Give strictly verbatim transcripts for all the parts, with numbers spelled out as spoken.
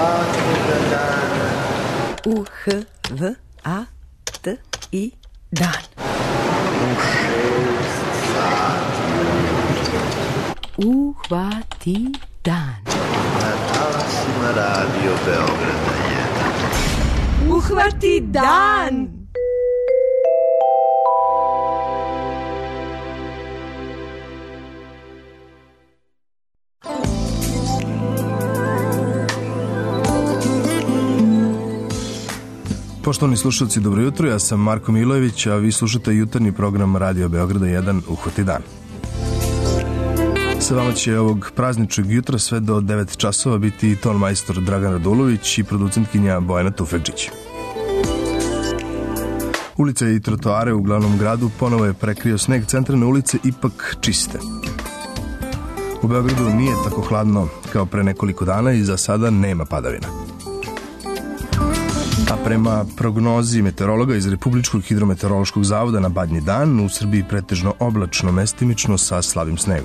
svakog dana. U H V A T I dan. U šest sati ujutro. Uhvati dan. Na talasima Radio Beograda jedan. Uhvati dan! Poštovani slušalci, dobro jutro, ja sam Marko Milojević, a vi slušate jutarnji program Radio Beograda jedan Uhvati dan. Sa vama će ovog prazničnog jutra sve do devet časova biti ton majstor Dragan Radulović i producentkinja Bojana Tufekčić. Ulice i trotoare u glavnom gradu ponovo je prekrio sneg, centralne ulice ipak čiste. U Beogradu nije tako hladno kao pre nekoliko dana i za sada nema padavina. A prema prognozi meteorologa iz Republičkog hidrometeorološkog zavoda na Badnji dan, u Srbiji pretežno oblačno, mestimično sa slabim snegom.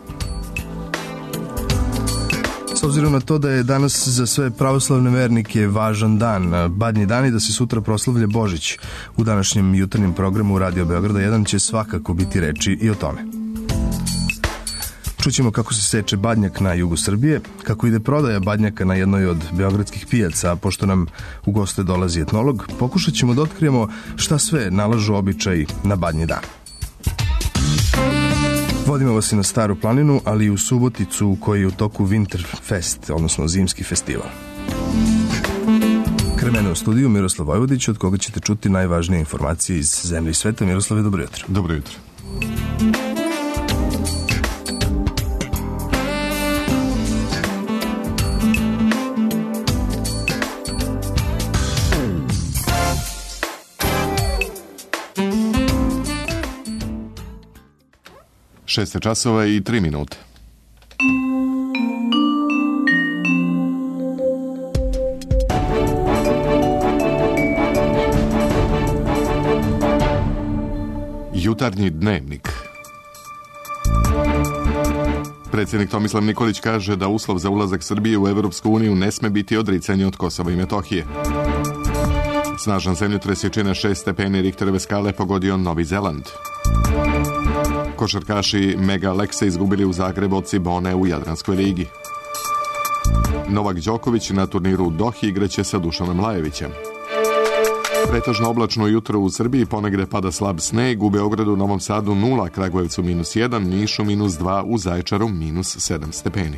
S obzirom na to da je danas za sve pravoslavne vernike važan dan, Badnji dan, i da se sutra proslavlja Božić, u današnjem jutarnjem programu Radio Beograda jedan će svakako biti reči i o tome. Čućemo kako se seče badnjak na jugu Srbije, kako ide prodaja badnjaka na jednoj od beogradskih pijaca, a pošto nam u goste dolazi etnolog, pokušat ćemo da otkrijemo šta sve nalažu običaji na Badnji dan. Vodimo vas i na Staru planinu, ali i u Suboticu u kojoj je u toku Winterfest, odnosno zimski festival. Kraj mene u studiju Miroslav Vojvodić, od koga ćete čuti najvažnije informacije iz zemlje i sveta. Miroslave, dobro jutro. Dobro jutro. Šest časova i tri minute. Jutarnji dnevnik. Predsjednik Tomislav Nikolić kaže da uslov za ulazak Srbije u Evropsku uniju ne sme biti odricanje od Kosova i Metohije. Snažan zemljotres je čine šest stepeni Richterove skale pogodio Novi Zeland. Košarkaši Mega Lekse izgubili u Zagrebu od Cibone u Jadranskoj ligi. Novak Đoković na turniru u Dohi igraće sa Dušanom Lajevićem. Pretežno oblačno jutro u Srbiji, ponegde pada slab sneg, u Beogradu, Novom Sadu nula, Kragujevcu minus jedan, Nišu minus dva, u Zaječaru minus sedam stepeni.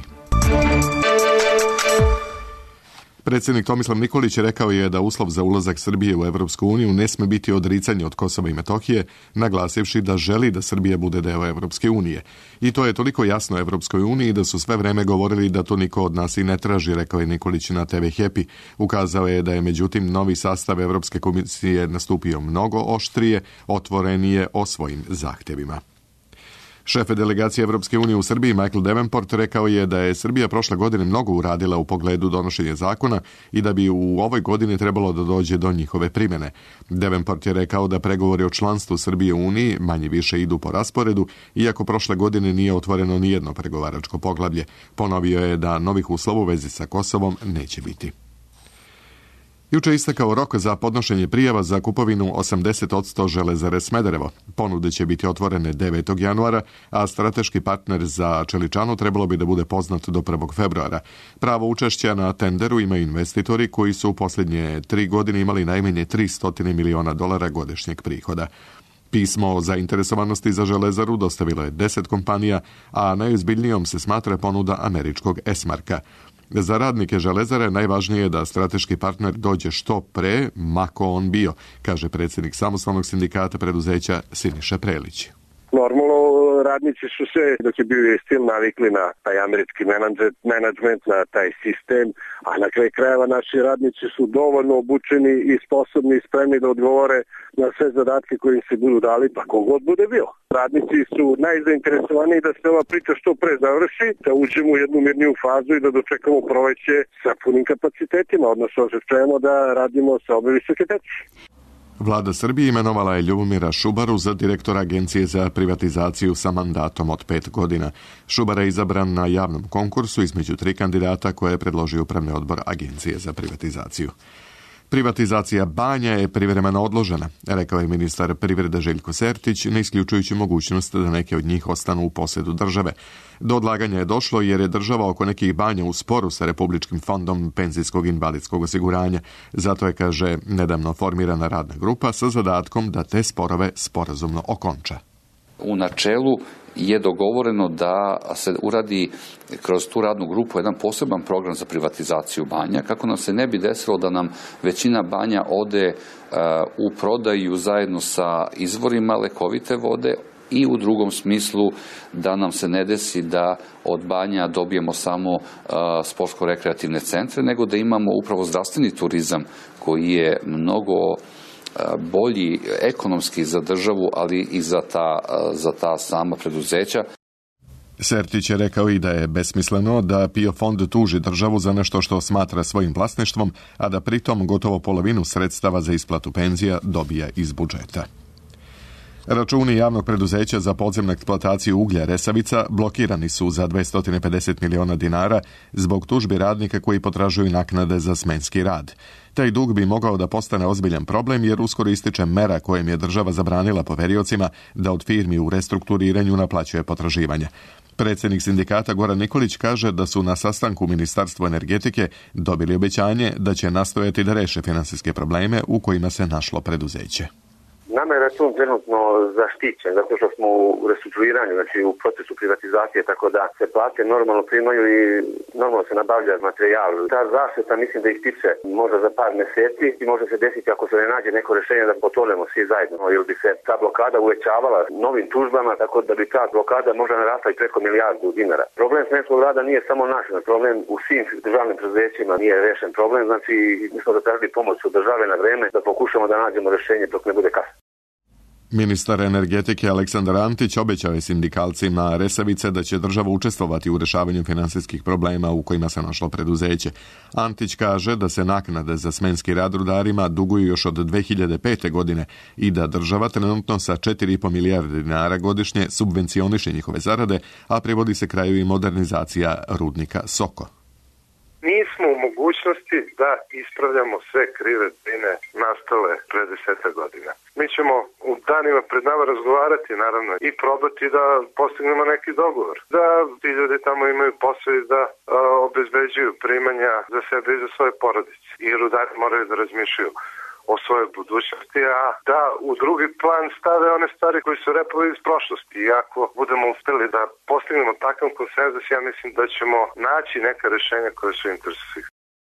Predsjednik Tomislav Nikolić rekao je da uslov za ulazak Srbije u Evropsku uniju ne sme biti odricanje od Kosova i Metohije, naglasivši da želi da Srbija bude deo Evropske unije. I to je toliko jasno Evropskoj uniji da su sve vreme govorili da to niko od nas i ne traži, rekao je Nikolić na te ve Happy. Ukazao je da je međutim novi sastav Evropske komisije nastupio mnogo oštrije, otvorenije o svojim zahtjevima. Šef delegacije Evropske unije u Srbiji Michael Davenport rekao je da je Srbija prošle godine mnogo uradila u pogledu donošenja zakona i da bi u ovoj godini trebalo da dođe do njihove primjene. Davenport je rekao da pregovori o članstvu Srbije u Uniji manje više idu po rasporedu, iako prošle godine nije otvoreno nijedno pregovaračko poglavlje. Ponovio je da novih uslova u vezi sa Kosovom neće biti. Juče je istekao rok za podnošenje prijava za kupovinu osamdeset posto Železare Smederevo. Ponude će biti otvorene devetog januara, a strateški partner za čeličanu trebalo bi da bude poznat do prvog februara. Pravo učešća na tenderu imaju investitori koji su u posljednje tri godine imali najmanje tristo miliona dolara godišnjeg prihoda. Pismo o zainteresovanosti za Železaru dostavilo je deset kompanija, a najozbiljnijom se smatra ponuda američkog Esmarka. Za radnike Železare najvažnije je da strateški partner dođe što pre, mako on bio, kaže predsjednik samostalnog sindikata preduzeća Siniša Prelić. Normalno, radnici su se, dok je bio stil, navikli na taj američki menadžment, na taj sistem, a na kraj krajeva naši radnici su dovoljno obučeni i sposobni i spremni da odgovore na sve zadatke koje im se budu dali, pa kogod bude bio. Radnici su najzainteresovaniji da se ova priča što pre završi, da uđemo u jednu mirniju fazu i da dočekamo proleće sa punim kapacitetima, odnosno očekujemo da radimo sa obe visoke teci. Vlada Srbije imenovala je Ljubomira Šubaru za direktora Agencije za privatizaciju sa mandatom od pet godina. Šubara je izabran na javnom konkursu između tri kandidata koje je predložio Upravni odbor Agencije za privatizaciju. Privatizacija banja je privremeno odložena, rekao je ministar privrede Željko Sertić, ne isključujući mogućnost da neke od njih ostanu u posedu države. Do odlaganja je došlo jer je država oko nekih banja u sporu sa Republičkim fondom penzijskog invalidskog osiguranja. Zato je, kaže, nedavno formirana radna grupa sa zadatkom da te sporove sporazumno okonča. U načelu je dogovoreno da se uradi kroz tu radnu grupu jedan poseban program za privatizaciju banja, kako nam se ne bi desilo da nam većina banja ode u prodaju zajedno sa izvorima lekovite vode i u drugom smislu da nam se ne desi da od banja dobijemo samo sportsko-rekreativne centre, nego da imamo upravo zdravstveni turizam koji je mnogo bolji ekonomski za državu, ali i za ta, za ta sama preduzeća. Sertić je rekao i da je besmisleno da PIO fond tuži državu za nešto što smatra svojim vlasništvom, a da pritom gotovo polovinu sredstava za isplatu penzija dobija iz budžeta. Računi javnog preduzeća za podzemnu eksploataciju uglja Resavica blokirani su za dvesta pedeset miliona dinara zbog tužbi radnika koji potražuju naknade za smenski rad. Taj dug bi mogao da postane ozbiljan problem jer uskoro ističe mera kojim je država zabranila poveriocima da od firmi u restrukturiranju naplaćuje potraživanja. Predsjednik sindikata Goran Nikolić kaže da su na sastanku Ministarstva energetike dobili obećanje da će nastojati da reše finansijske probleme u kojima se našlo preduzeće. Nama je račun trenutno zaštićen, zato što smo u restrukturiranju, znači u procesu privatizacije, tako da se plate normalno primaju i normalno se nabavlja materijal. Ta zaštita mislim da ističe možda za par mjeseci i može se desiti ako se ne nađe neko rješenje da potonemo svi zajedno, ili bi se ta blokada uvećavala novim tužbama, tako da bi ta blokada možda narasla i preko milijardu dinara. Problem smenskog rada nije samo naš, problem u svim državnim preduzećima nije rešen problem, znači mi smo zatražili pomoć od države na vreme da pokušamo da nađemo rješenje dok ne bude kasno. Ministar energetike Aleksandar Antić obećao je sindikalcima Resavice da će država učestvovati u rješavanju finansijskih problema u kojima se našlo preduzeće. Antić kaže da se naknade za smenski rad rudarima duguju još od dve hiljade pete. godine i da država trenutno sa četiri i po milijarde dinara godišnje subvencioniše njihove zarade, a privodi se kraju i modernizacija rudnika Soko. Nismo u mogućnosti da ispravljamo sve krive drine nastale pre deseta godina. Mi ćemo u danima pred nama razgovarati, naravno, i probati da postignemo neki dogovor. Da ti ljudi tamo imaju posao i da a, obezbeđuju primanja za sebe i za svoje porodice. I rudari moraju da razmišljaju o svojoj budućnosti, a da u drugi plan stave one stvari koji su repovi iz prošlosti. I ako budemo uspeli da postignemo takav konsenzus, ja mislim da ćemo naći neka rješenja koje su interesu svih.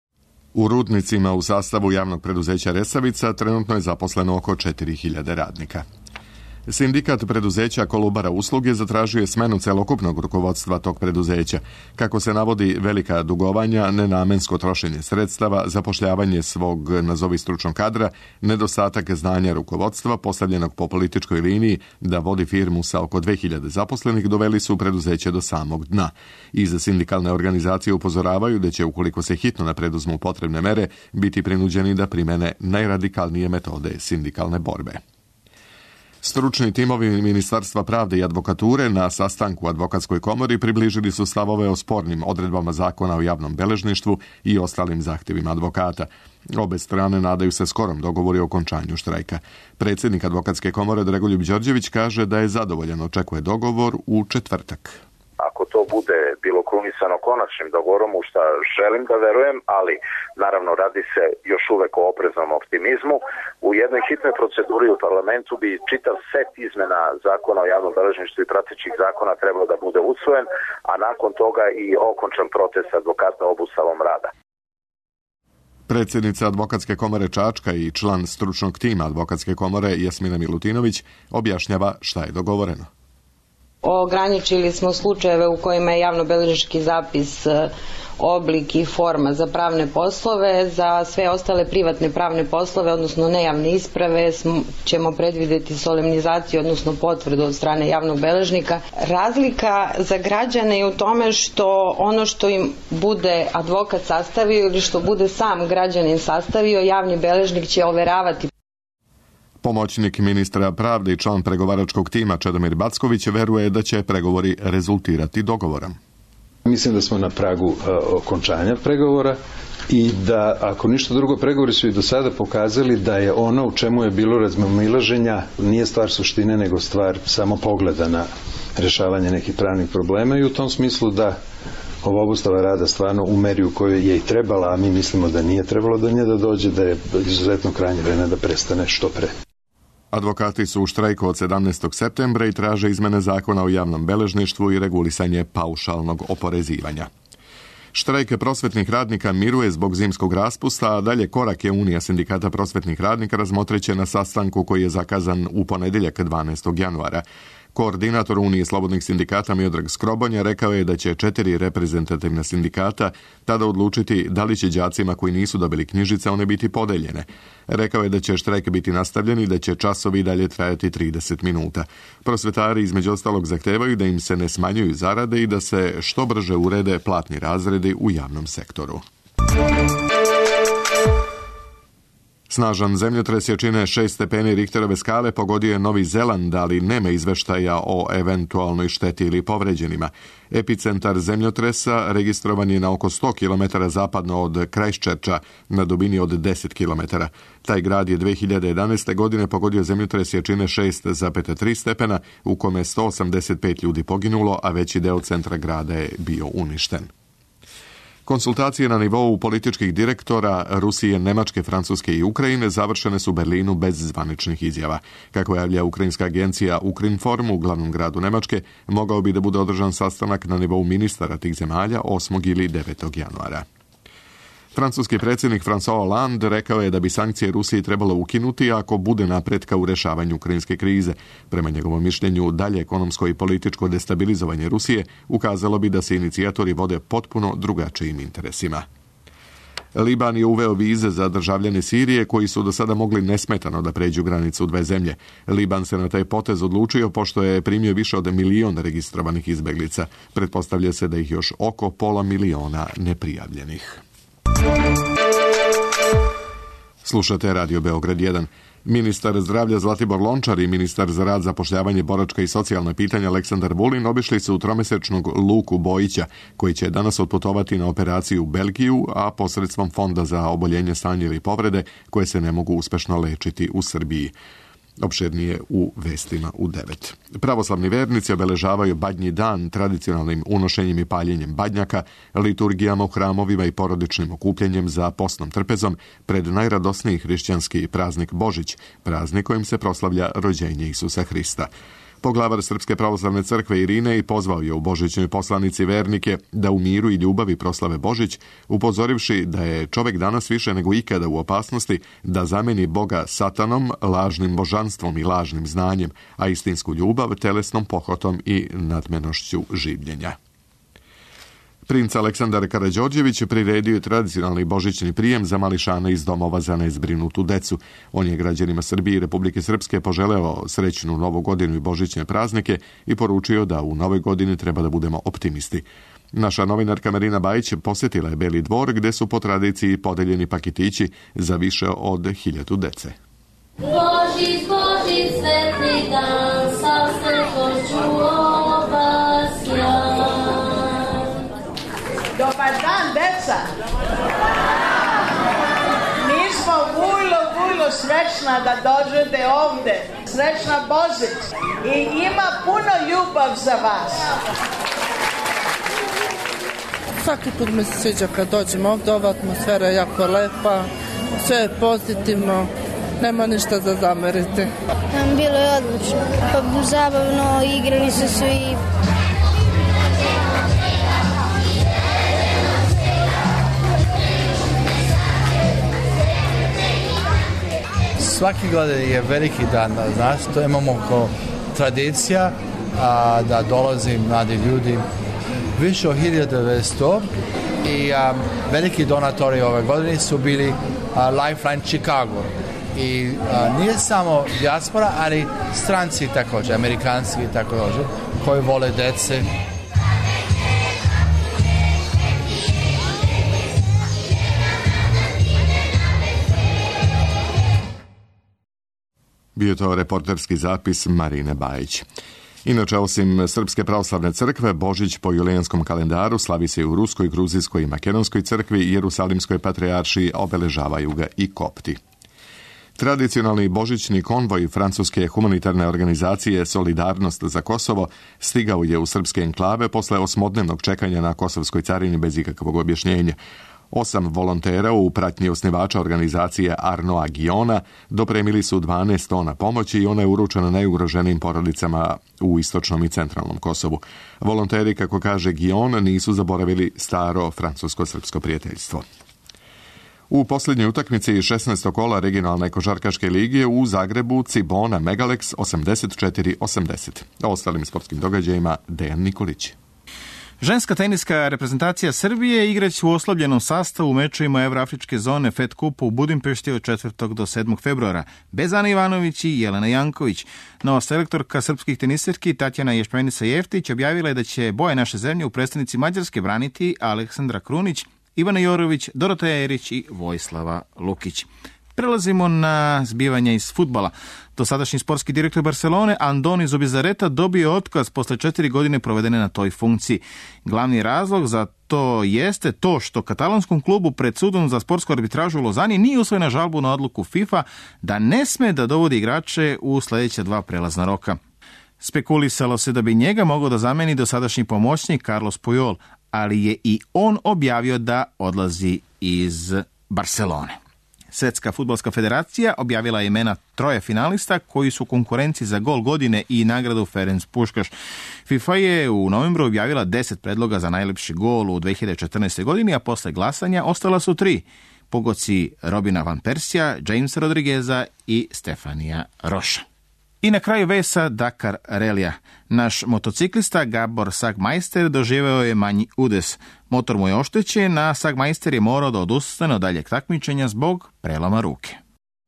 U rudnicima u sastavu javnog preduzeća Resavica trenutno je zaposleno oko četiri hiljade radnika. Sindikat preduzeća Kolubara usluge zatražio je smenu celokupnog rukovodstva tog preduzeća. Kako se navodi, velika dugovanja, nenamensko trošenje sredstava, zapošljavanje svog nazovi stručnog kadra, nedostatak znanja rukovodstva postavljenog po političkoj liniji da vodi firmu sa oko dve hiljade zaposlenih doveli su preduzeće do samog dna. Iza sindikalne organizacije upozoravaju da će, ukoliko se hitno ne preduzmu potrebne mere, biti prinuđeni da primene najradikalnije metode sindikalne borbe. Stručni timovi Ministarstva pravde i advokature na sastanku u Advokatskoj komori približili su stavove o spornim odredbama zakona o javnom beležništvu i ostalim zahtjevima advokata. Obe strane nadaju se skorom dogovoru o okončanju štrajka. Predsjednik Advokatske komore Dragoljub Đorđević kaže da je zadovoljan, očekuje dogovor u četvrtak. Ako to bude bilo krunisano konačnim dogovorom, u šta želim da verujem, ali naravno radi se još uvek o opreznom optimizmu, u jednoj hitnoj proceduri u parlamentu bi čitav set izmena zakona o javnom beležništvu i pratećih zakona trebao da bude usvojen, a nakon toga i okončan proces advokata obustavom rada. Predsjednica Advokatske komore Čačka i član stručnog tima Advokatske komore Jasmina Milutinović objašnjava šta je dogovoreno. Ograničili smo slučajeve u kojima je javnobeležnički zapis oblik i forma za pravne poslove. Za sve ostale privatne pravne poslove, odnosno nejavne isprave, ćemo predvidjeti solemnizaciju, odnosno potvrdu od strane javnog beležnika. Razlika za građane je u tome što ono što im bude advokat sastavio ili što bude sam građanin sastavio, javni beležnik će overavati. Pomoćnik ministra pravde i član pregovaračkog tima Čedomir Backović veruje da će pregovori rezultirati dogovorom. Mislim da smo na pragu uh, okončanja pregovora i da, ako ništa drugo, pregovori su i do sada pokazali da je ono u čemu je bilo razmimoilaženja nije stvar suštine, nego stvar samo pogleda na rešavanje nekih pravnih problema i u tom smislu da ova obustava rada stvarno u meri u kojoj je i trebala, a mi mislimo da nije trebalo do nje da dođe, da je izuzetno krajnje vreme da prestane što pre. Advokati su u štrajku od sedamnaestog septembra i traže izmene zakona o javnom beležništvu i regulisanje paušalnog oporezivanja. Štrajk prosvetnih radnika miruje zbog zimskog raspusta, a dalje korake Unija sindikata prosvetnih radnika razmotreće na sastanku koji je zakazan u ponedeljak dvanaestog januara. Koordinator Unije slobodnih sindikata Miodrag Skrobonja rekao je da će četiri reprezentativna sindikata tada odlučiti da li će đacima koji nisu dobili knjižice one biti podeljene. Rekao je da će štrajk biti nastavljen i da će časovi dalje trajati trideset minuta. Prosvetari između ostalog zahtevaju da im se ne smanjuju zarade i da se što brže urede platni razredi u javnom sektoru. Snažan zemljotres jačine šest stepeni Richterove skale pogodio je Novi Zeland, ali nema izveštaja o eventualnoj šteti ili povređenima. Epicentar zemljotresa registrovan je na oko sto kilometara zapadno od Christchurcha, na dubini od deset kilometara. Taj grad je dve hiljade jedanaeste. godine pogodio zemljotres jačine šest zarez tri stepena, u kome je sto osamdeset pet ljudi poginulo, a veći deo centra grada je bio uništen. Konsultacije na nivou političkih direktora Rusije, Nemačke, Francuske i Ukrajine završene su u Berlinu bez zvaničnih izjava. Kako javlja ukrajinska agencija Ukrinform u glavnom gradu Nemačke, mogao bi da bude održan sastanak na nivou ministara tih zemalja osmog ili devetog januara. Francuski predsjednik François Hollande rekao je da bi sankcije Rusiji trebalo ukinuti ako bude napretka u rešavanju ukrajinske krize. Prema njegovom mišljenju, dalje ekonomsko i političko destabilizovanje Rusije ukazalo bi da se inicijatori vode potpuno drugačijim interesima. Liban je uveo vize za državljane Sirije koji su do sada mogli nesmetano da pređu granicu dve zemlje. Liban se na taj potez odlučio pošto je primio više od milion registrovanih izbeglica. Pretpostavlja se da ih još oko pola miliona neprijavljenih. Slušate Radio Beograd jedan. Ministar zdravlja Zlatibor Lončar i ministar za rad, zapošljavanje, boračka i socijalna pitanja Aleksandar Vulin obišli su tromesečnog Luku Bojića, koji će danas otputovati na operaciju u Belgiju, a posredstvom Fonda za oboljenje, stanje ili povrede koje se ne mogu uspešno lečiti u Srbiji. Opširnije u vestima u devet. Pravoslavni vernici obeležavaju Badnji dan tradicionalnim unošenjem i paljenjem badnjaka, liturgijama u hramovima i porodičnim okupljenjem za postnom trpezom pred najradosniji hrišćanski praznik Božić, praznik kojim se proslavlja rođenje Isusa Hrista. Poglavar Srpske pravoslavne crkve Irinej pozvao je u božićnoj poslanici vernike da u miru i ljubavi proslave Božić, upozorivši da je čovek danas više nego ikada u opasnosti da zameni Boga satanom, lažnim božanstvom i lažnim znanjem, a istinsku ljubav telesnom pohotom i nadmenošću življenja. Princ Aleksandar Karađorđević priredio je tradicionalni božićni prijem za mališane iz domova za nezbrinutu decu. On je građanima Srbije i Republike Srpske poželeo srećnu novu godinu i božićne praznike i poručio da u novoj godini treba da budemo optimisti. Naša novinarka Marina Bajić posjetila je Beli dvor, gde su po tradiciji podeljeni paketići za više od hiljadu dece. Božić, Božić, svetli dan, sa svetlošću obasja. Dobar dan, deca! Mi smo vujlo, vujlo srećna da dođete ovde. Srećna Božić. I ima puno ljubav za vas. Svaki put mi se sviđa kad dođem ovde, ova atmosfera je jako lepa, sve je pozitivno, nema ništa za zameriti. Bilo je odlično, pa zabavno, igrali su svi. Svaki godin je veliki dan za nas, to imamo kao tradicija a, da dolazi mladi ljudi, više od hiljadu dvesta i a, veliki donatori ove godine su bili a, Lifeline Chicago i a, nije samo dijaspora, ali stranci također, amerikanski također, koji vole dece. Bio to reporterski zapis Marine Bajić. Inače, osim Srpske pravoslavne crkve, Božić po julijanskom kalendaru slavi se i u Ruskoj, Gruzijskoj i Makedonskoj crkvi i Jerusalimskoj patrijaršiji, obeležavaju ga i kopti. Tradicionalni božićni konvoj francuske humanitarne organizacije Solidarnost za Kosovo stigao je u srpske enklave posle osmodnevnog čekanja na kosovskoj carini bez ikakvog objašnjenja. Osam volontera u pratnji osnivača organizacije Arnoa Giona dopremili su dvanaest tona pomoći i ona je uručena najugroženijim porodicama u istočnom i centralnom Kosovu. Volonteri, kako kaže Gion, nisu zaboravili staro francusko-srpsko prijateljstvo. U posljednjoj utakmici šesnaestog kola regionalne košarkaške lige u Zagrebu Cibona Megalex osamdeset četiri osamdeset. O ostalim sportskim događajima Dejan Nikolić. Ženska teniska reprezentacija Srbije igraće u oslabljenom sastavu u mečevima Evroafričke zone Fed Kupa u Budimpešti od četvrtog do sedmog februara. Bez Ane Ivanović i Jelena Janković. Nova selektorka srpskih tenisirki Tatjana Ješpenica-Jeftić objavila je da će boje naše zemlje u predstavnici Mađarske braniti Aleksandra Krunić, Ivana Jorović, Doroteja Erić i Vojislava Lukić. Prelazimo na zbivanja iz fudbala. Dosadašnji sportski direktor Barcelone Andoni Zubizarreta dobio otkaz posle četiri godine provedene na toj funkciji. Glavni razlog za to jeste to što katalonskom klubu pred sudom za sportsku arbitražu u Lozani nije usvojena žalbu na odluku FIFA da ne sme da dovodi igrače u sljedeća dva prelazna roka. Spekulisalo se da bi njega mogao da zameni dosadašnji pomoćnik Carlos Puyol, ali je i on objavio da odlazi iz Barcelone. Svjetska fudbalska federacija objavila je imena troje finalista koji su konkurenci za gol godine i nagradu Ferenc Puškaš. FIFA je u novembru objavila deset predloga za najlepši gol u dve hiljade četrnaestoj godini, a posle glasanja ostala su tri. Pogoci Robina Van Persija, Jamesa Rodrigueza i Stefanija Roša. I na kraju vesa Dakar Relija. Naš motociklista Gabor Sagmeister doživeo je manji udes. Motor mu je oštećen, a Sagmeister je morao da odustane od daljeg takmičenja zbog preloma ruke.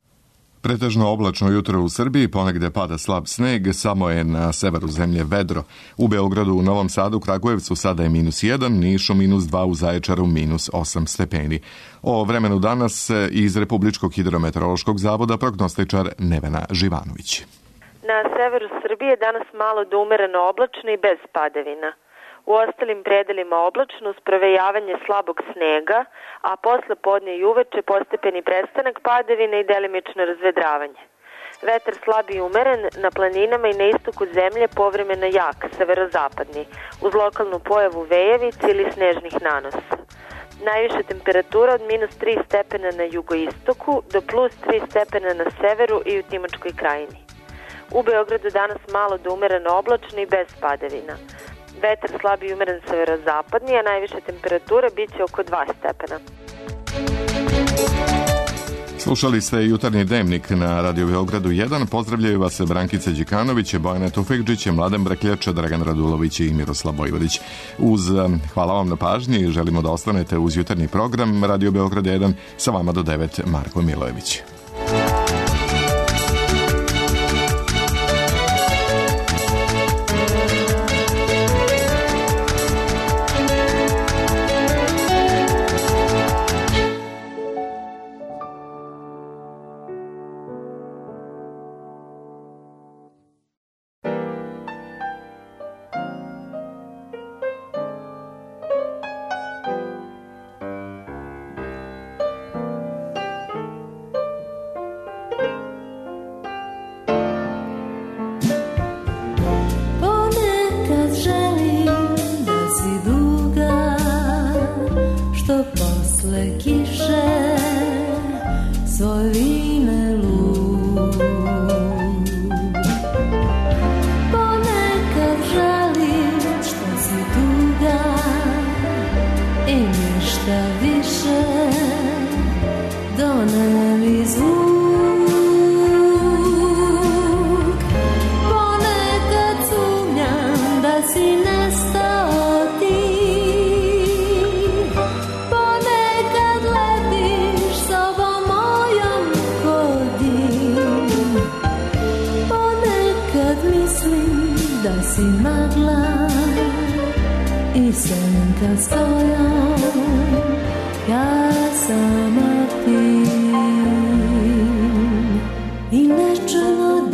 Pretežno oblačno jutro u Srbiji, ponegde pada slab sneg, samo je na severu zemlje vedro. U Beogradu, u Novom Sadu, Kragujevcu sada je minus jedan, Nišu minus dva, u Zaječaru minus osam stepeni. O vremenu danas iz Republičkog hidrometeorološkog zavoda prognostičar Nevena Živanović. Na severu Srbije danas malo do umereno oblačno i bez padavina. U ostalim predelima oblačno uz provejavanje slabog snega, a posle podne i uveče postepeni prestanak padavina i delimično razvedravanje. Vetar slab i umeren, na planinama i na istoku zemlje povremeno jak, severozapadni, uz lokalnu pojavu vejevic ili snežnih nanosa. Najviša temperatura od minus tri stepena na jugoistoku do plus tri stepena na severu i u Timočkoj krajini. U Beogradu danas malo do umereno oblačno i bez padavina. Vetar slab i umeren severozapadni, a najviša temperatura bit će oko dva stepena. Slušali ste Jutarnji dnevnik na Radio Beogradu jedan. Pozdravljaju vas Brankica Đikanović, Bojana Tufekđić, Mladen Brkljač, Dragan Radulović i Miroslav Vojvodić. Uz hvala vam na pažnji i želimo da ostanete uz jutarnji program Radio Beograd jedan, sa vama do devet Marko Milojević. Da si magla i senka stoja, ja sama ti i nečeno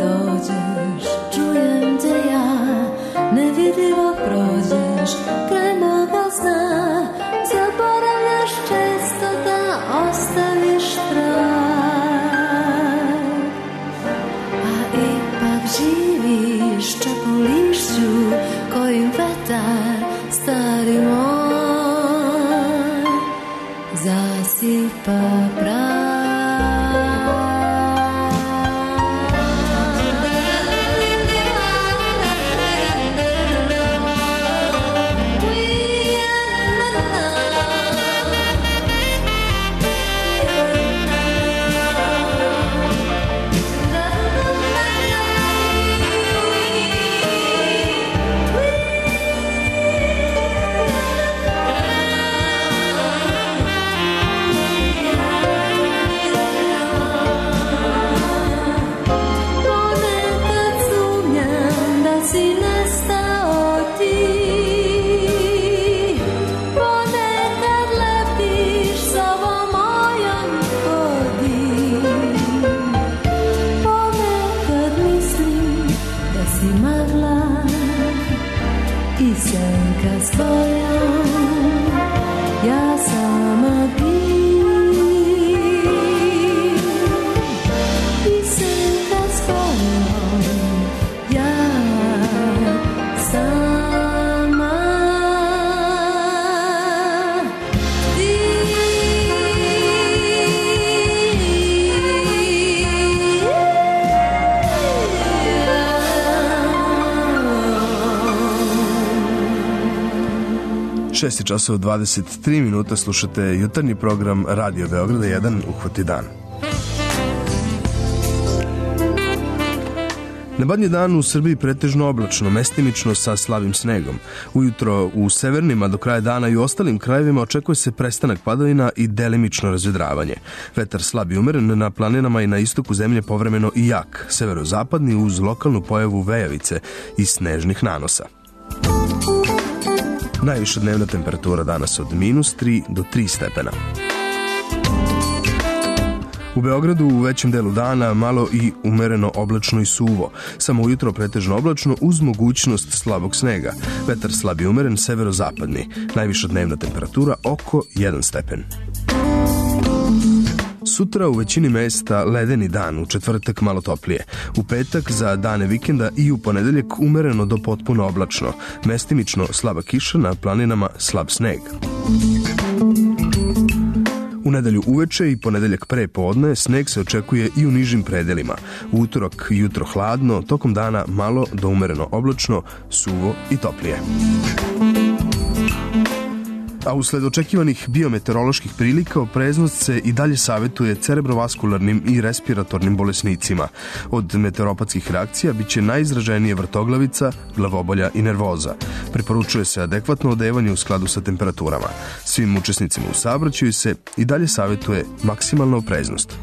šest časova dvadeset tri minuta, slušate jutarnji program Radio Beograda jedan, Uhvati dan. Na Badnji dan u Srbiji pretežno oblačno, mestimično sa slabim snegom. Ujutro u severnima do kraja dana i u ostalim krajevima očekuje se prestanak padavina i delimično razvedravanje. Vetar slab i umeren, na planinama i na istoku zemlje povremeno i jak, severozapadni uz lokalnu pojavu vejavice i snežnih nanosa. Najviša dnevna temperatura danas od minus tri do tri stepena. U Beogradu u većem delu dana malo i umereno oblačno i suvo. Samo ujutro pretežno oblačno uz mogućnost slabog snega. Vetar slab i umeren, severozapadni. Najviša dnevna temperatura oko jedan stepen. Sutra u većini mesta ledeni dan, u četvrtak malo toplije. U petak za dane vikenda i u ponedeljak umereno do potpuno oblačno. Mestimično slaba kiša, na planinama slab sneg. U nedelju uveče i ponedeljak pre podne sneg se očekuje i u nižim predelima. U utorak jutro hladno, tokom dana malo do umereno oblačno, suvo i toplije. A usled očekivanih biometeoroloških prilika opreznost se i dalje savetuje cerebrovaskularnim i respiratornim bolesnicima. Od meteoropatskih reakcija biće najizraženije vrtoglavica, glavobolja i nervoza. Preporučuje se adekvatno odevanje u skladu sa temperaturama. Svim učesnicima u saobraćaju se i dalje savetuje maksimalna opreznost.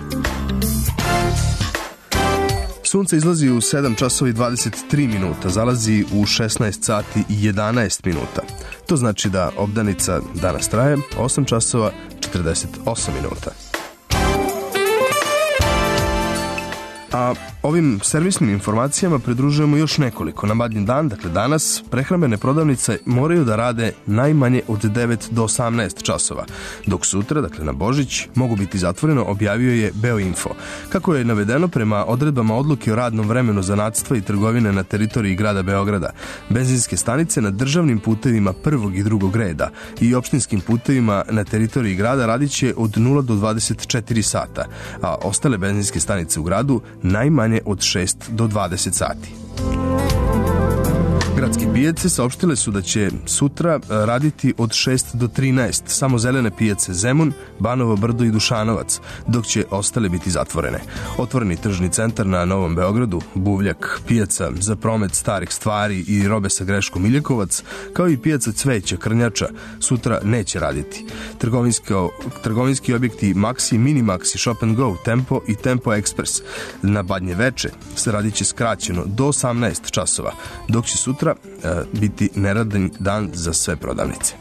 Sunce izlazi u sedam časova i dvadeset tri minuta, zalazi u šesnaest sati i jedanaest minuta. To znači da obdanica danas traje osam časova četrdeset osam minuta. A ovim servisnim informacijama pridružujemo još nekoliko. Na Badnji dan, dakle danas, prehrambene prodavnice moraju da rade najmanje od devet do osamnaest časova, dok sutra, dakle na Božić, mogu biti zatvoreno, objavio je Beoinfo. Kako je navedeno prema odredbama odluke o radnom vremenu zanatstva i trgovine na teritoriji grada Beograda, benzinske stanice na državnim putevima prvog i drugog reda i opštinskim putevima na teritoriji grada radiće od nula do dvadeset četiri sata, a ostale benzinske stanice u gradu najmanje od šest do dvadeset sati. Gradske pijace saopštile su da će sutra raditi od šest do trinaest, samo zelene pijace Zemun, Banovo Brdo i Dušanovac, dok će ostale biti zatvorene. Otvoreni tržni centar na Novom Beogradu, Buvljak, pijaca za promet starih stvari i robe sa greškom Iljekovac, kao i pijaca cveća Krnjača, sutra neće raditi. Trgovinski, trgovinski objekti Maxi, Minimax, Shop and Go, Tempo i Tempo Express na Badnje veče se radit će skraćeno do osamnaest časova, dok će sutra e, biti neradan dan za sve prodavnice.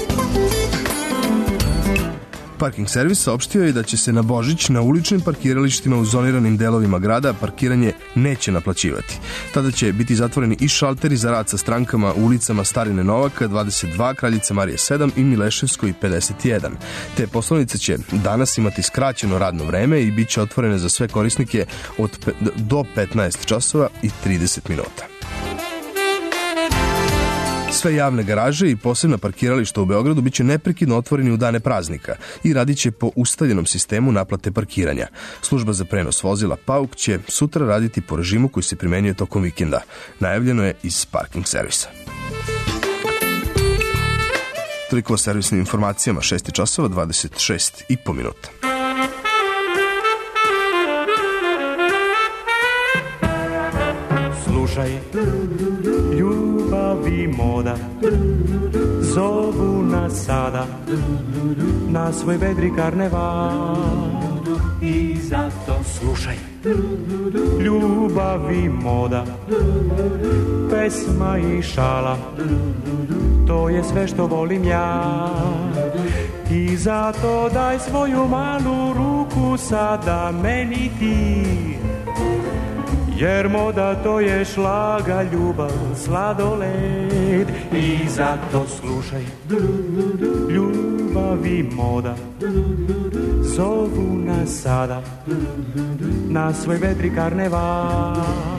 Parking servis saopštio je da će se na Božić na uličnim parkiralištima u zoniranim delovima grada parkiranje neće naplaćivati. Tada će biti zatvoreni i šalteri za rad sa strankama u ulicama Starine Novaka dvadeset dva, Kraljice Marije sedam i Mileševskoj pedeset jedan. Te poslovnice će danas imati skraćeno radno vreme i bit će otvorene za sve korisnike od pe, do petnaest časova i trideset minuta. Sve javne garaže i posebna parkirališta u Beogradu biće neprekidno otvoreni u dane praznika i radit će po ustaljenom sistemu naplate parkiranja. Služba za prenos vozila Pauk će sutra raditi po režimu koji se primenjuje tokom vikenda. Najavljeno je iz parking servisa. Toliko o servisnim informacijama, šest časova dvadeset šest i po minuta. Slušaj, ljubav i moda zovu nas sada na svoj vedri karneval. I zato slušaj, ljubav i moda, pesma i šala, to je sve što volim ja. I zato daj svoju malu ruku sada meni ti, jer moda to je šlaga, ljubav, sladoled. I zato slušaj, ljubav i moda zovu nas sada na svoj vedri karneval.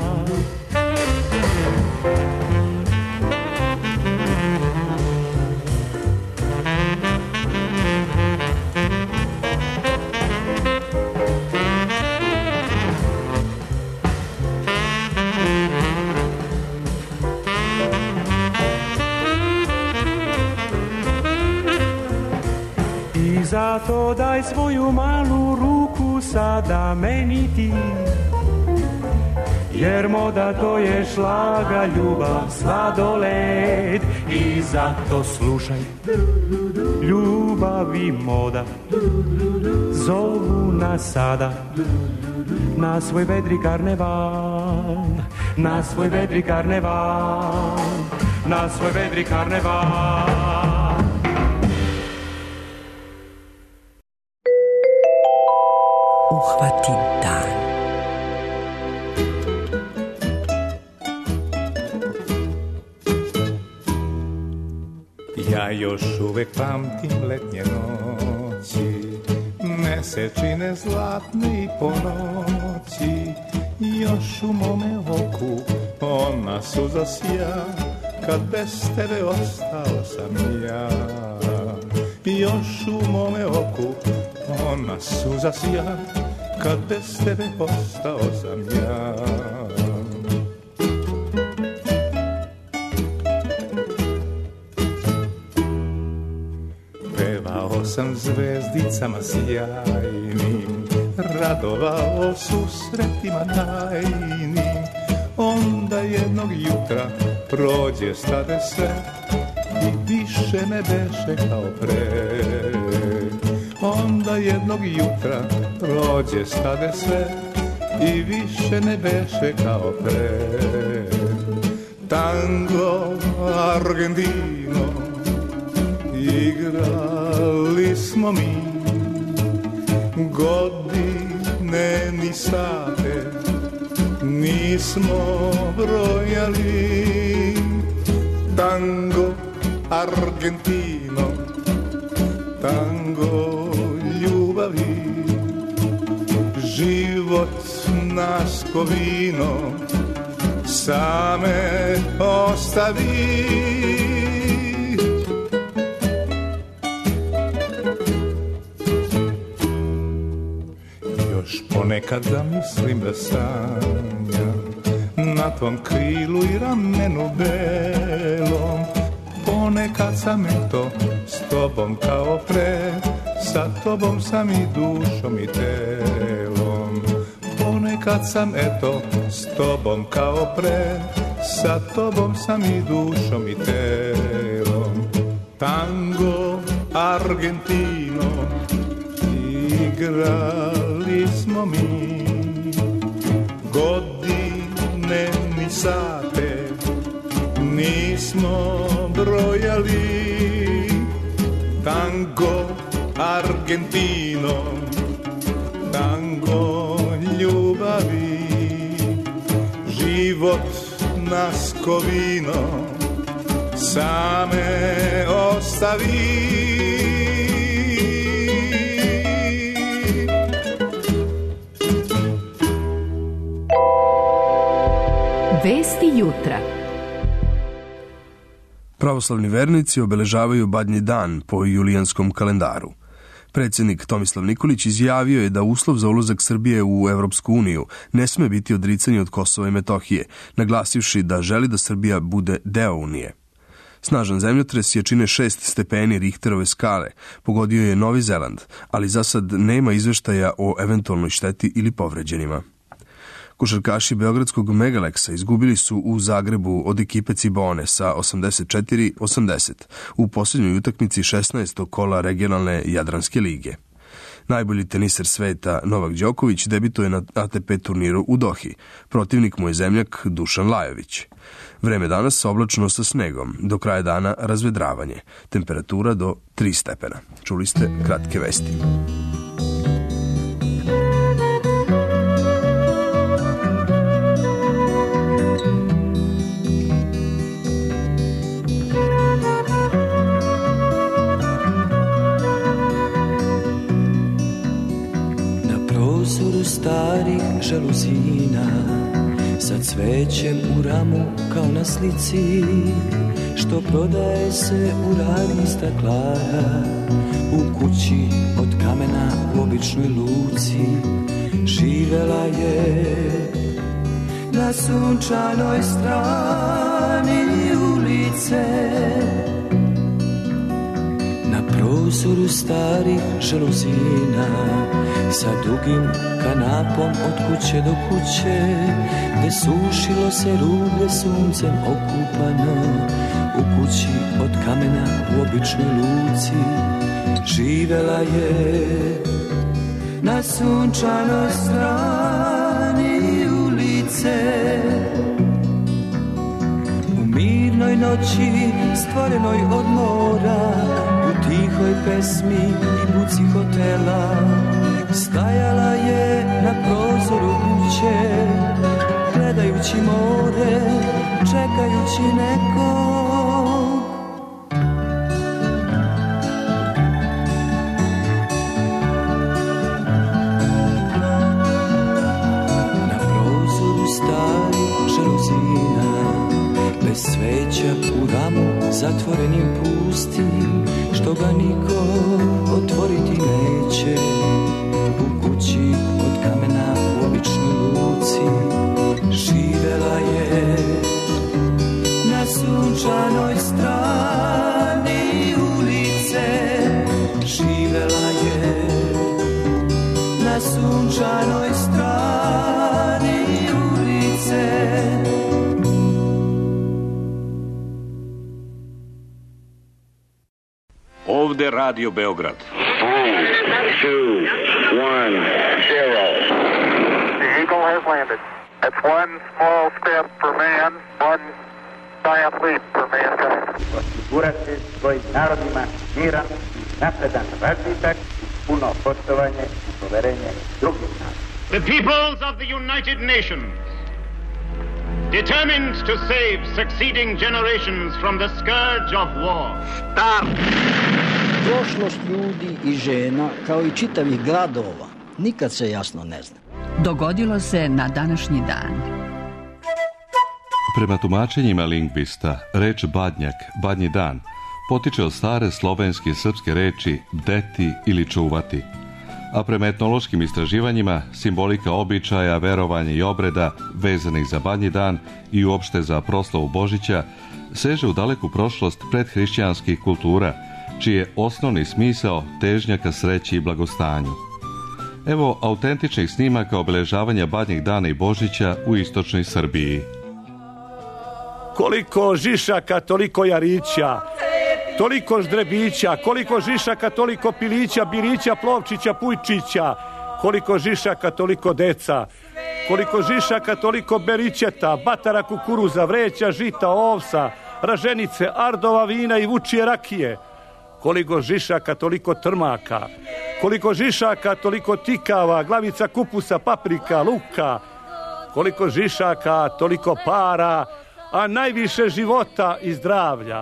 Zato daj svoju malu ruku sada meni ti, jer moda to je šlaga, ljubav, sladoled. I zato slušaj, ljubav i moda zovu nas sada na svoj vedri karneval, na svoj vedri karneval, na svoj vedri karneval. Uhvati dan. Ja još uvek pamtim letnje noći, mesečine zlatne i po noći. Još u mome oku ona suza sja, kad bez tebe ostao sam ja. Još u mome oku ona suza sja, kad bez tebe ostao sam ja. Pevao sam zvezdicama sjajnim, radovao susretima tajnim. Onda jednog jutra prođe stade sve i više ne beše kao pre. Onda jednog jutra prođe stade sve i više ne beše kao pre. Tango Argentino igrali smo mi, godine ni sate nismo brojali. Tango Argentino, tango ljubavi, život nas ko vino same ostavi. Još ponekad zamislim da sanjam na tvom krilu i ramenu belom. Ponekad sam eto s tobom kao pre, sa tobom sam i dušom i telom. Ponekad sam eto s tobom kao pre, sa tobom sam i dušom i telom. Tango Argentino igrali smo mi, godine ni sate nismo brojali. Tango Argentino, tango ljubavi, život nas ko vino same ostavi. Vesti jutra. Pravoslavni vernici obeležavaju Badnji dan po julijanskom kalendaru. Predsjednik Tomislav Nikolić izjavio je da uslov za ulazak Srbije u Evropsku uniju ne sme biti odricanje od Kosova i Metohije, naglasivši da želi da Srbija bude deo Unije. Snažan zemljotres je čine šest stepeni Richterove skale, pogodio je Novi Zeland, ali za sad nema izveštaja o eventualnoj šteti ili povređenima. Košarkaši beogradskog Megaleksa izgubili su u Zagrebu od ekipe Cibone sa osamdeset četiri osamdeset u posljednjoj utakmici šesnaestog kola regionalne Jadranske lige. Najbolji teniser sveta Novak Đoković debituje na A T P turniru u Dohi. Protivnik mu je zemljak Dušan Lajović. Vreme danas oblačno sa snegom, do kraja dana razvedravanje. Temperatura do tri stepena. Čuli ste kratke vesti. Starih žaluzina sa cvećem u ramu kao na slici što prodaje se u radnji staklara u kući od kamena u običnoj luci živela je na sunčanoj strani ulice na prozoru starih žaluzina sa dugim kanapom od kuće do kuće gde sušilo se rublje suncem okupano u kući od kamena u običnoj luci živela je na sunčanoj strani ulice u mirnoj noći stvorenoj od mora u tihoj pesmi i buci hotela stajala je na prozoru kuće, gledajući more, čekajući nekog. Na prozoru starih žaluzina, bez sveća u ramu zatvorenim pustim, što ga niko otvoriti neće. U kući od kamena u običnoj luci živela je na sunčanoj strani ulice živela je na sunčanoj strani ulice. Ovde Radio Beograd. Two, one, zero. The Eagle has landed. That's one small step for man, one giant leap for mankind. Osigurati svojim narodima miran, napredan razvitak, puno poštovanje i poverenje drugih naroda. The peoples of the United Nations, determined to save succeeding generations from the scourge of war. Start! Prošlost ljudi i žena, kao i čitavih gradova, nikad se jasno ne zna. Dogodilo se na današnji dan. Prema tumačenjima lingvista, reč badnjak, badnji dan, potiče od stare slovenske i srpske reči bdeti ili čuvati. A prema etnološkim istraživanjima, simbolika običaja, verovanja i obreda vezanih za badnji dan i uopšte za proslavu Božića seže u daleku prošlost predhrišćanskih kultura, čiji je osnovni smisao težnja ka sreći i blagostanju. Evo autentičnih snimaka obeležavanja badnjeg dana i Božića u istočnoj Srbiji. Koliko žišaka, toliko jarića, toliko ždrebića, koliko žišaka, toliko pilića, birića, plovčića, pujčića, koliko žišaka, toliko deca, koliko žišaka, toliko berićeta, batara kukuruza, vreća, žita, ovsa, raženice, ardova, vina i vučije rakije. Koliko žišaka, toliko trmaka, koliko žišaka, toliko tikava, glavica kupusa, paprika, luka, koliko žišaka, toliko para, a najviše života i zdravlja.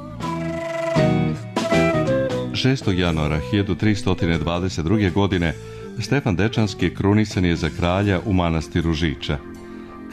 šestog januara hiljadu tristo dvadeset druge. godine Stefan Dečanski krunisan je za kralja u manastiru Žiča.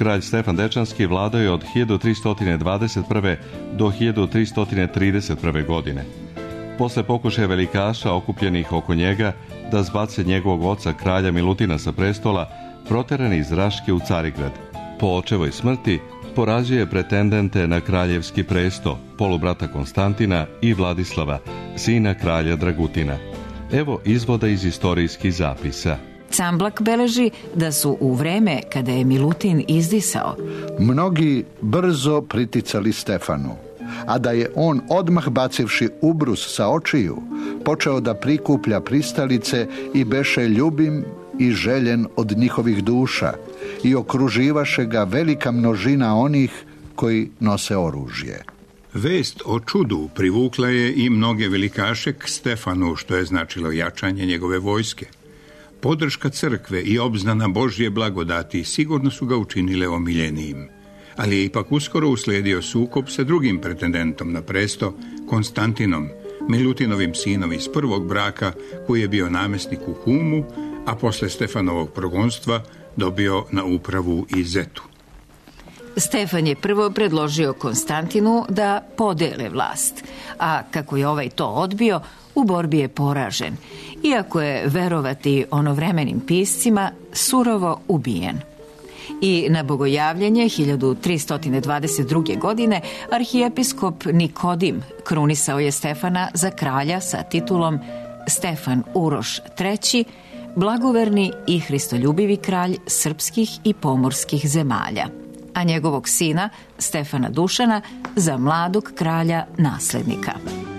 kralj Stefan Dečanski vladao je od hiljadu tristo dvadeset prve. do hiljadu tristo trideset prve. godine. Posle pokušaja velikaša okupljenih oko njega da zbace njegovog oca kralja Milutina sa prestola, proteran iz Raške u Carigrad. Po očevoj smrti porazio je pretendente na kraljevski presto, polubrata Konstantina i Vladislava, sina kralja Dragutina. Evo izvoda iz istorijskih zapisa. Camblak beleži da su u vreme kada je Milutin izdisao mnogi brzo priticali Stefanu, a da je on odmah bacivši ubrus sa očiju počeo da prikuplja pristalice i beše ljubim i željen od njihovih duša i okruživaše ga velika množina onih koji nose oružje. Vest o čudu privukla je i mnoge velikaše k Stefanu, što je značilo jačanje njegove vojske. Podrška crkve i obznana Božje blagodati sigurno su ga učinile omiljenijim, ali je ipak uskoro uslijedio sukob sa drugim pretendentom na presto, Konstantinom, Milutinovim sinom iz prvog braka, koji je bio namjesnik u Humu, a posle Stefanovog progonstva dobio na upravu i Zetu. Stefan je prvo predložio Konstantinu da podele vlast, a kako je ovaj to odbio, u borbi je poražen, iako je, verovati onovremenim piscima, surovo ubijen. I na bogojavljenje hiljadu tristo dvadeset druge. godine arhijepiskop Nikodim krunisao je Stefana za kralja sa titulom Stefan Uroš treći, blagoverni i hristoljubivi kralj srpskih i pomorskih zemalja, a njegovog sina Stefana Dušana za mladog kralja naslednika.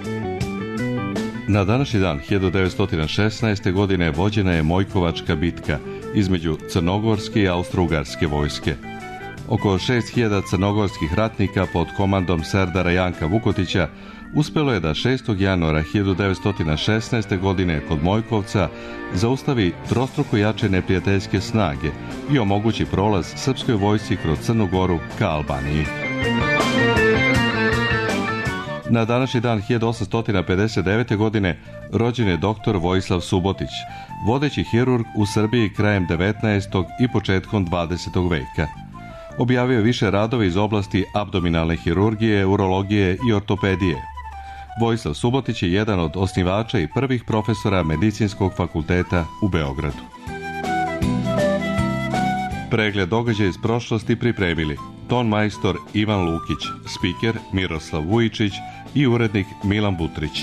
Na današnji dan hiljadu devetsto šesnaeste. godine vođena je Mojkovačka bitka između crnogorske i austrougarske vojske. Oko šest hiljada crnogorskih ratnika pod komandom serdara Janka Vukotića uspjelo je da šestog januara hiljadu devetsto šesnaeste. godine kod Mojkovca zaustavi trostruko jače neprijateljske snage i omogući prolaz srpskoj vojsci kroz Crnu Goru ka Albaniji. Na današnji dan hiljadu osamsto pedeset devete. godine rođen je doktor Vojislav Subotić, vodeći hirurg u Srbiji krajem devetnaestog i početkom dvadesetog veka. Objavio je više radova iz oblasti abdominalne hirurgije, urologije i ortopedije. Vojislav Subotić je jedan od osnivača i prvih profesora Medicinskog fakulteta u Beogradu. Pregled događaja iz prošlosti pripremili ton majstor Ivan Lukić, spiker Miroslav Vujičić i urednik Milan Butrić.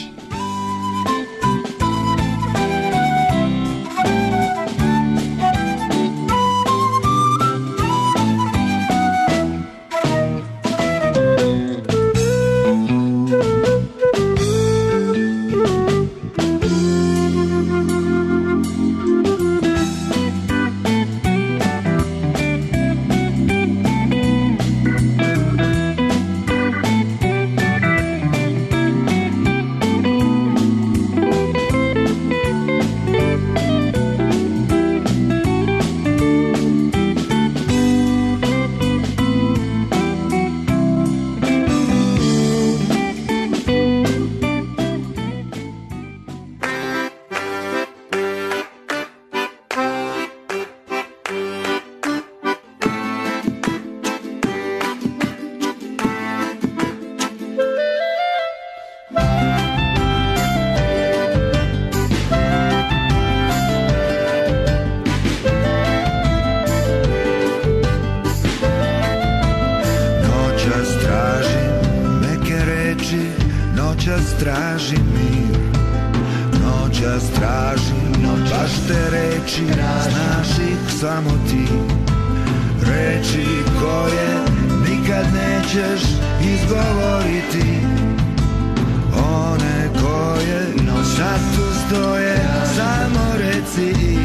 tražim mir, noćas tražim, baš te reči, znaš ih samo ti, reči koje nikad nećeš izgovoriti, one koje sad tu stoje, samo reci ih.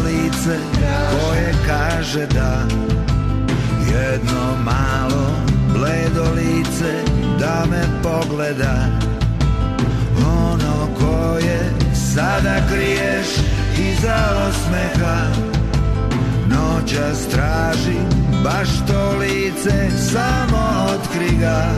Koje kaže da jedno malo bledo lice da me pogleda, ono koje sada kriješ iza osmeha. Noćas tražim baš to lice, samo otkri ga.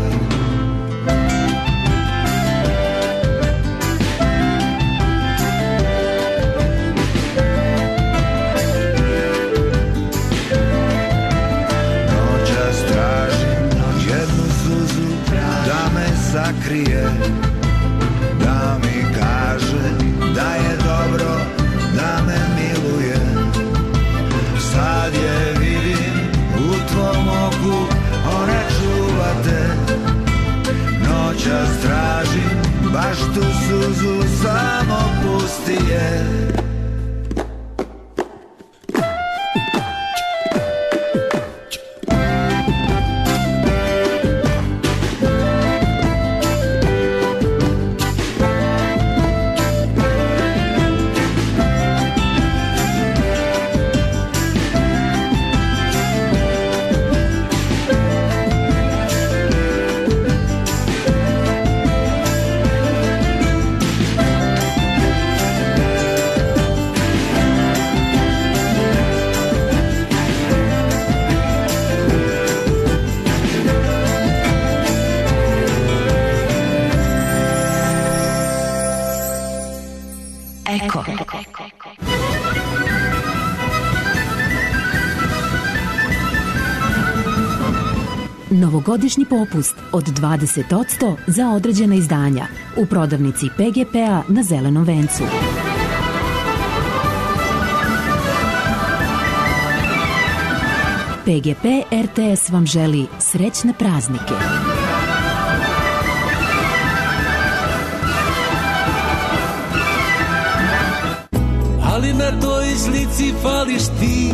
Noćas tražim jednu suzu da me sakrije, da mi kaže da je dobro, da me miluje. Sad je vidim u tvom oku, ona čuva te. Noćas tražim baš tu suzu, samo pusti je. Eko. Novogodišnji popust od dvadeset posto za određena izdanja u prodavnici P G P-a na Zelenom vencu. P G P R T S vam želi srećne praznike. Ali na toj slici fališ ti,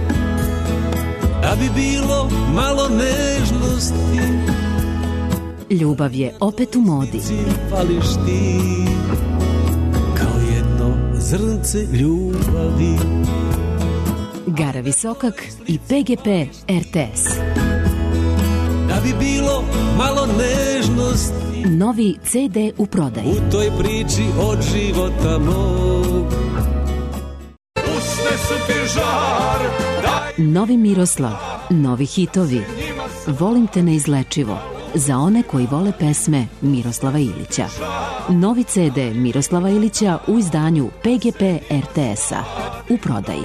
da bi bilo malo nežnosti. Ljubav je opet u modi. Fališ ti, kao jedno zrnce ljubavi. Gara Visokak i P G P R T S. Da bi bilo malo nežnosti. Novi C D u prodaji. U toj priči od života mog. Žar, novi Miroslav, novi hitovi. Volim te neizlečivo. Za one koji vole pesme Miroslava Ilića. Novi C D Miroslava Ilića u izdanju P G P R T S-a u prodaji.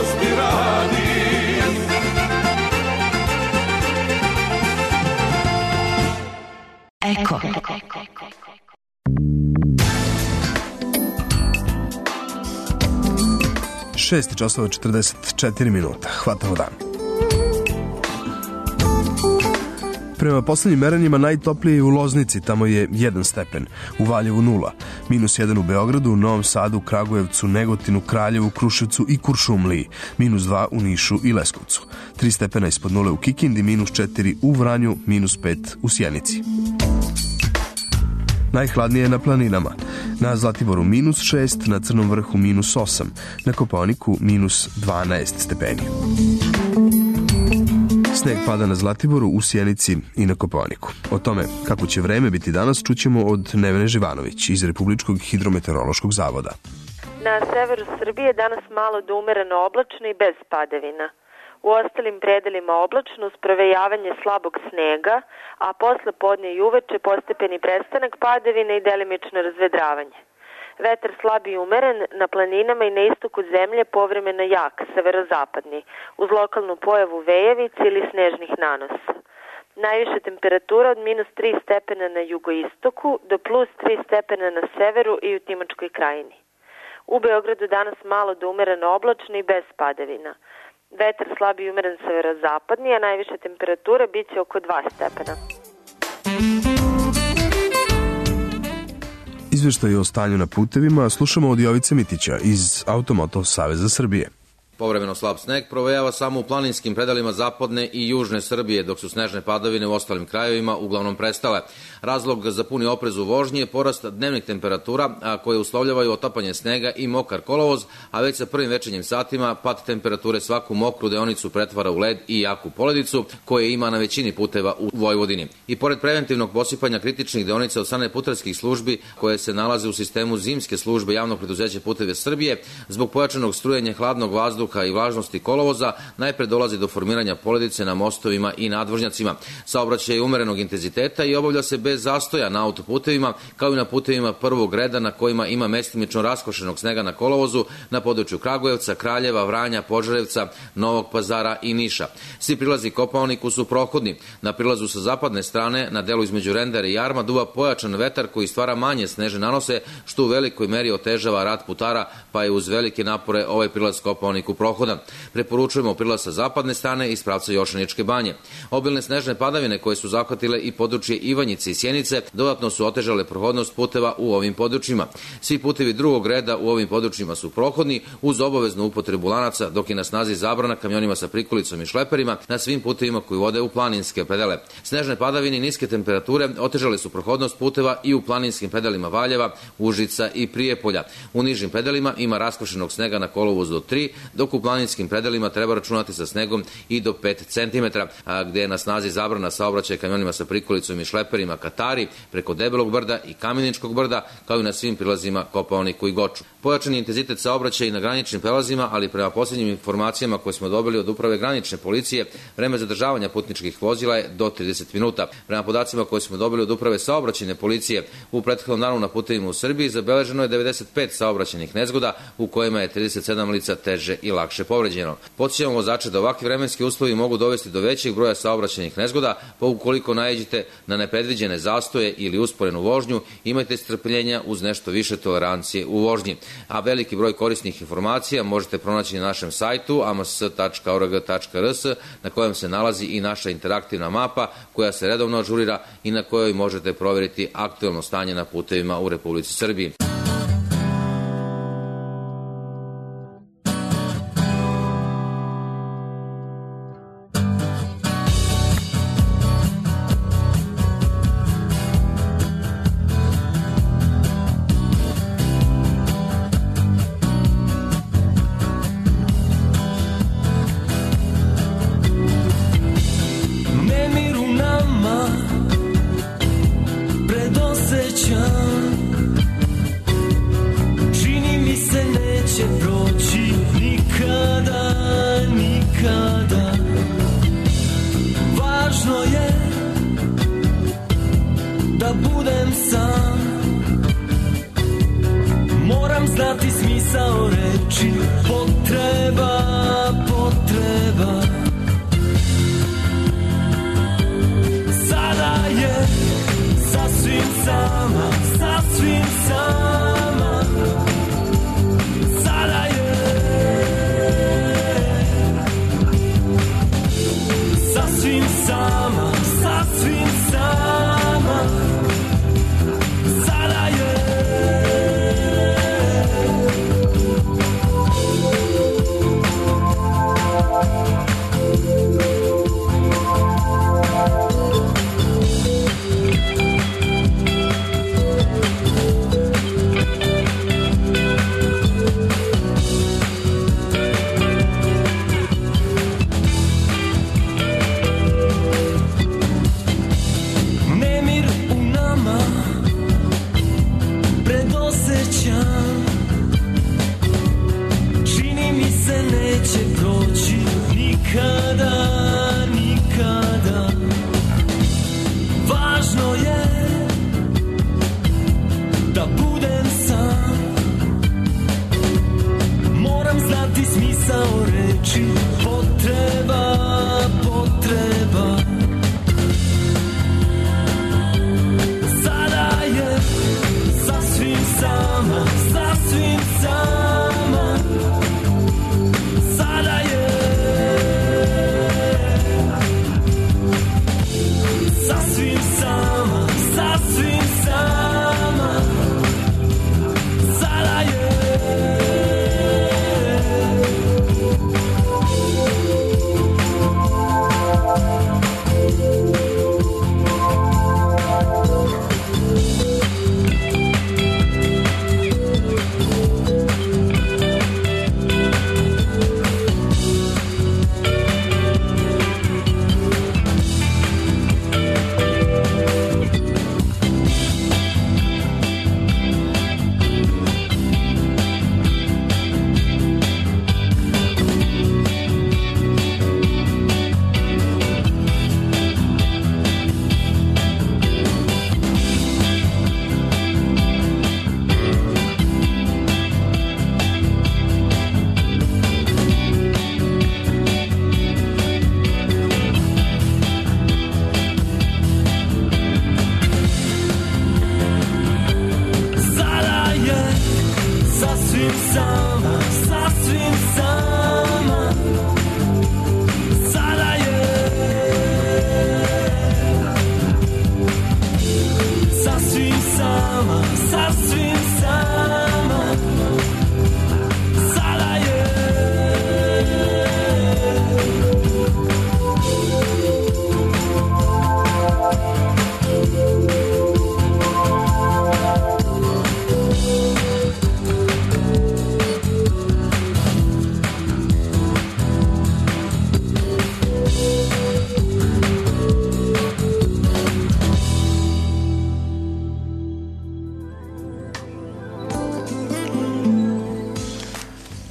Eko. šest časova četrdeset četiri minuta. Hvatamo dan. Prema poslednjim merenjima najtoplije je u Loznici, tamo je jedan stepen, u Valjevu nula, minus jedan u Beogradu, u Novom Sadu, Kragujevcu, Negotinu, Kraljevu, Kruševcu i Kuršumliji, minus dva u Nišu i Leskovcu, tri stepena ispod nule u Kikindi, minus četiri u Vranju, minus pet u Sjenici. Najhladnije je na planinama. Na Zlatiboru minus šest, na Crnom vrhu minus osam, na Kopaoniku minus dvanaest stepeni. Sneg pada na Zlatiboru, u Sjenici i na Kopaoniku. O tome kako će vreme biti danas čućemo od Nevene Živanović iz Republičkog hidrometeorološkog zavoda. Na severu Srbije danas malo do umereno oblačno i bez padavina. U ostalim predelima oblačno uz provejavanje slabog snega, a posle podne i uveče postepeni prestanak padavine i delimično razvedravanje. Vetar slab i umeren, na planinama i na istoku zemlje povremeno jak, severozapadni, uz lokalnu pojavu vejevice ili snežnih nanosa. Najviša temperatura od minus tri stepena na jugoistoku do plus tri stepena na severu i u Timočkoj krajini. U Beogradu danas malo do umereno oblačno i bez padavina. Vetar slab i umeren severozapadni, a najviša temperatura biće oko dva stepena. Izveštaj o stanju na putevima slušamo od Jovice Mitića iz Automoto Saveza Srbije. Povremeno slab sneg provejava samo u planinskim predelima zapadne i južne Srbije, dok su snežne padavine u ostalim krajevima uglavnom prestale. Razlog za puni oprez u vožnji je porast dnevnih temperatura, a koje uslovljavaju otapanje snega i mokar kolovoz, a već sa prvim večernjim satima pad temperature svaku mokru deonicu pretvara u led i jaku poledicu, koje ima na većini puteva u Vojvodini. I pored preventivnog posipanja kritičnih deonica od strane putarskih službi, koje se nalaze u sistemu zimske službe javnog preduzeća Puteve Srbije, zbog pojačanog strujenja hladnog vazduha i vlažnosti kolovoza, najpre dolazi do formiranja poledice na mostovima i nadvožnjacima. Saobraćaj je umerenog intenziteta i obavlja se bez zastoja na autoputevima, kao i na putevima prvog reda na kojima ima mestimično raskošenog snega na kolovozu na području Kragujevca, Kraljeva, Vranja, Požarevca, Novog Pazara i Niša. Svi prilazi Kopaoniku su prohodni. Na prilazu sa zapadne strane, na delu između Rendera i Jarma, duva pojačan vetar koji stvara manje snežne nanose, što u velikoj meri otežava rad putara, pa je uz velike napore ovaj prilaz Kopaoniku prohodan. Preporučujemo prilaz sa zapadne strane iz pravca Jošaničke banje. Obilne snežne padavine koje su zahvatile i područje Ivanjice i Sjenice dodatno su otežale prohodnost puteva u ovim područjima. Svi putevi drugog reda u ovim područjima su prohodni uz obaveznu upotrebu lanaca, dok je na snazi zabrana kamionima sa prikolicom i šleperima na svim putevima koji vode u planinske predele. Snežne padavine i niske temperature otežale su prohodnost puteva i u planinskim predelima Valjeva, Užica i Prijepolja. U nižim predelima ima raskošenog snega na kolovozu do tri, dok u planinskim predelima treba računati sa snegom i do pet centimetara, a gde je na snazi zabrana saobraćaja kamionima sa prikolicom i šleperima Katari preko Debelog brda i Kameničkog brda, kao i na svim prilazima Kopaoniku i Goču. Pojačani intenzitet saobraćaja i na graničnim prelazima, ali prema posljednjim informacijama koje smo dobili od Uprave granične policije, vreme zadržavanja putničkih vozila je do trideset minuta. Prema podacima koje smo dobili od Uprave saobraćajne policije, u prethodnom danu na putevima u Srbiji zabeleženo je devedeset pet saobraćajnih nezgoda, u kojima je trideset sedam lica teže i lakše povređeno. Podsjećamo vozače da ovakvi vremenski uslovi mogu dovesti do većeg broja saobraćajnih nezgoda, pa ukoliko naiđete na nepredviđene zastoje ili usporenu vožnju, imajte strpljenja uz nešto više tolerancije u vožnji. A veliki broj korisnih informacija možete pronaći na našem sajtu a m s tačka o r g tačka r s, na kojem se nalazi i naša interaktivna mapa koja se redovno ažurira i na kojoj možete provjeriti aktuelno stanje na putevima u Republici Srbiji. Nemir u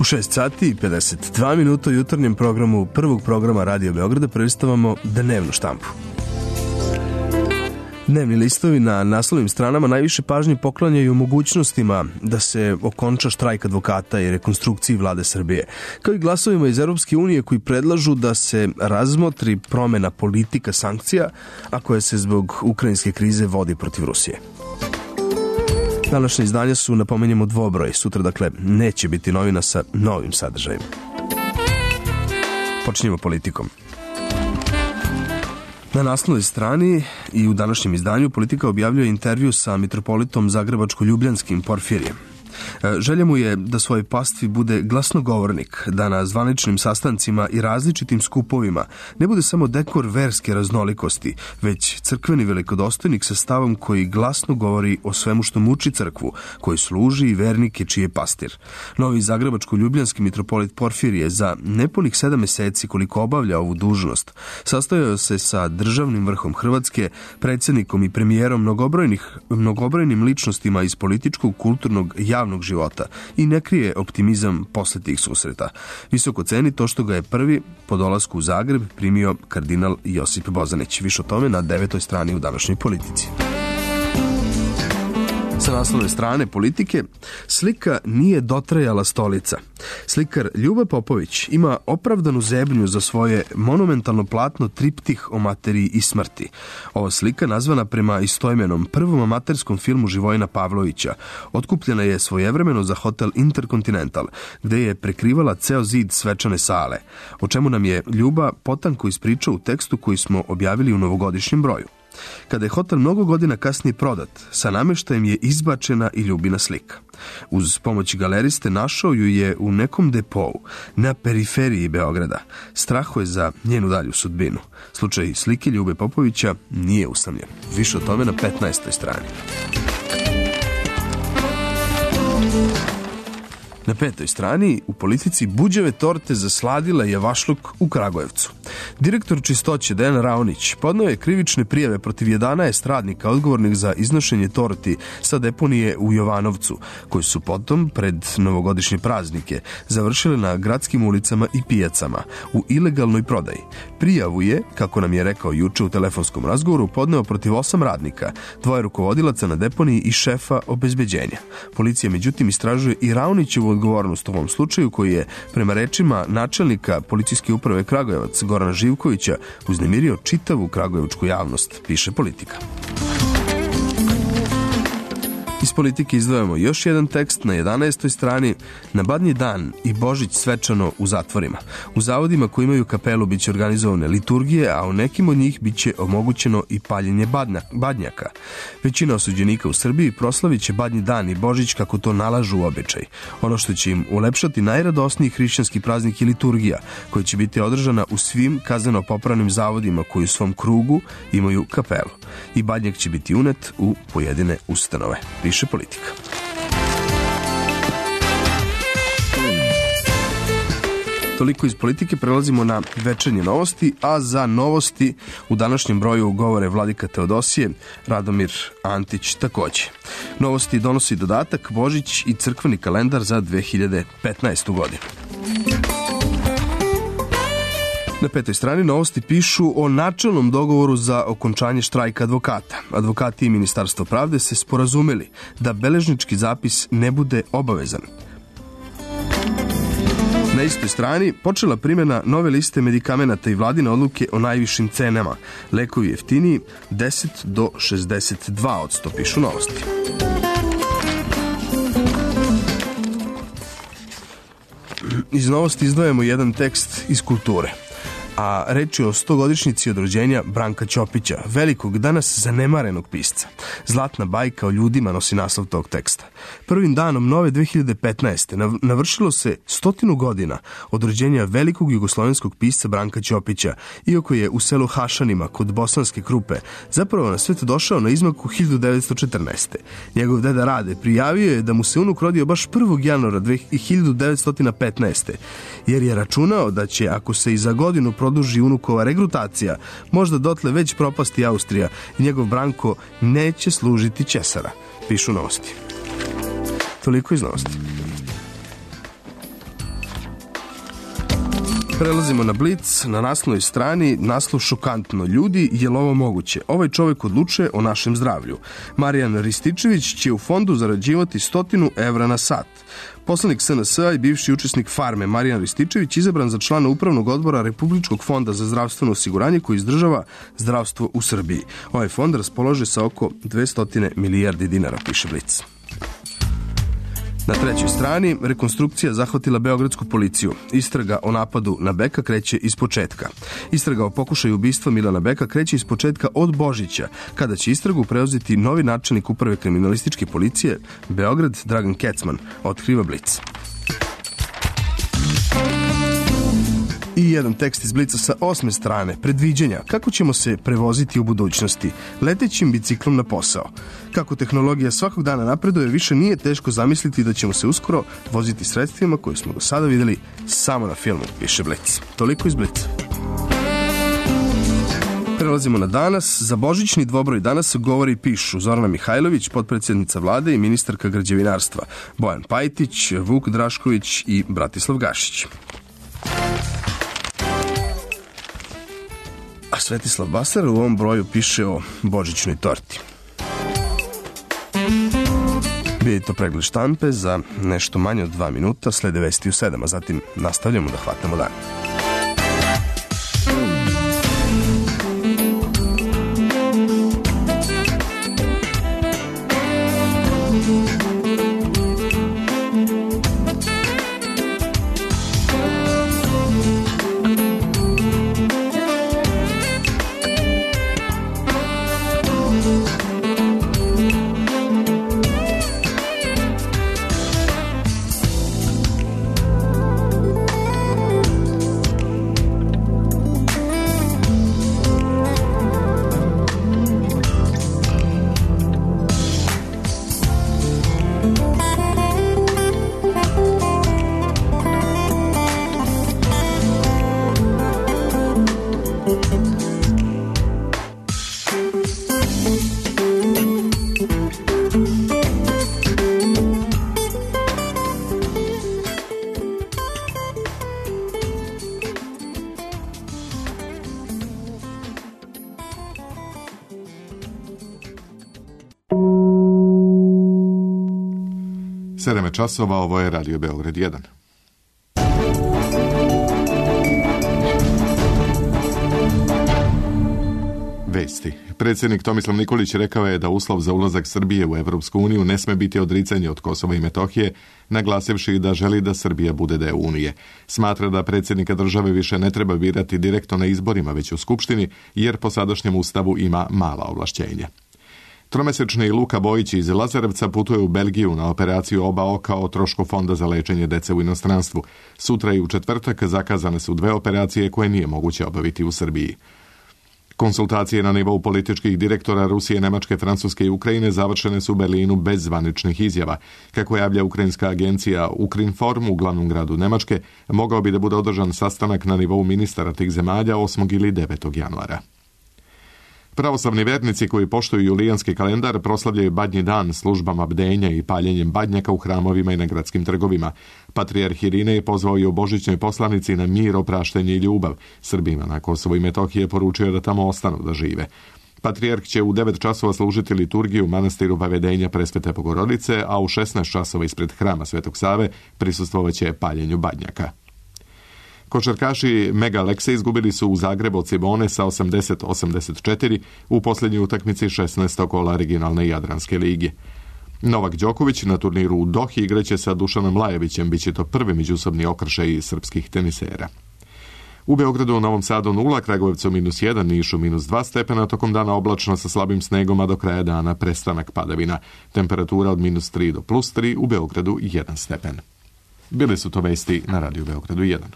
šest sati i pedeset dva minuta u jutarnjem programu prvog programa Radio Beograda prelistavamo dnevnu štampu. Dnevni listovi na naslovnim stranama najviše pažnje poklanjaju mogućnostima da se okonča štrajk advokata i rekonstrukciji vlade Srbije, kao i glasovima iz Europske unije koji predlažu da se razmotri promena politika sankcija, a koje se zbog ukrajinske krize vodi protiv Rusije. Današnje izdanja su, napomenjamo, dvobroj. Sutra, dakle, neće biti novina sa novim sadržajima. Počinjemo politikom. Na naslovnoj strani i u današnjem izdanju Politika objavljuje intervju sa mitropolitom Zagrebačko-Ljubljanskim Porfirijem. Želja mu je da svoj pastvi bude glasnogovornik, da na zvaničnim sastancima i različitim skupovima ne bude samo dekor verske raznolikosti, već crkveni velikodostojnik sa stavom koji glasno govori o svemu što muči crkvu, koji služi i vernike čiji je pastir. Novi Zagrebačko-Ljubljanski mitropolit Porfirije za nepunih sedam meseci koliko obavlja ovu dužnost sastojao se sa državnim vrhom Hrvatske, predsjednikom i premijerom mnogobrojnih, mnogobrojnim ličnostima iz političkog, kulturnog, javnog života i ne krije optimizam posle tih susreta. Visoko ceni to što ga je prvi po dolasku u Zagreb primio kardinal Josip Bozanić. Više o tome na devetoj strani u današnjoj Politici. Sa naslovne strane Politike, slika nije dotrajala stolica. Slikar Ljuba Popović ima opravdanu zebnju za svoje monumentalno platno Triptih o materiji i smrti. Ova slika, nazvana prema istoimenom prvom amaterskom filmu Živojina Pavlovića, otkupljena je svojevremeno za hotel Intercontinental, gde je prekrivala ceo zid svečane sale, o čemu nam je Ljuba potanko ispričao u tekstu koji smo objavili u novogodišnjem broju. Kada je hotel mnogo godina kasnije prodat, sa nameštajem je izbačena i Ljubina slika. Uz pomoć galeriste našao ju je u nekom depou, na periferiji Beograda. Strahuje za njenu dalju sudbinu. Slučaj slike Ljube Popovića nije usamljen. Više o tome na petnaestoj strani. Na petoj strani u Politici Buđeve torte zasladila je vašluk u Kragujevcu. Direktor čistoće Dejan Raonić podneo je krivične prijave protiv jedanaest radnika odgovornih za iznošenje torti sa deponije u Jovanovcu, koji su potom, pred novogodišnje praznike, završile na gradskim ulicama i pijacama u ilegalnoj prodaji. Prijavu je, kako nam je rekao juče u telefonskom razgovoru, podneo protiv osam radnika, dvoje rukovodilaca na deponiji i šefa obezbeđenja. Policija međutim istražuje i Raonićevu odgovornost u ovom slučaju, koji je, prema rečima načelnika policijske uprave Kragujevac Gorana Živkovića, uznemirio čitavu kragujevačku javnost, piše Politika. Iz Politike izdvajamo još jedan tekst na jedanaestoj strani. Na Badnji dan i Božić svečano u zatvorima. U zavodima koji imaju kapelu biće organizovane liturgije, a u nekim od njih biće omogućeno i paljenje badnjaka. Većina osuđenika u Srbiji proslavit će Badnji dan i Božić kako to nalažu običaj. Ono što će im ulepšati najradosniji hrišćanski praznik je liturgija, koja će biti održana u svim kazneno-popravnim zavodima koji u svom krugu imaju kapelu. I badnjak će biti unet u pojedine ustanove, piše Politika. Toliko iz Politike, prelazimo na večernje novosti, a za novosti u današnjem broju govore Vladika Teodosije, Radomir Antić takođe. Novosti donosi dodatak Božić i crkveni kalendar za dve hiljade petnaestu godinu. Na petoj strani novosti pišu o načelnom dogovoru za okončanje štrajka advokata. Advokati i Ministarstvo pravde se sporazumeli da beležnički zapis ne bude obavezan. Na istoj strani počela primjena nove liste medikamenata i vladine odluke o najvišim cenama. Lekovi jeftiniji deset do šezdeset dva posto, pišu novosti. Iz novosti izdvajamo jedan tekst iz kulture. A reč je o stogodišnjici od rođenja Branka Ćopića, velikog danas zanemarenog pisca. Zlatna bajka o ljudima nosi naslov tog teksta. Prvim danom nove dve hiljade petnaeste. navršilo se stotinu godina od rođenja velikog jugoslovenskog pisca Branka Ćopića, iako je u selu Hašanima kod Bosanske Krupe zapravo na svet došao na izmaku hiljadu devetsto četrnaeste. Njegov deda Rade prijavio je da mu se unuk rodio baš prvog januara hiljadu devetsto petnaeste. jer je računao da će, ako se i za godinu produži unukova regrutacija, možda dotle već propasti Austrija i njegov Branko neće služiti Ćesara, pišu novosti. Toliko iz novosti. Prelazimo na Blic, na naslovnoj strani naslov šokantno. Ljudi, je li ovo moguće? Ovaj čovjek odlučuje o našem zdravlju. Marijan Rističević će u fondu zarađivati stotinu evra na sat. Poslanik S N S-a i bivši učesnik Farme Marijan Rističević izabran za člana upravnog odbora Republičkog fonda za zdravstveno osiguranje koji izdržava zdravstvo u Srbiji. Ovaj fond raspolaže sa oko dvesta milijardi dinara, piše Blic. Na trećoj strani, rekonstrukcija zahvatila beogradsku policiju. Istraga o napadu na Beka kreće iz početka. Istraga o pokušaju ubistva Milana Beka kreće iz početka od Božića, kada će istragu preuzeti novi načelnik uprave kriminalističke policije Beograd Dragan Kecman, otkriva Blic. I jedan tekst iz Blica sa osme strane, predviđenja kako ćemo se prevoziti u budućnosti, letećim biciklom na posao. Kako tehnologija svakog dana napreduje, više nije teško zamisliti da ćemo se uskoro voziti sredstvima koje smo do sada videli samo na filmu, piše Blic. Toliko iz Blica. Prelazimo na danas. Za božićni dvobroj danas govori i pišu Zorana Mihajlović, potpredsjednica vlade i ministarka građevinarstva, Bojan Pajtić, Vuk Drašković i Bratislav Gašić. A Svetislav Basar u ovom broju piše o božićnoj torti. Bio je to pregled štampe za nešto manje od dva minuta, slede vesti u sedam, a zatim nastavljamo da hvatamo dan. sedam časova, ovo je Radio Beograd jedan. Vesti. Predsjednik Tomislav Nikolić rekao je da uslov za ulazak Srbije u Evropsku uniju ne sme biti odricanje od Kosova i Metohije, naglasivši da želi da Srbija bude deo Unije. Smatra da predsjednika države više ne treba birati direktno na izborima, već u Skupštini, jer po sadašnjem ustavu ima mala ovlašćenja. Tromesečni Luka Bojić iz Lazarevca putuje u Belgiju na operaciju oba oka o trošku fonda za lečenje dece u inostranstvu. Sutra i u četvrtak zakazane su dve operacije koje nije moguće obaviti u Srbiji. Konsultacije na nivou političkih direktora Rusije, Nemačke, Francuske i Ukrajine završene su u Berlinu bez zvaničnih izjava. Kako javlja ukrajinska agencija Ukrinform u glavnom gradu Nemačke, mogao bi da bude održan sastanak na nivou ministara tih zemalja osmog ili devetog januara. Pravoslavni vernici koji poštuju julijanski kalendar proslavljaju Badnji dan službama bdenja i paljenjem badnjaka u hramovima i na gradskim trgovima. Patrijarh Irinej je pozvao i u božićnoj poslanici na mir, opraštenje i ljubav. Srbima na Kosovu i Metohiji je poručio da tamo ostanu da žive. Patrijarh će u devet časova služiti liturgiju u manastiru Vavedenja Presvete Bogorodice, a u šesnaest časova ispred hrama Svetog Save prisustvovaće paljenju badnjaka. Košarkaši Mega Lekse izgubili su u Zagrebu od Cibone sa osamdeset osamdeset četiri u posljednjoj utakmici šesnaestog kola regionalne Jadranske lige. Novak Đoković na turniru u Dohi igraće sa Dušanom Lajevićem, bit će to prvi međusobni okršaj srpskih tenisera. U Beogradu, u Novom Sadu nula, Kragujevcu minus jedan, Nišu minus dva stepena, tokom dana oblačno sa slabim snegom, a do kraja dana prestanak padavina. Temperatura od minus tri do plus tri, u Beogradu jedan stepen. Bili su to vesti na Radio Beogradu jedan.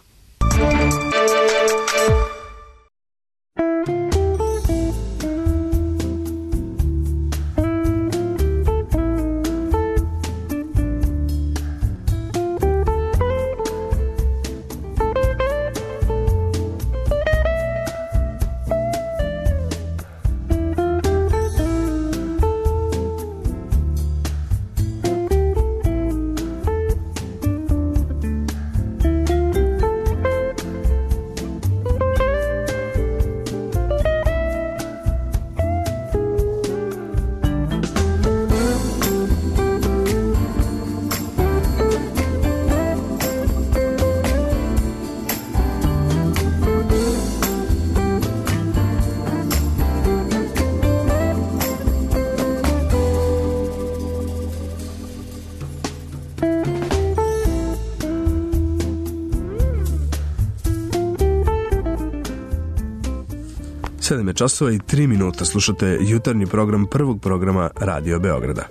sedam je časova i tri minuta, slušate jutarnji program prvog programa Radio Beograda.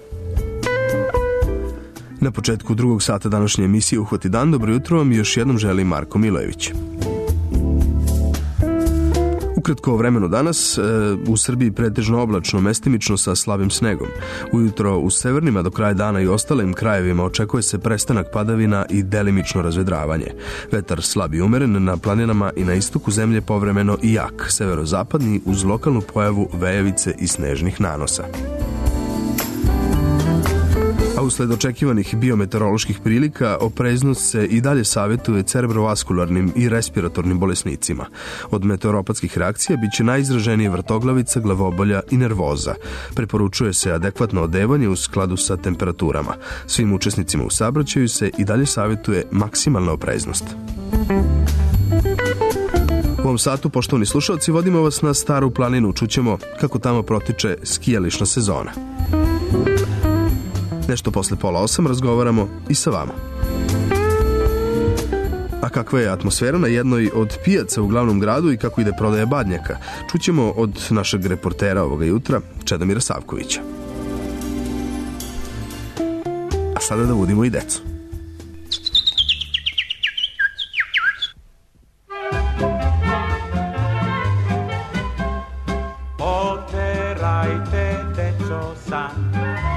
Na početku drugog sata današnje emisije Uhvati dan, dobro jutro vam još jednom želi Marko Milojević. Ukratko o vremenu danas, e, u Srbiji pretežno oblačno, mestimično sa slabim snegom. Ujutro u severnima do kraja dana i ostalim krajevima očekuje se prestanak padavina i delimično razvedravanje. Vetar slab i umeren, na planinama i na istoku zemlje povremeno i jak, severozapadni uz lokalnu pojavu vejevice i snežnih nanosa. A usled očekivanih biometeoroloških prilika, opreznost se i dalje savjetuje cerebrovaskularnim i respiratornim bolesnicima. Od meteoropatskih reakcija biće najizraženije vrtoglavica, glavobolja i nervoza. Preporučuje se adekvatno odevanje u skladu sa temperaturama. Svim učesnicima u saobraćaju se i dalje savjetuje maksimalna opreznost. U ovom satu, poštovani slušalci, vodimo vas na Staru planinu. Čućemo kako tamo protiče skijališna sezona. Nešto posle pola osam razgovaramo i sa vama. A kakva je atmosfera na jednoj od pijaca u glavnom gradu i kako ide prodaja badnjaka, čućemo od našeg reportera ovoga jutra, Čedomira Savkovića. A sada da budimo i decu. Oterajte, deco, san,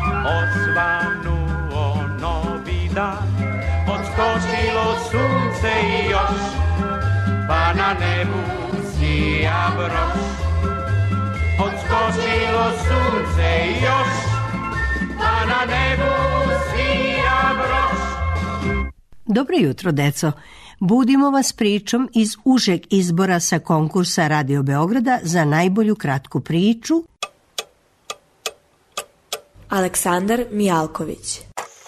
osvanuo novi dan, odskočilo sunce i još, pa na nebu sija broš. Odskočilo sunce i još, pa na nebu sija broš. Dobro jutro, deco. Budimo vas pričom iz užeg izbora sa konkursa Radio Beograda za najbolju kratku priču. Aleksandar Mijalković.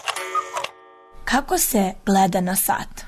Kako se gleda na sat?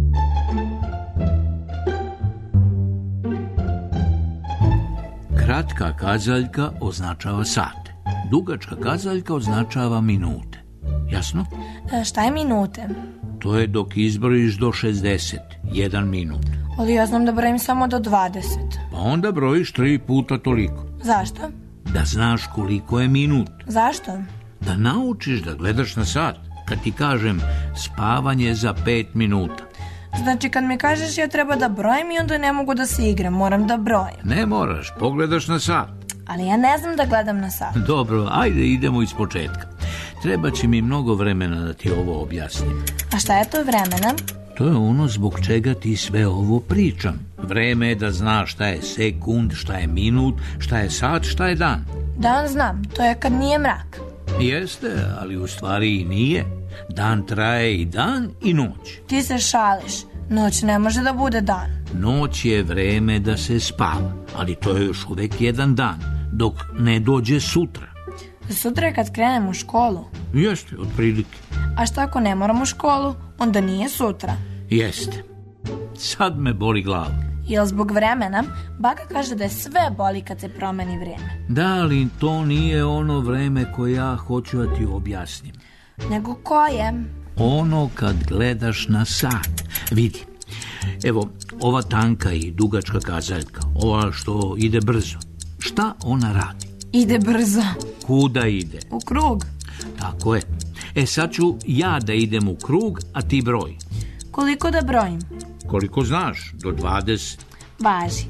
Kratka kazaljka označava sate. Dugačka kazaljka označava minute. Jasno? E, šta je minute? To je dok izbrojiš do šezdeset, jedan minut. Ali ja znam da brojim samo do dvadeset. Pa onda brojiš tri puta toliko. Zašto? Da znaš koliko je minut. Zašto? Da naučiš da gledaš na sat. Kad ti kažem spavanje za pet minuta. Znači kad mi kažeš ja treba da brojim i onda ne mogu da se igram, moram da brojim. Ne moraš, pogledaš na sat. Ali ja ne znam da gledam na sat. Dobro, ajde idemo iz početka. Treba će mi mnogo vremena da ti ovo objasnim. A šta je to vremena? To je ono zbog čega ti sve ovo pričam. Vreme je da znaš šta je sekund, šta je minut, šta je sat, šta je dan. Dan znam, to je kad nije mrak. Jeste, ali u stvari i nije. Dan traje i dan i noć. Ti se šališ, noć ne može da bude dan. Noć je vreme da se spava, ali to je još uvek jedan dan, dok ne dođe sutra. Sutra je kad krenem u školu. Jeste, otprilike. A šta ako ne moram u školu, onda nije sutra. Jeste. Sad me boli glava. Jel zbog vremena? Baka kaže da je sve boli kad se promeni vrijeme. Da, ali to nije ono vreme koje ja hoću da ti objasnim. Nego koje? Ono kad gledaš na sat. Vidi, evo, ova tanka i dugačka kazaljka, ova što ide brzo. Šta ona radi? Ide brzo. Kuda ide? U krug. Tako je. E sad ću ja da idem u krug, a ti broj. Koliko da brojim? Koliko znaš, do dvadeset. Važi.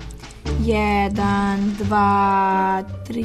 Jedan, dva, tri...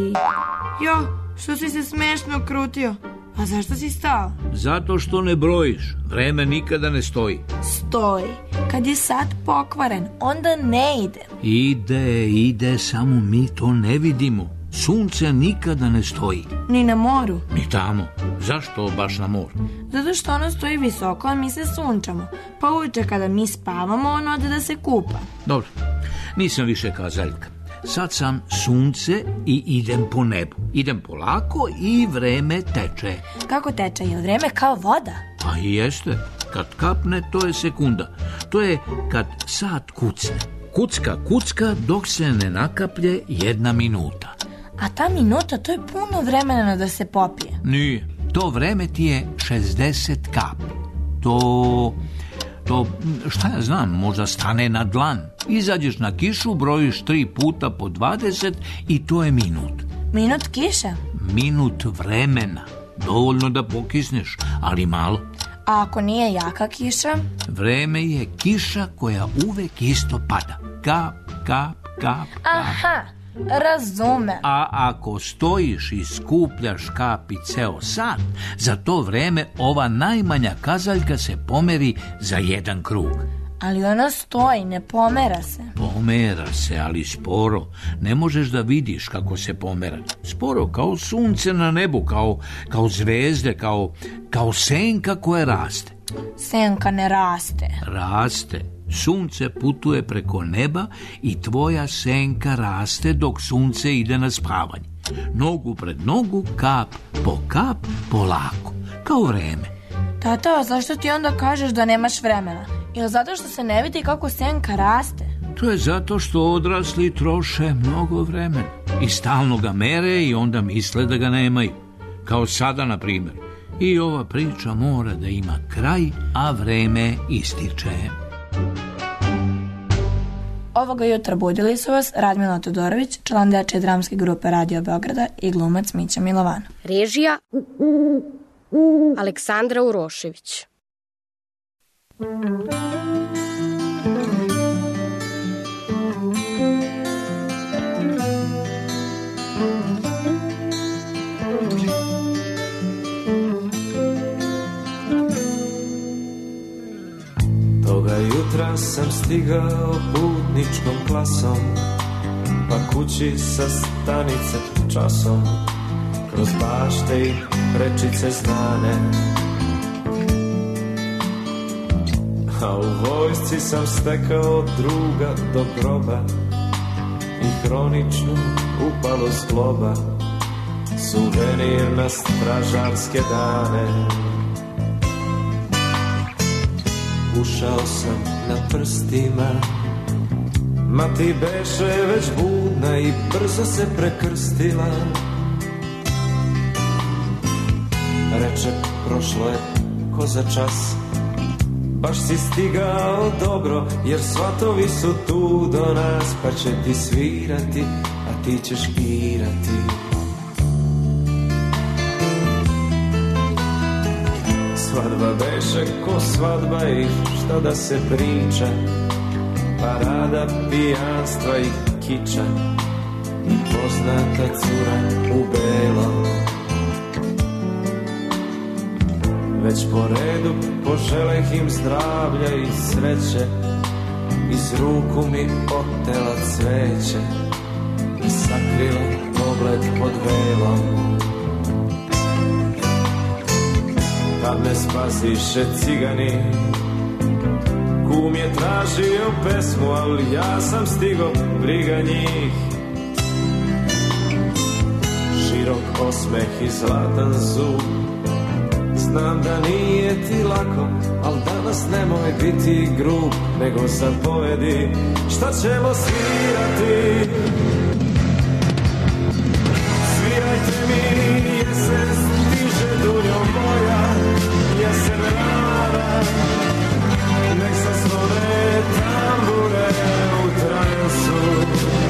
Jo, što si se smešno krutio? A zašto si stao? Zato što ne brojiš. Vreme nikada ne stoji. Stoji. Kad je sat pokvaren, onda ne ide. Ide, ide, samo mi to ne vidimo. Sunce nikada ne stoji. Ni na moru? Ni tamo. Zašto baš na moru? Zato što ono stoji visoko, a mi se sunčamo. Pa uveče kada mi spavamo, ono ode da se kupa. Dobro, nisam više kazaljka. Sad sam sunce i idem po nebu. Idem polako i vreme teče. Kako teče? Je vreme kao voda? Pa i jeste. Kad kapne, to je sekunda. To je kad sat kucne. Kucka, kucka, dok se ne nakaplje jedna minuta. A ta minuta, to je puno vremena da se popije. Nije. To vreme ti je šezdeset kapi. To... to, šta ja znam, možda stane na dlan. Izađeš na kišu, brojiš tri puta po dvadeset i to je minut. Minut kiše? Minut vremena. Dovoljno da pokisneš, ali malo. A ako nije jaka kiša? Vreme je kiša koja uvek isto pada. Kap, kap, kap, kap. Aha, razumem. A ako stojiš i skupljaš kapi ceo sat, za to vreme ova najmanja kazaljka se pomeri za jedan krug. Ali ona stoji, ne pomera se. Pomera se, ali sporo. Ne možeš da vidiš kako se pomera. Sporo, kao sunce na nebu, kao, kao zvezde, kao, kao senka koja raste. Senka ne raste. Raste. Sunce putuje preko neba i tvoja senka raste dok sunce ide na spavanje. Nogu pred nogu, kap po kap, polako. Kao vreme. Tata, zašto ti onda kažeš da nemaš vremena? Ili zato što se ne vidi kako senka raste? To je zato što odrasli troše mnogo vremena i stalno ga mere i onda misle da ga nemaju. Kao sada, na primjer. I ova priča mora da ima kraj, a vreme ističe. Ovoga jutra budili su vas Radmila Todorović, član dečje dramske grupe Radio Beograda i glumac Mića Milovano. Režija Aleksandra Urošević. Toga jutra sam stigao putničkom klasom, pa kući sa stanice časom, kroz bašte i prečice znane. A u vojsci sam stekao druga do groba i hroničnu upalu zgloba, suvenir na stražarske dane. Ušao sam na prstima, mati beše već budna i brzo se prekrstila. Reče, prošlo je ko za čas, baš si stigao dobro, jer svatovi su tu do nas, pa će ti svirati, a ti ćeš irati. Svadba beše ko svadba i šta da se priča, parada pijanstva i kiča i poznata cura u belom. Već po redu poželeh im zdravlja i sreće, iz ruku mi otela cveće i sakrila pogled pod velom. Kad me spasiše cigani, kum je tražio pesmu, ali ja sam stigo, briga njih. Širok osmeh i zlatan zub, znam da nije ti lako, al danas nemoj biti grub, nego zapovedi šta ćemo svirati. Svirajte mi, jesen stiže dunjo moja, jesen rana, nek se slone tambure u transu.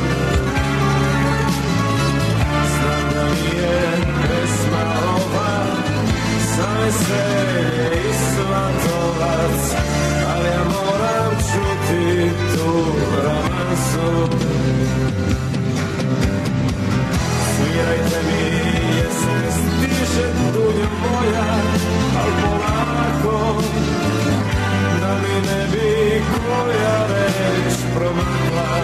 Znam da nije pesma ova za veselje i svatovac, ali ja moram čuti tu romansu. Svirajte mi, jesen stiže dunjo moja, al polako, da mi ne bi koja reč promakla.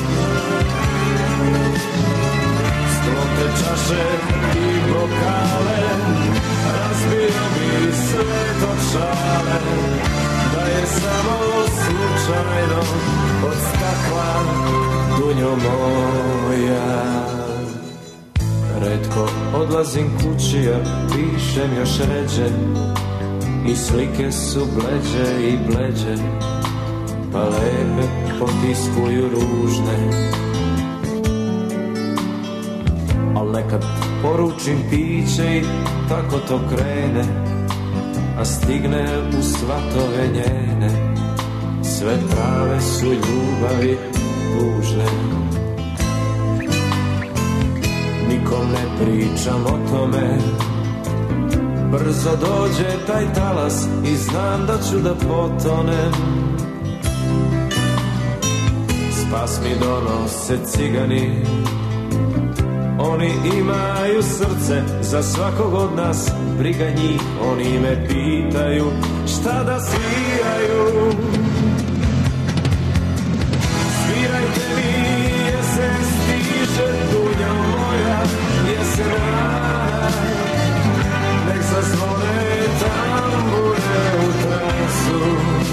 Sklote čaše i bokale, razbio bi sve to šale, da je samo slučajno od stakla dunjo moja. Retko odlazim kući, a pišem još ređe, i slike su bleđe i bleđe, pa lepe potiskuju ružne. Al nekad poručim piće i tako to krene, a stigne u svatove njene. sve prave su ljubavi tužne. Nikom ne pričam o tome, brzo dođe taj talas i znam da ću da potonem. Spas mi donose cigani, oni imaju srce za svakog od nas, briga njih, oni me pitaju šta da sviraju. Svirajte mi, jesen stiže, dunja moja, jesen rana, nek zazvone tambure u transu.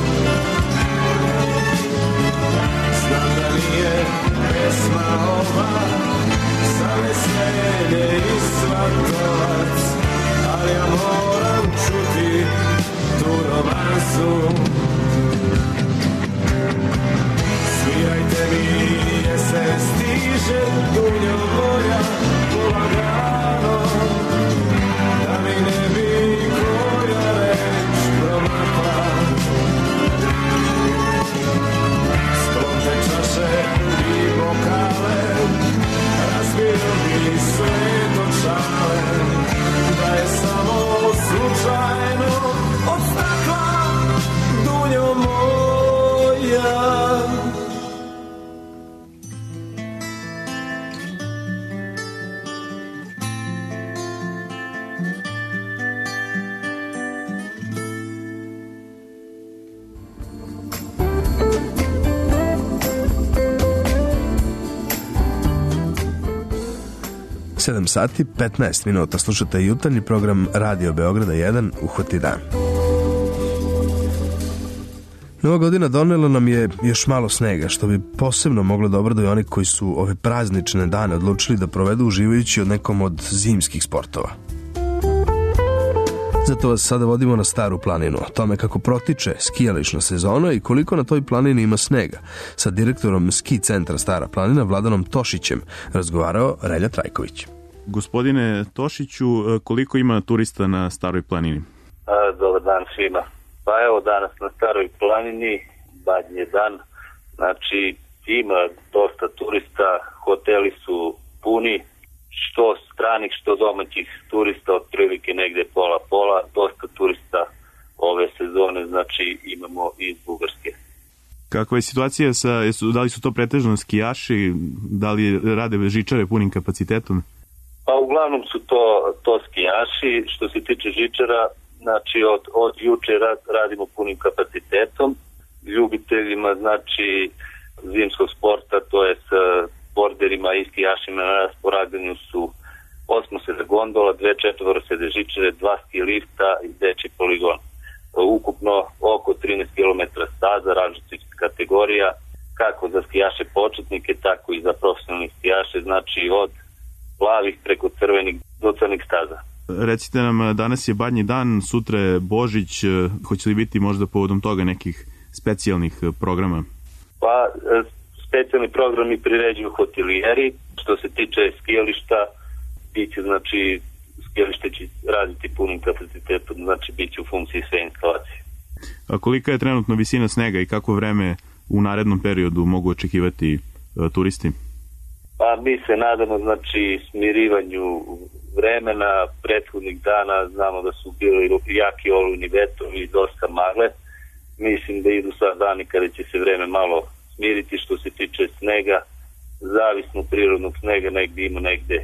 Znam da nije pesma ova za veselje i svatovac, ali ja moram čuti tu romansu. Svirajte mi, jesen stiže, dunjo moja, polagano, da mi ne bi koja reč promakla. Sklopte čaše i bokale, razbio bi sve do čale, da je samo slučajno od stakla dunjo moja. sedam sati, petnaest minuta, slušate jutarnji program Radio Beograda jedan, Uhvati dan. Nova godina donela nam je još malo snega, što bi posebno moglo da obraduje oni koji su ove praznične dane odlučili da provedu uživajući od nekom od zimskih sportova. Zato vas sada vodimo na Staru planinu, o tome kako protiče skijališna sezona i koliko na toj planini ima snega. Sa direktorom ski centra Stara planina Vladanom Tošićem razgovarao Relja Trajković. Gospodine Tošiću, koliko ima turista na Staroj planini? A, dobar dan svima. Pa evo danas na Staroj planini, badnji dan, znači ima dosta turista, hoteli su puni, što stranih, što domaćih turista, otprilike negde pola-pola, dosta turista ove sezone, znači imamo iz Bugarske. Kakva je situacija sa, da li su to pretežno skijaši, da li rade žičare punim kapacitetom? Pa uglavnom su to, to skijaši, što se tiče žičara, znači od, od juče radimo punim kapacitetom, ljubiteljima, znači zimskog sporta, to je s borderima i skijašima na rasporaganju su osmosede gondola, dve četvorosede žičare, dva ski lifta i deči poligon. Ukupno oko trinaest kilometara staza različitih kategorija, kako za skijaše početnike, tako i za profesionalne skijaše, znači od plavih preko crvenih do crnih staza. Recite nam, danas je badnji dan, sutra je Božić, hoće li biti možda povodom toga nekih specijalnih programa? Pa, specijalni programi priređuju hotelijeri. Što se tiče skijališta, biće, znači, skijalište će raditi punim kapacitetom, znači biće u funkciji sve instalacije. A kolika je trenutno visina snega i kako vreme u narednom periodu mogu očekivati uh, turisti? Pa mi se nadamo, znači, smirivanju vremena prethodnih dana, znamo da su bili jaki olujni vetrovi i dosta magle. Mislim da idu sad dani kada će se vreme malo smiriti. Što se tiče snega, zavisno prirodnog snega, negdje ima negde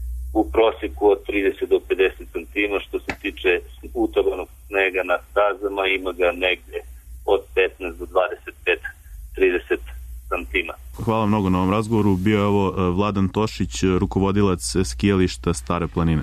u prosjeku od trideset do pedeset centimetara. Što se tiče utabanog snega na stazama, ima ga negde od petnaest do dvadeset pet do trideset centimetara. Hvala mnogo na ovom razgovoru. Bio je ovo Vladan Tošić, rukovodilac skijališta Stare planine.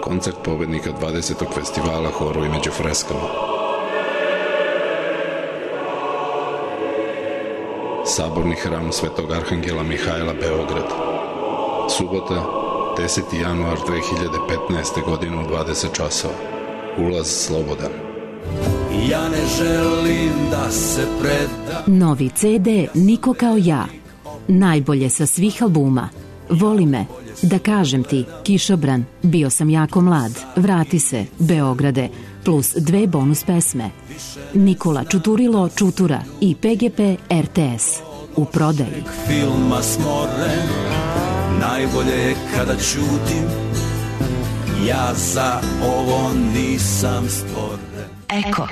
koncert pobednika dvadesetog festivala Horovi među freskama. Saborni hram Svetog Arhangela Mihajla, Beograd. Subota, deseti januar dve hiljade petnaeste. godine u dvadeset časova. Ulaz slobodan. Ja ne želim da se predam. Novi ce de Niko kao ja. Najbolje sa svih albuma. Voli me, Da kažem ti, Kišobran, Bio sam jako mlad, Vrati se, Beograde, plus dve bonus pesme. Nikola Čuturilo Čutura i pe ge pe er te es. U prodaji. Filma smoren, najbolje je kada ćutim, ja za ovo nisam stvoren. Eko.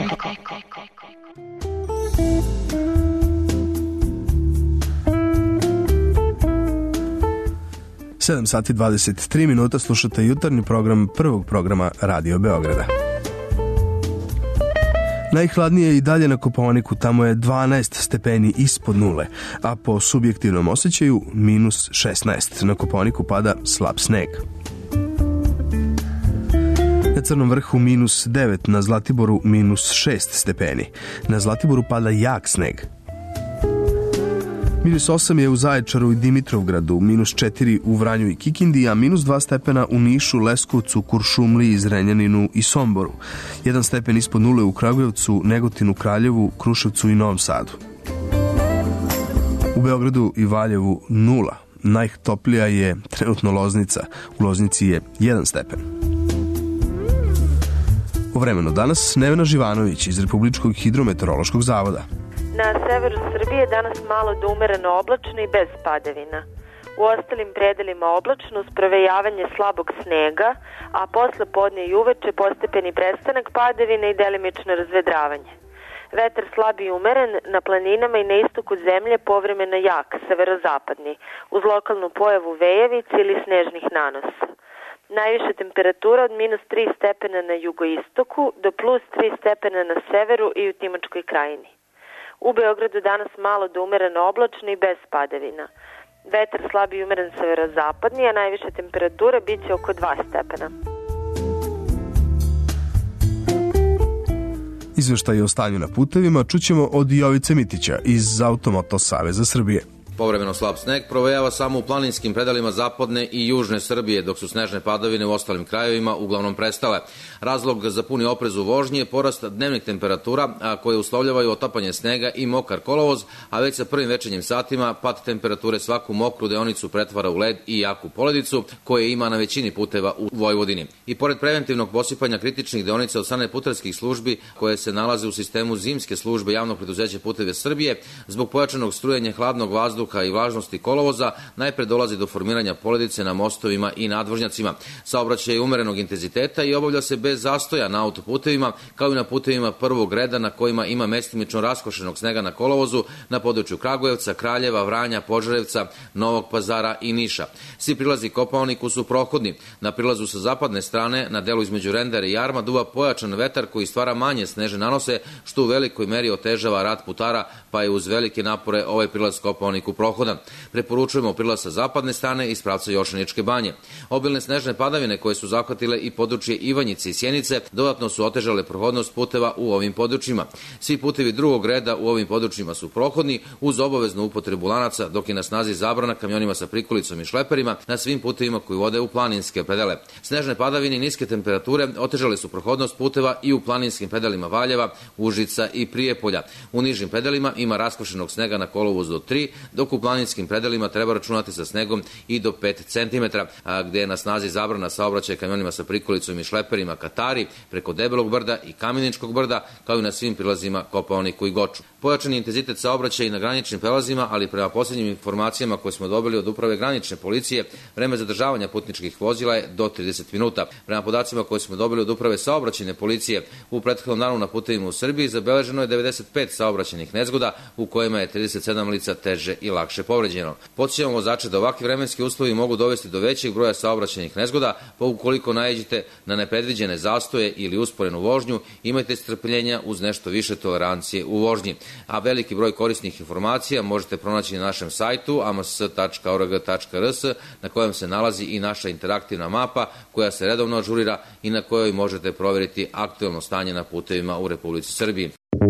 sedam sati dvadeset tri minuta, slušate jutarnji program prvog programa Radio Beograda. Najhladnije je i dalje na Kopaoniku, tamo je dvanaest stepeni ispod nule, a po subjektivnom osjećaju minus šesnaest. Na Kopaoniku pada slab sneg. Na Crnom vrhu minus devet, na Zlatiboru minus šest stepeni. Na Zlatiboru pada jak sneg. Minus osam je u Zaječaru i Dimitrovgradu, minus četiri u Vranju i Kikindi, a minus dva stepena u Nišu, Leskovcu, Kuršumliji, Zrenjaninu i Somboru. Jedan stepen ispod nule u Kragujevcu, Negotinu, Kraljevu, Kruševcu i Novom Sadu. U Beogradu i Valjevu nula. Najtoplija je trenutno Loznica. U Loznici je jedan stepen. O vremenu danas Nevena Živanović iz Republičkog hidrometeorološkog zavoda. Na severu Srbije danas malo do umereno oblačno i bez padavina. U ostalim predelima oblačno uz provejavanje slabog snega, a posle podne i uveče postepeni prestanak padavina i delimično razvedravanje. Vetar slab i umeren, na planinama i na istoku zemlje povremeno jak, severozapadni, uz lokalnu pojavu vejevice ili snežnih nanosa. Najviša temperatura od minus tri stepena na jugoistoku do plus tri stepena na severu i u Timočkoj krajini. U Beogradu danas malo do umereno oblačno i bez padavina. Vetar slab i umeren severozapadni, a najviša temperatura biće oko dva stepena. Izveštaj o stanju na putevima čućemo od Jovice Mitića iz Automoto Saveza Srbije. Povremeno slab sneg provejava samo u planinskim predelima zapadne i južne Srbije, dok su snežne padavine u ostalim krajevima uglavnom prestale. Razlog za puni oprez u vožnji je porast dnevnih temperatura koje uslovljavaju otapanje snega i mokar kolovoz, a već sa prvim večernjim satima pad temperature svaku mokru deonicu pretvara u led i jaku poledicu koje ima na većini puteva u Vojvodini. I pored preventivnog posipanja kritičnih deonica od strane putarskih službi koje se nalaze u sistemu zimske službe javnog preduzeća Puteve Srbije, zbog pojačanog strujanja hladnog vazduha i vlažnosti kolovoza, najpre dolazi do formiranja poledice na mostovima i nadvožnjacima. Saobraćaj je umerenog intenziteta i obavlja se bez zastoja na autoputevima, kao i na putevima prvog reda na kojima ima mestimično raskošenog snega na kolovozu na području Kragujevca, Kraljeva, Vranja, Požarevca, Novog Pazara i Niša. Svi prilazi Kopaoniku su prohodni. Na prilazu sa zapadne strane, na delu između Rendera i Jarma, duva pojačan vetar koji stvara manje snežne nanose, što u velikoj meri otežava rad putara, pa je uz velike napore ovaj prilaz Kopaoniku prohodan. Preporučujemo prilaz sa zapadne strane iz pravca Jošaničke banje. Obilne snežne padavine koje su zahvatile i područje Ivanjice i Sjenice dodatno su otežale prohodnost puteva u ovim područjima. Svi putevi drugog reda u ovim područjima su prohodni uz obaveznu upotrebu lanaca, dok je na snazi zabrana kamionima sa prikolicom i šleperima na svim putevima koji vode u planinske predele. Snežne padavine i niske temperature otežale su prohodnost puteva i u planinskim predelima Valjeva, Užica i Prijepolja. U nižim predelima ima raskošenog snega na kolovozu do tri, dok u planinskim predelima treba računati sa snegom i do pet centimetara, a gde je na snazi zabrana saobraćaja kamionima sa prikolicom i šleperima Katari preko Debelog brda i Kameničkog brda, kao i na svim prilazima Kopaoniku i Goču. Pojačan je intenzitet saobraćaja i na graničnim prelazima, ali prema posljednjim informacijama koje smo dobili od Uprave granične policije, vreme zadržavanja putničkih vozila je do trideset minuta. Prema podacima koje smo dobili od Uprave saobraćajne policije, u prethodnom danu na putevima u Srbiji zabeleženo je devedeset pet saobraćajnih nezgoda, u kojima je trideset sedam lica teže i lakše povređeno. Podsjećamo vozače da ovakvi vremenski uslovi mogu dovesti do većeg broja saobraćajnih nezgoda, pa ukoliko naiđete na nepredviđene zastoje ili usporenu vožnju, imajte strpljenja uz nešto više tolerancije u vožnji. A veliki broj korisnih informacija možete pronaći na našem sajtu a m s tačka o r g tačka r s, na kojem se nalazi i naša interaktivna mapa koja se redovno ažurira i na kojoj možete proveriti aktuelno stanje na putevima u Republici Srbiji.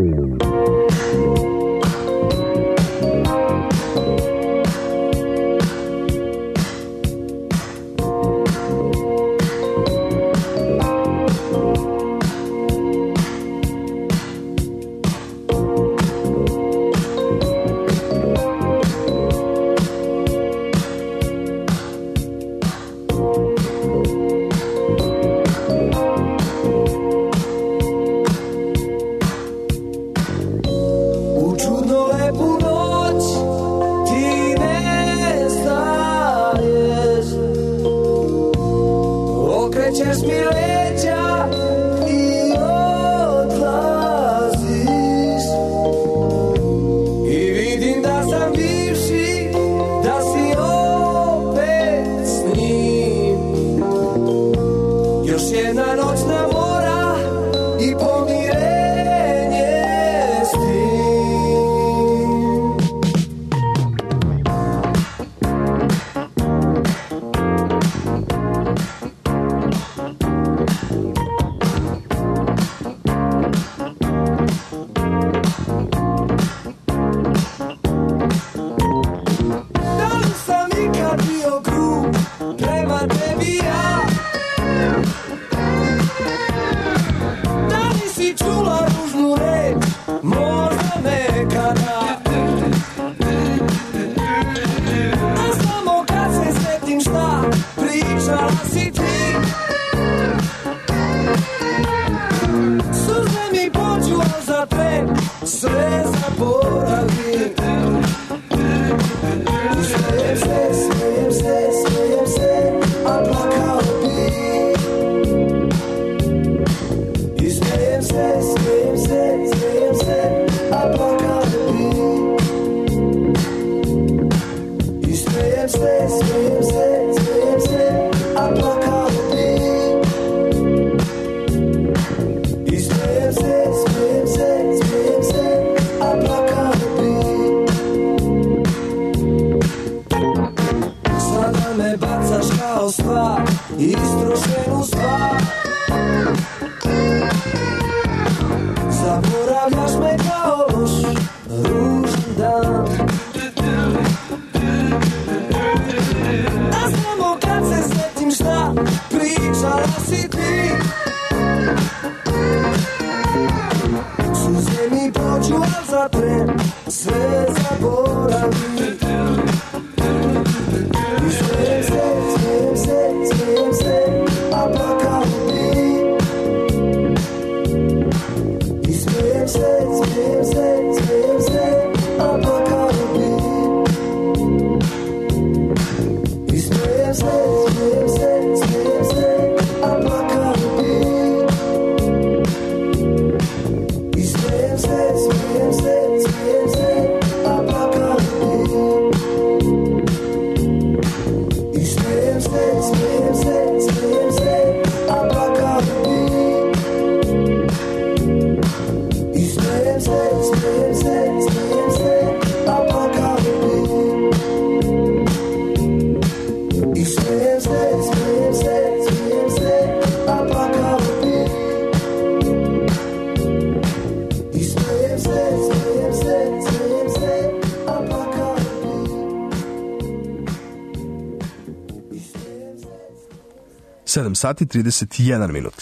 sedam sati trideset jedan minut.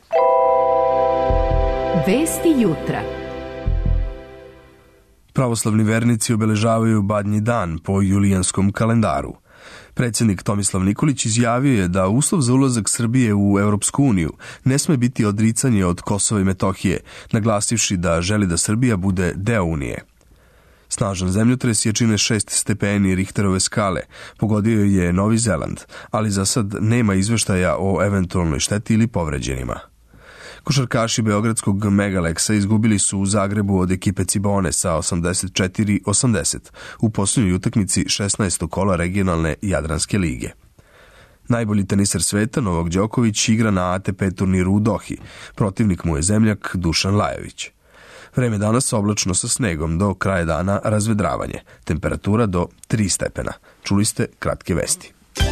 Vesti jutra. Pravoslavni vernici obeležavaju Badnji dan po julijanskom kalendaru. Predsjednik Tomislav Nikolić izjavio je da uslov za ulazak Srbije u Europsku uniju ne sme biti odricanje od Kosova i Metohije, naglasivši da želi da Srbija bude deo Unije. Snažan zemljotres je čine šest stepeni Richterove skale, pogodio je Novi Zeland, ali za sad nema izveštaja o eventualnoj šteti ili povređenima. Košarkaši beogradskog Megaleksa izgubili su u Zagrebu od ekipe Cibone sa osamdeset četiri osamdeset u posljednjoj utakmici šesnaestog kola regionalne Jadranske lige. Najbolji teniser sveta, Novak Đoković, igra na A T P turniru u Dohi. Protivnik mu je zemljak Dušan Lajović. Vreme danas oblačno sa snegom, do kraja dana razvedravanje. Temperatura do tri stepena. Čuli ste kratke vesti.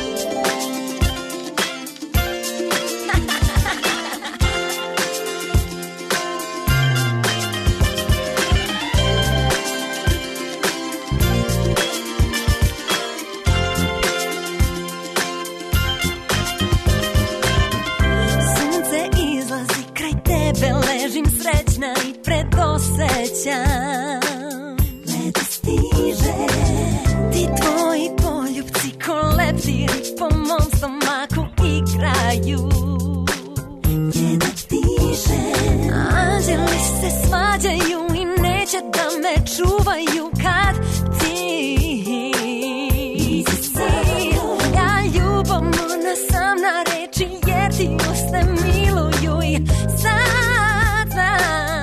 Leto stiže, ti tvoji poljupci ko leptiri po mom stomaku igraju. Jedna tiše, anđeli se svađaju i neće da me čuvaju kad ti nisi si. Ja ljubomorna sam na reči jer ti uste miluju i sada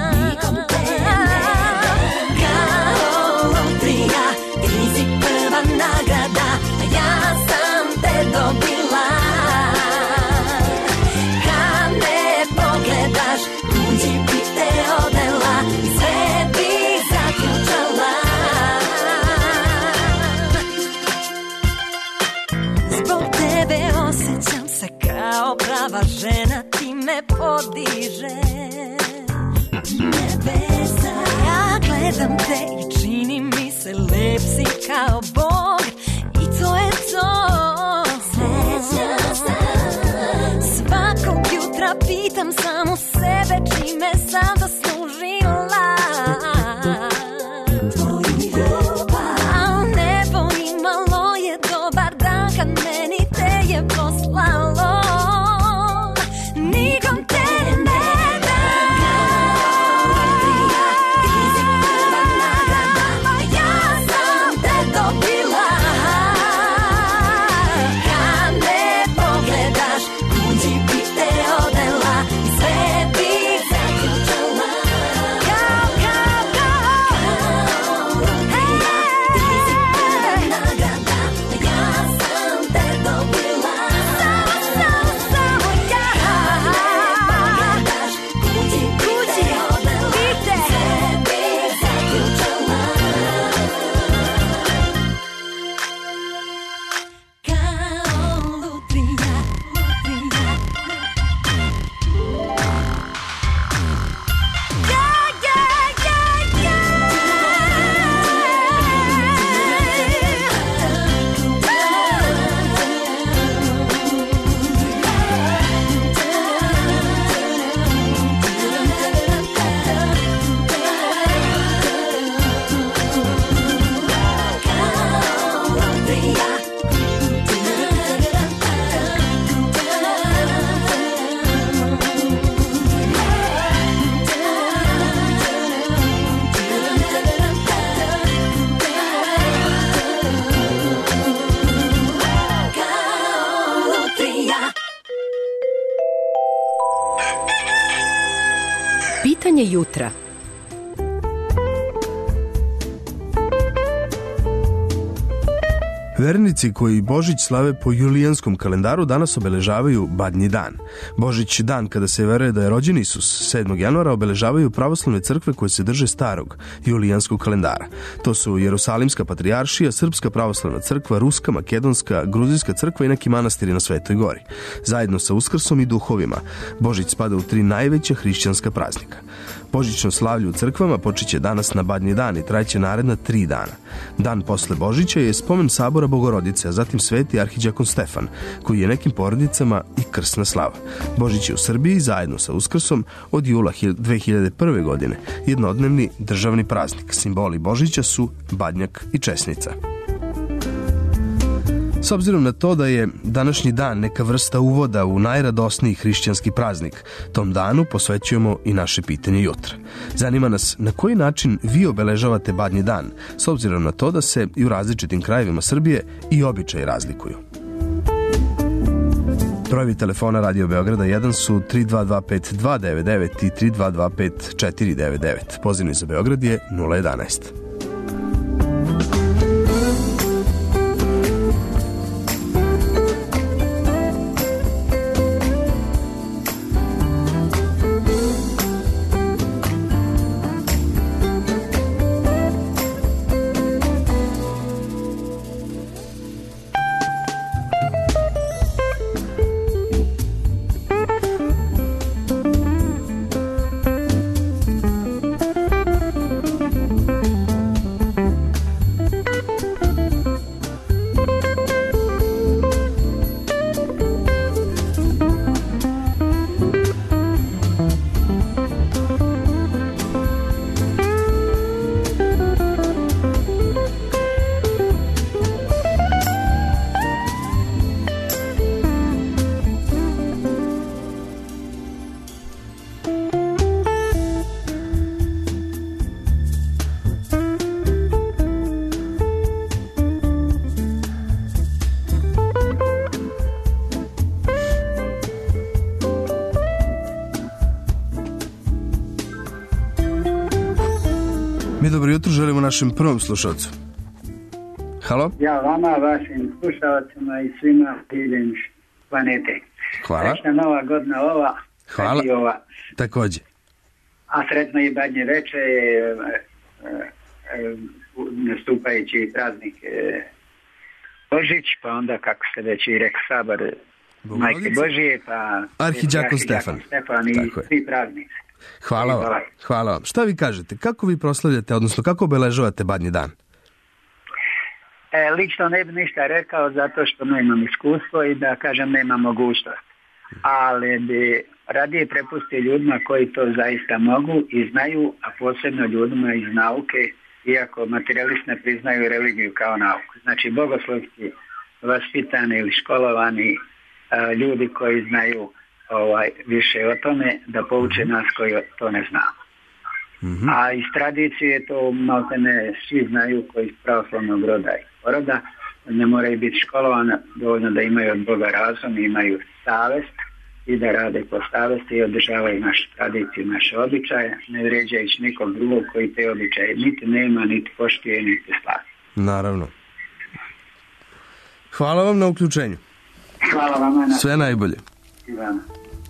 nagrada, ja sam te dobila. Kad me pogledaš, tuđi bi te odela i sve bi zaključala. Zbog tebe osjećam se kao prava žena, ti me podižeš. Nebesa, ja gledam te i čini mi se lep si kao Bog i to je to. Srećna sam. Svakog jutra pitam samu sebe čime sam zaslužila tvoju ljubav. A nebo imalo je dobar dan kad meni te je poslalo. Nikom te ne Pitanje jutra. Vernici koji Božić slave po julijanskom kalendaru danas obeležavaju Badnji dan. Božić dan kada se veruje da je rođen Isus, sedmog januara, obeležavaju pravoslavne crkve koje se drže starog julijanskog kalendara. To su Jerusalimska patrijaršija, Srpska pravoslavna crkva, Ruska, Makedonska, Gruzijska crkva i neki manastiri na Svetoj gori. Zajedno sa Uskrsom i duhovima, Božić spada u tri najveća hrišćanska praznika. Božićno slavlje u crkvama počeće danas na Badnji dan i trajeće naredna tri dana. Dan posle Božića je spomen sabora Bogorodice, a zatim sveti arhiđakon Stefan, koji je nekim porodicama i krsna slava. Božić je u Srbiji zajedno sa Uskrsom od jula dve hiljade prve. godine jednodnevni državni praznik. Simboli Božića su badnjak i česnica. S obzirom na to da je današnji dan neka vrsta uvoda u najradosniji hrišćanski praznik, tom danu posvećujemo i naše pitanje jutra. Zanima nas na koji način vi obeležavate Badnji dan, s obzirom na to da se i u različitim krajevima Srbije i običaji razlikuju. Brojevi telefona Radio Beograda jedan su tri dva dva pet dva devet devet i tri dva dva pet četiri devet devet. Pozivni za Beograd je nula jedanaest. Mi dobro jutro želimo našem prvom slušalcu. Halo? Ja vama, vašim slušalcima i svima diljem planete. Hvala. Srećna nova godina ova. Hvala. I ova. Takođe. A sretno i badnje veče, e, e, e, nastupajući praznik e, Božić, pa onda kako se već i rekao Sabor Majke Božije, pa Arhidjakon Stefan. Stefan i svi praznici. Hvala vam. Hvala vam. Šta vi kažete? Kako vi proslavljate, odnosno kako obeležavate Badnji dan? E, lično ne bi ništa rekao zato što nemam iskustvo i da kažem nemam mogućnost. Ali bi radije prepustio ljudima koji to zaista mogu i znaju, a posebno ljudima iz nauke, iako materialisti ne priznaju religiju kao nauku. Znači bogoslovski vaspitani ili školovani a, ljudi koji znaju ovaj, više o tome, da pouče nas koji to ne znamo. Mm-hmm. A iz tradicije to maltene svi znaju koji iz pravoslavnog roda i poroda, ne moraju biti školovani, dovoljno da imaju od Boga razum, imaju savest i da rade po savesti i održavaju našu tradiciju, naše običaje, ne vrijeđajući nikog drugog koji te običaje niti nema, niti poštuje, niti slavi. Naravno. Hvala vam na uključenju. Hvala vama. Na... Sve najbolje. I vama.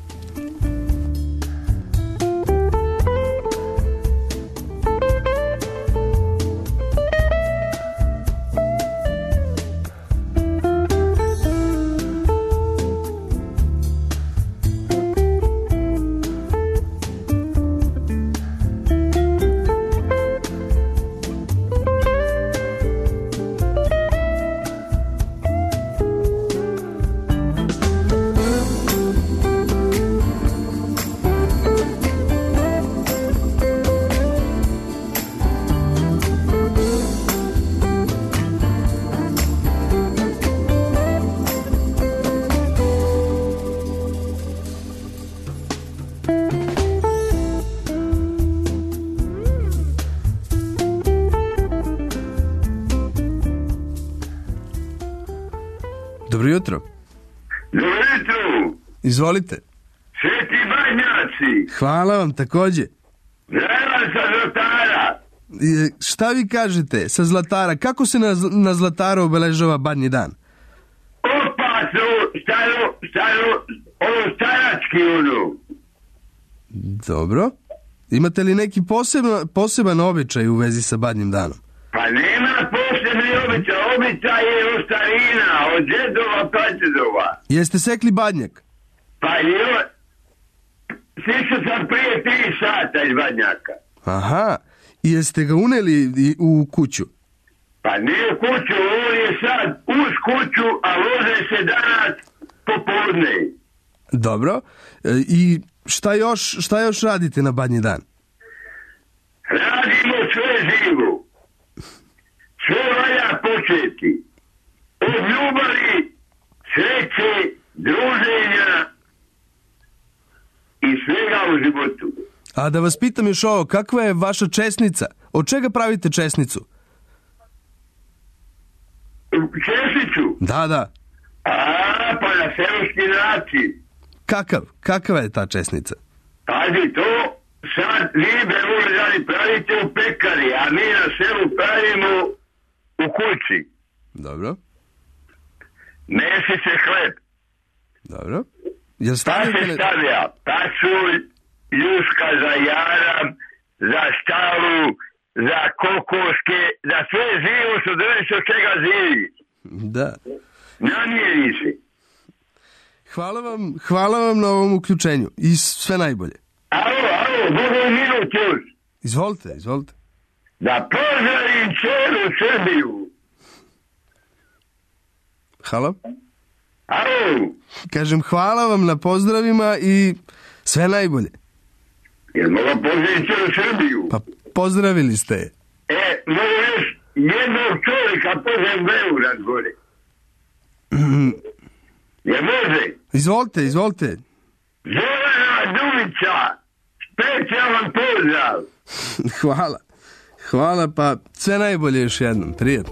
Dobro jutro. Dobro jutro. Izvolite. Sveti Badnjaci. Hvala vam, takođe. Zdrava sa Zlatara. E, šta vi kažete sa Zlatara? Kako se na, na Zlataru obeležava Badnji dan? Opasno, staro, staro, ono starački ono. Dobro. Imate li neki posebno, poseban običaj u vezi sa Badnjim danom? Pa nema posebni običaj, običaj je od starina, od djedova, pradjedova. Jeste sekli badnjak? Pa jo, sišao sam prije tri sata iz Badnjaka. Aha, i jeste ga uneli u kuću? Pa ne u kuću, on je sad uz kuću, a voze se danas popodne. Dobro, e, i šta još, šta još radite na Badnji dan? Radimo sve živo. Sve valja početi. Od ljubavi, sreće, druženja i svega u životu. A da vas pitam još ovo, kakva je vaša česnica? Od čega pravite česnicu? Česnicu? Da, da. A, napada seoski način. Kakav? Kakva je ta česnica? Pazi, to sad vi belužani pravite u pekari, a mi na selu pravimo u kući. Dobro. Mesi se hleb. Dobro. Jel Pa stavljate... se stavlja pasulj, ljuška za jaram, za štalu, za kokoške, za sve živo što doneće od čega živi. Da. Namjeri se. Hvala vam, hvala vam na ovom uključenju i sve najbolje. Alo, alo, budu minut još. Izvolite, izvolite. Da pozdravim cijelu Srbiju. Halo? Alo. Kažem, hvala vam na pozdravima i sve najbolje. Jel mogu pozdravim cijelu Srbiju? Pa pozdravili ste je. E, mogu još jednog čovjeka pozdravim Beograd gore. Je može? Izvolite, izvolite. Zorana Dubića, specijalan pozdrav. Hvala. Hvala, pa sve najbolje još jednom. Prijetno.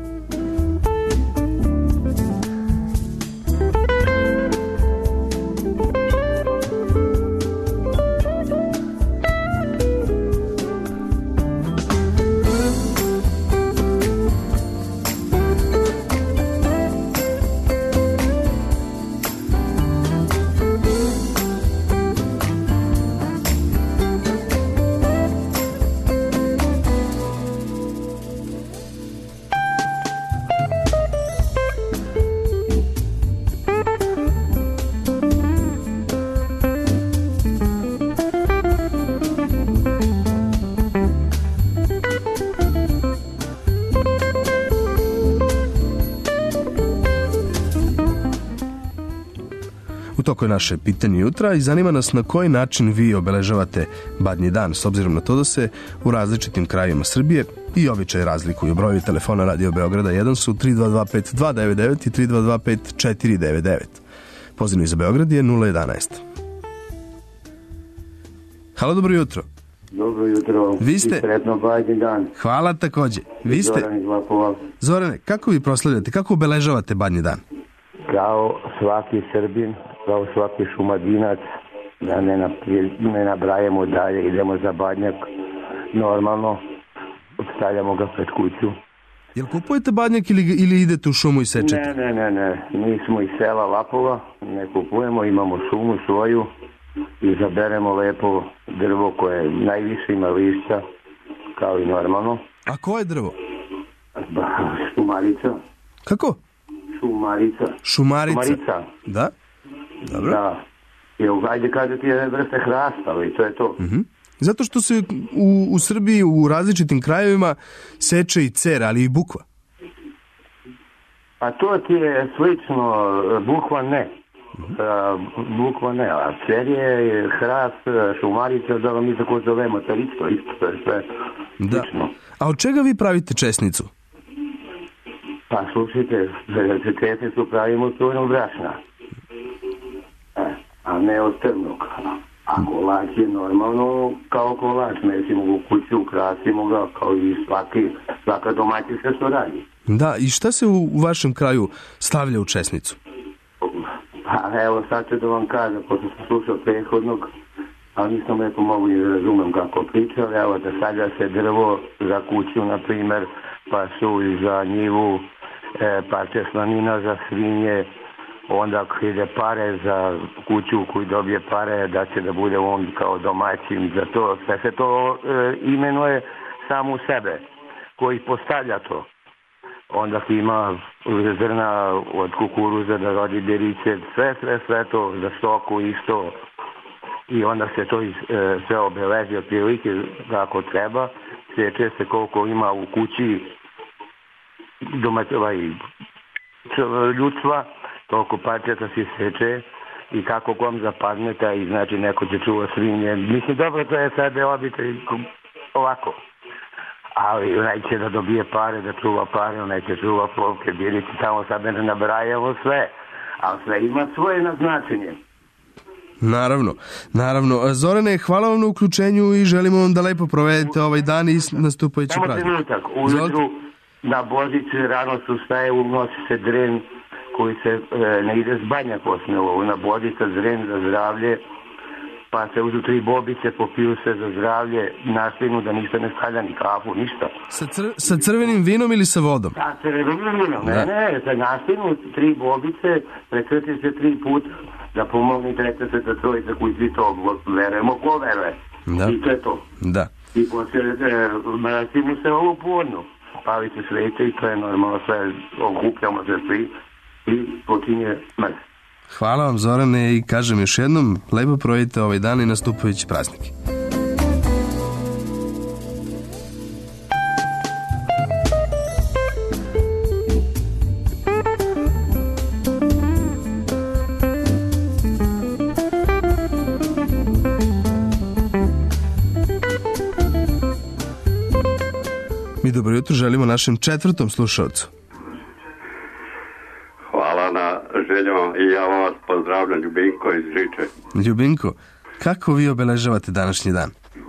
To je naše pitanje jutra i zanima nas na koji način vi obeležavate Badnji dan, s obzirom na to da se u različitim krajevima Srbije i običaj razlikuju. Brojevi telefona Radio Beograda jedan su tri dva dva pet dva devet devet i tri dva dva pet četiri devet devet. Pozivni za Beograd je nula jedanaest. Halo, dobro jutro. Dobro jutro. Vi ste... I sretno Badnji dan. Hvala takođe. Vi ste... Zoran iz Lapova. Zorane, kako vi proslavljate, kako obeležavate Badnji dan? Kao svaki Srbin, kao svaki Šumadinac, da ne, ne nabrajamo dalje, idemo za Badnjak, normalno, stavljamo ga pred kuću. Jel kupujete badnjak ili, ili idete u šumu i sečete? Ne, ne, ne, ne, mi smo iz sela Lapova, ne kupujemo, imamo šumu svoju, izaberemo lepo drvo koje najviše ima lišća, kao i normalno. A koje drvo? Ba, šumarica. Kako? Šumarica. Šumarica. Šumarica. Da? Dobro. Da. Evo, ajde kažete je vrste hrasta, ali to je to. Mhm. Zato što se u, u Srbiji u različitim krajevima seče i cer, ali i bukva. A to ti je slično, bukva ne. Mhm. Bukva ne, a cer je hrast, šumarica, da vam mi tako zovemo, to isto, isto, to je sve slično. Da. A od čega vi pravite česnicu? Pa slušajte, česnicu pravimo od crvenog brašna. E, a ne od crnog. A kolač je normalno kao kolač, mesimo ga u kuću, ukrasimo ga kao i svaki, svaka domaćica što radi. Da, i šta se u, u vašem kraju stavlja u česnicu? Pa evo sad ću da vam kažem, pošto sam slušao prethodnog, ali nisam lepo mogu i da razumem kako pričali, evo da stavlja se drvo za kuću, na primer, pa sulj za njivu, e, parče slanina za svinje, onda ako ide pare za kuću koji dobije pare, da će da bude on kao domaćin za to. Sve se to e, imenuje samo u sebe, koji postavlja to. Onda ima zrna od kukuruza da rodi berice, sve, sve, sve to za stoku isto. I onda se to e, sve obeleži od prilike kako treba. Seče se koliko ima u kući domaćova i ljudstva, toliko parčeta se seče i kako kom zapadne taj, znači neko će čuva svinje. Mislim, dobro, to je sad običaj ovako. Ali onaj će da dobije pare, da čuva pare, onaj će čuva plovke, birići, tamo sad ne nabrajamo sve. Ali sve ima svoje naznačenje. Naravno, naravno. Zorane, hvala vam na uključenju i želimo vam da lepo provedete ovaj dan i nastupajući praznik. Samo trenutak, ujutru na Božić rano se ustaje, unosi se dren koji se e, ne ide s banja posmelo, ona bodica zren za zdravlje, pa se uzu tri bobice, popiju se za zdravlje, naspinu da ništa ne stavlja, ni kafu, ništa. Sa, cr sa crvenim vinom ili sa vodom? Sa crvenim vinom, ne, ne, sa naspinu tri bobice, prekrti se tri puta, da pomogne treta se ta trojica koji svi to verujemo, ko veruje. Da. I to je to. Da. I poslije e, naspinu se ovo porno, pali se sveće i to je normalno, sve okupljamo se svi i počinje mrz. Hvala vam, Zorane, i kažem još jednom, lepo provedite ovaj dan i nastupajući praznike. Mi dobro jutro želimo našem četvrtom slušalcu. Hvala na željama i ja vas pozdravljam, Ljubinko iz Žiče. Ljubinko, kako vi obeležavate današnji dan?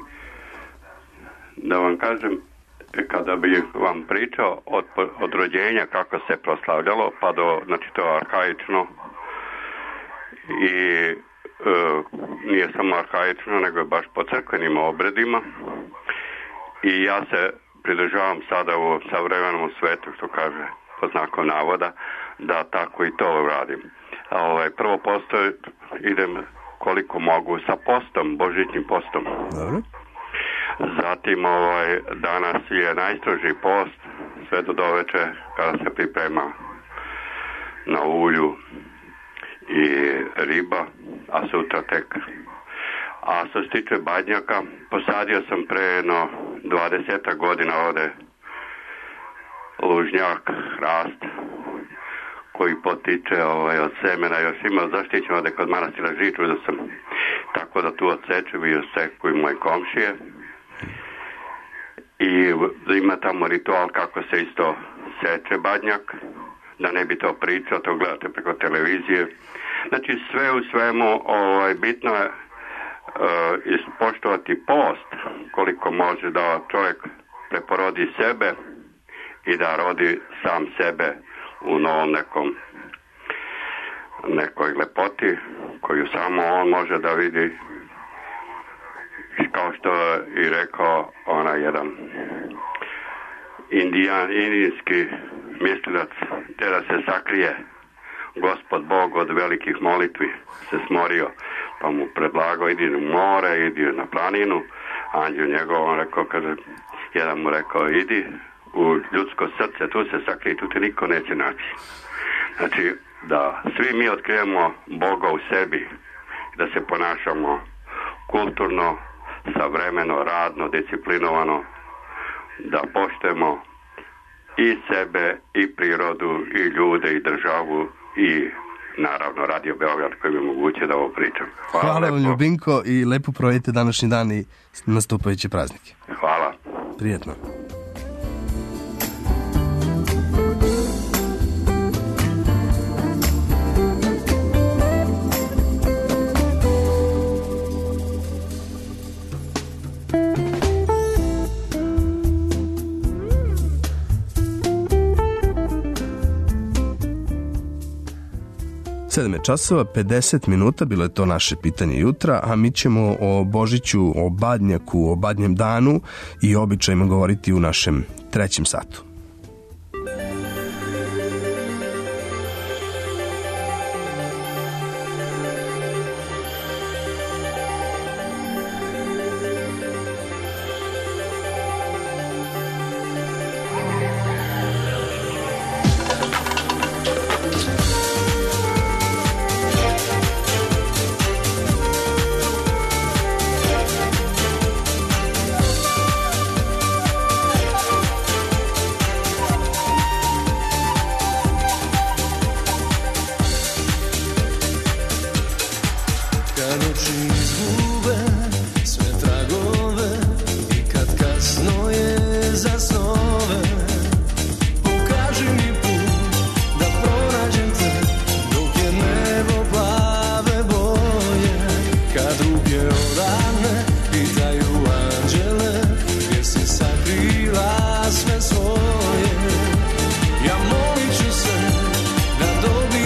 Da vam kažem, kada bih vam pričao od, od rođenja kako se proslavljalo, pa do, znači to je arhaično i e, nije samo arhaično, nego je baš po crkvenim obredima i ja se pridržavam sada u savremenom svetu, što kaže po znakom navoda, da tako i to radim. Ovaj, prvo posto idem koliko mogu sa postom, božićnim postom. Dobro. Zatim ovaj, danas je najstrožiji post, sve do doveče kada se priprema na ulju i riba, a sutra tek. A što se tiče badnjaka, posadio sam pre jedno dvadeset godina ovde lužnjak, hrast, koji potiče ovaj, od semena. Još imao zaštićeno da kod manastira Žiču, da sam tako da tu odsečem i oseku i moje komšije. I ima tamo ritual kako se isto seče badnjak, da ne bi to pričao, to gledate preko televizije. Znači sve u svemu ovaj, bitno je uh, ispoštovati post koliko može da čovjek preporodi sebe i da rodi sam sebe u novom nekom nekoj lepoti koju samo on može da vidi, kao što je i rekao onaj jedan indijan, indijski mislilac, te da se sakrije Gospod Bog od velikih molitvi, se smorio, pa mu predlagao idi u more, idi na planinu. Anđel njegov, on rekao, kaže, jedan mu rekao idi u ljudsko srce, tu se sakrije, tu te niko neće naći. Znači da svi mi otkrijemo Boga u sebi, da se ponašamo kulturno, savremeno, radno, disciplinovano, da poštujemo i sebe, i prirodu, i ljude, i državu, i naravno Radio Beograd koji mi omogućuje da ovo pričam. Hvala, Hvala vam, lepo. Ljubinko, i lepo provedite današnji dan i nastupajuće praznike. Hvala. Prijetno. sedam je časova, pedeset minuta, bilo je to naše pitanje jutra, a mi ćemo o Božiću, o badnjaku, o badnjem danu i običajima govoriti u našem trećem satu. Sve svoje, ja molit ću se da dobijem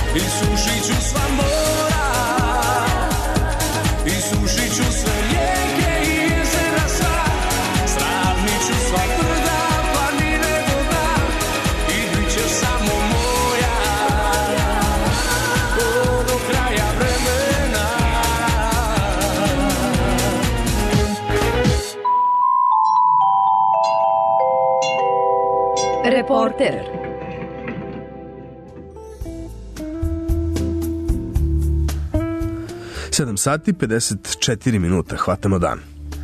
i sušit ću sva mora, i sušit ću sve rijeke i jezera sva, sravnit ću sva brda, planine do dna i bit će samo moja do kraja vremena. Reporter. sedam sati pedeset četiri minuta, hvatamo dan.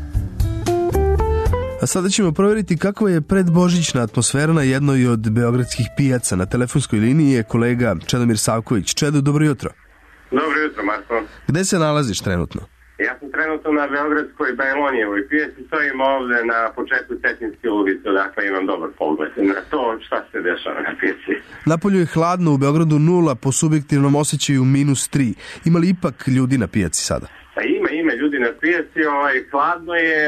A sada ćemo provjeriti kakva je predbožićna atmosfera na jednoj od beogradskih pijaca. Na telefonskoj liniji je kolega Čedomir Savković. Čedo, dobro jutro. Dobro jutro, Marko. Gde se nalaziš trenutno? Ja sam trenutno na Beogradskoj Bajlonijevoj pijaci, stojim ovde na početku Cetinske ulice, dakle imam dobar pogled na to šta se dešava na pijaci. Napolju je hladno, u Beogradu nula, po subjektivnom osjećaju minus tri. Ima li ipak ljudi na pijaci sada? Pa ima, ima ljudi na pijaci, ovaj, hladno je,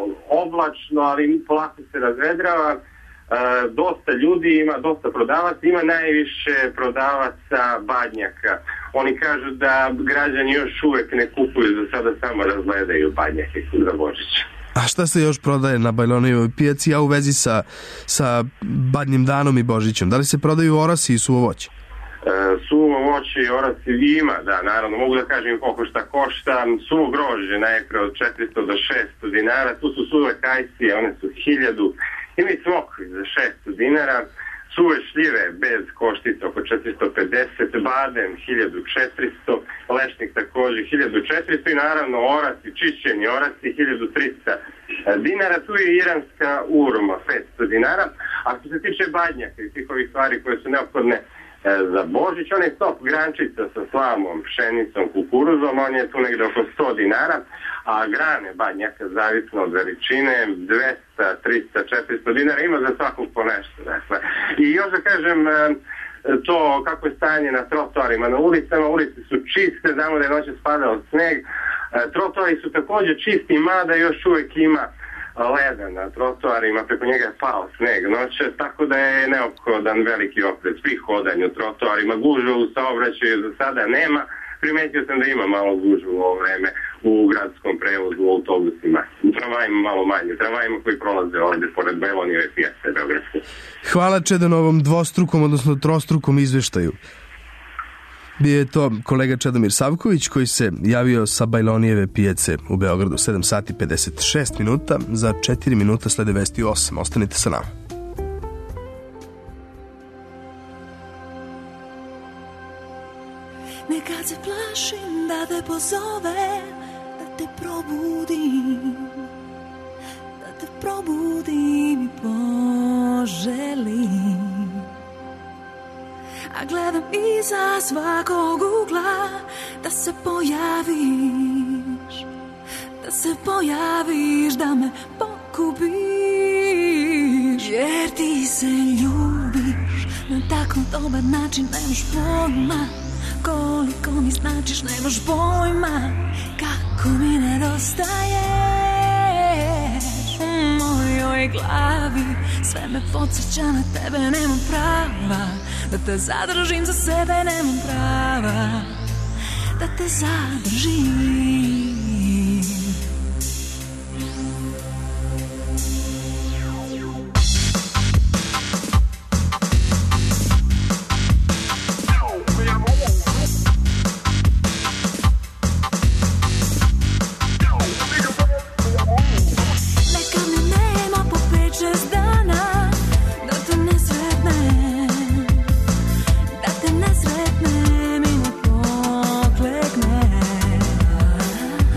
oblačno, ali polako se razvedrava. E, dosta ljudi ima, dosta prodavaca, ima najviše prodavaca badnjaka. Oni kažu da građani još uvek ne kupuju, za sada samo razgledaju badnjake za Božić. A šta se još prodaje na Bajlonijevoj pijaci, a u vezi sa, sa Badnjim danom i Božićem? Da li se prodaju orasi i suvo voće? E, suvo voće i orasi ima, da, naravno, mogu da kažem koliko šta košta. Suvo grožđe najpre od četiristo do šesto dinara, tu su suve kajsije, one su hiljadu, ima i smokvi za šesto dinara, suve šljive bez koštica oko četiristo pedeset, badem hiljadu četiristo, lešnik također hiljadu četiristo i naravno orasi, čišćeni orasi hiljadu trista dinara, tu je iranska urma petsto dinara, a što se tiče badnjaka i svih ovih stvari koje su neophodne za Božić, on je top grančica sa slamom, pšenicom, kukuruzom, on je tu negde oko sto dinara, a grane badnjaka, zavisno od veličine, dvesta, trista, četiristo dinara, ima za svakog po nešto. Dakle. I još da kažem, to kako je stanje na trotoarima, na ulicama, ulice su čiste, znamo da je noće spadao sneg, trotoari su također čisti, mada još uvijek ima leda na trotoarima, preko njega je pao sneg noće, tako da je neophodan veliki oprez pri hodanju trotoarima. Gužva u saobraćaju za sada nema, primetio sam da ima malo gužvu u ovo vreme u gradskom prevozu, u autobusima, u tramvajima malo manje, tramvajima koji prolaze ovde pored Bajlonijeve pijace beogradske. Hvala Čedo na ovom dvostrukom, odnosno trostrukom izveštaju. Bio je to kolega Čedomir Savković koji se javio sa Bajlonijeve pijace u Beogradu. sedam sati pedeset šest minuta, za četiri minuta slede vesti osam. Ostanite sa nama. Nekad se plašim da te pozovem, da te probudim, da te probudim i poželim. A gledam iza svakog ugla da se pojaviš, da se pojaviš, da me pokupiš. Jer ti se ljubiš na tako dobar način, nemaš pojma koliko mi značiš, nemaš pojma kako mi nedostaješ. U mojoj glavi sve me podsjeća na tebe, nemam prava da te zadržim za sebe, nemam prava da te zadržim. Da te ne sretnem i ne pokleknem.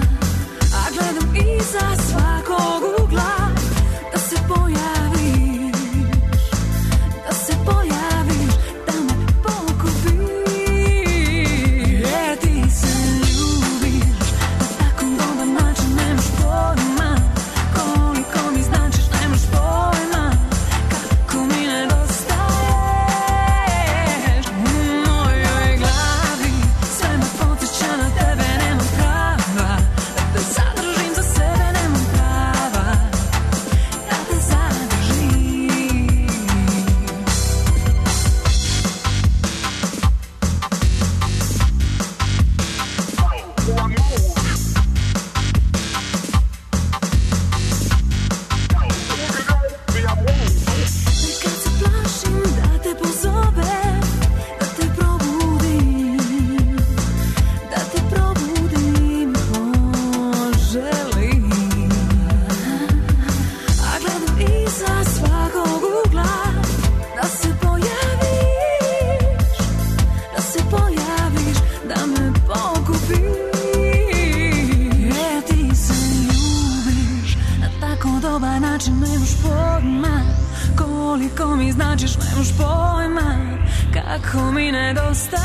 kako mi nedostaješ.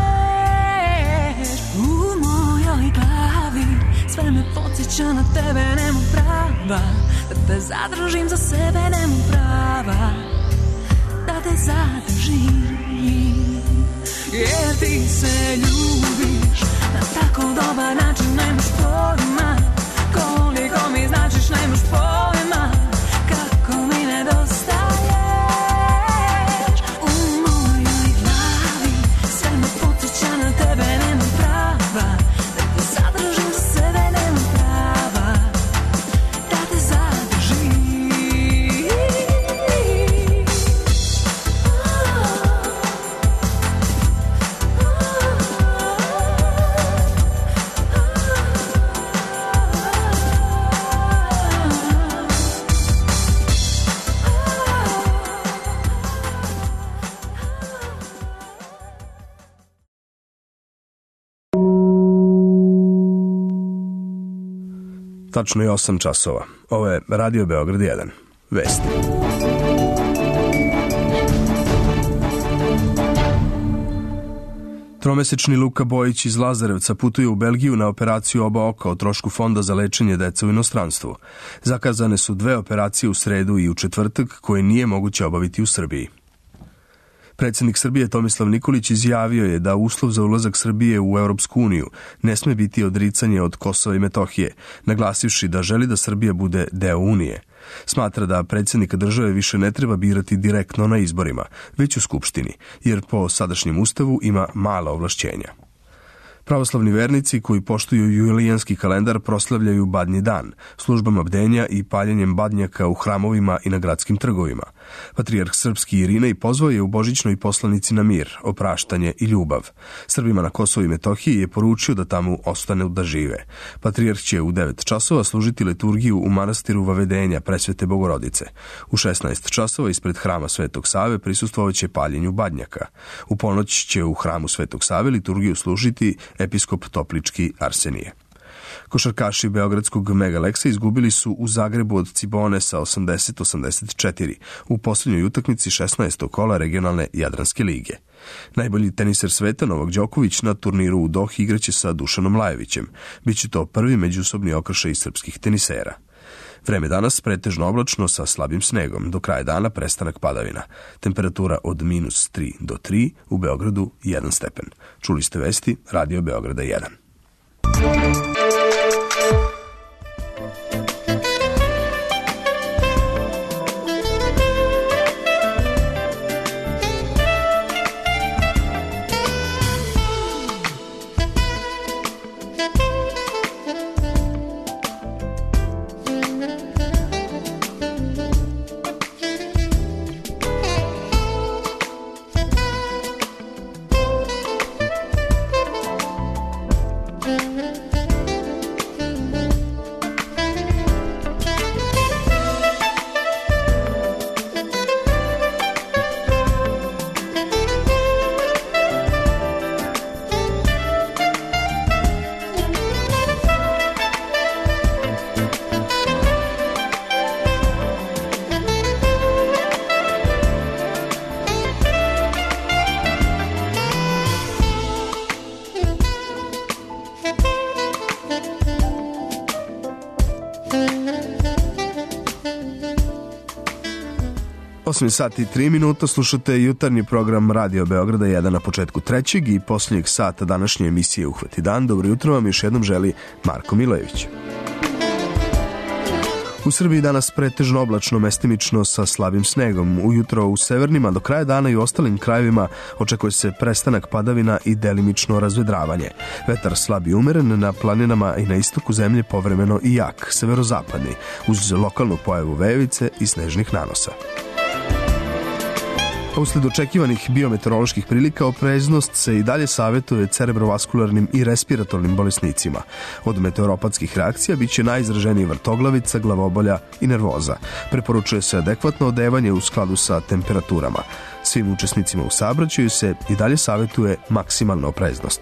U mojoj glavi sve me podsjeća na tebe, nemam prava da te zadržim za sebe, nemam prava da te zadržim. Jer ti se ljubiš na tako dobar način, nemaš pojma koliko mi značiš, nemaš pojma kako mi nedostaješ. U mojoj glavi sve me podsjeća na tebe, nemam prava da te zadržim za sebe, nemam prava da te zadržim. Tačno je osam časova. Ovo je Radio Beograd jedan. Vesti. Tromesečni Luka Bojić iz Lazarevca putuje u Belgiju na operaciju oba oka o trošku Fonda za lečenje dece u inostranstvu. Zakazane su dve operacije u sredu i u četvrtak koje nije moguće obaviti u Srbiji. Predsjednik Srbije Tomislav Nikolić izjavio je da uslov za ulazak Srbije u Europsku uniju ne sme biti odricanje od Kosova i Metohije, naglasivši da želi da Srbija bude deo Unije. Smatra da predsjednika države više ne treba birati direktno na izborima, već u Skupštini, jer po sadašnjem ustavu ima mala ovlašćenja. Pravoslavni vernici koji poštuju julijanski kalendar proslavljaju Badnji dan, službama bdenja i paljenjem badnjaka u hramovima i na gradskim trgovima. Patrijarh srpski Irinej pozvao je u božićnoj poslanici na mir, opraštanje i ljubav. Srbima na Kosovu i Metohiji je poručio da tamo ostane da žive. Patrijarh će u devet časova služiti liturgiju u manastiru Vavedenja Presvete Bogorodice. U šesnaest časova ispred hrama Svetog Save prisustvovaće paljenju badnjaka. U ponoć će u hramu Svetog Save liturgiju služiti episkop Toplički Arsenije. Košarkaši beogradskog Megaleksa izgubili su u Zagrebu od Cibone sa osamdeset osamdeset četiri u posljednjoj utakmici šesnaestog kola regionalne Jadranske lige. Najbolji teniser sveta Novak Đoković na turniru u Dohi igraće sa Dušanom Lajevićem. Biće to prvi međusobni okršaj srpskih tenisera. Vreme danas pretežno oblačno sa slabim snegom. Do kraja dana prestanak padavina. Temperatura od minus tri do tri, u Beogradu jedan stepen. Čuli ste vesti Radio Beograda jedan. osam sati i tri minuta, slušate jutarnji program Radio Beograda jedan na početku trećeg i posljednjeg sata današnje emisije Uhvati dan. Dobro jutro vam još jednom želi Marko Milojević. U Srbiji danas pretežno oblačno, mestimično sa slabim snegom. Ujutro u severnima, do kraja dana i u ostalim krajevima očekuje se prestanak padavina i delimično razvedravanje. Vetar slab i umeren, na planinama i na istoku zemlje povremeno i jak, severozapadni, uz lokalnu pojavu vejevice i snežnih nanosa. Usled očekivanih biometeoroloških prilika opreznost se i dalje savjetuje cerebrovaskularnim i respiratornim bolesnicima. Od meteoropatskih reakcija biće najizraženiji vrtoglavica, glavobolja i nervoza. Preporučuje se adekvatno odevanje u skladu sa temperaturama. Svim učesnicima u saobraćaju se i dalje savjetuje maksimalna opreznost.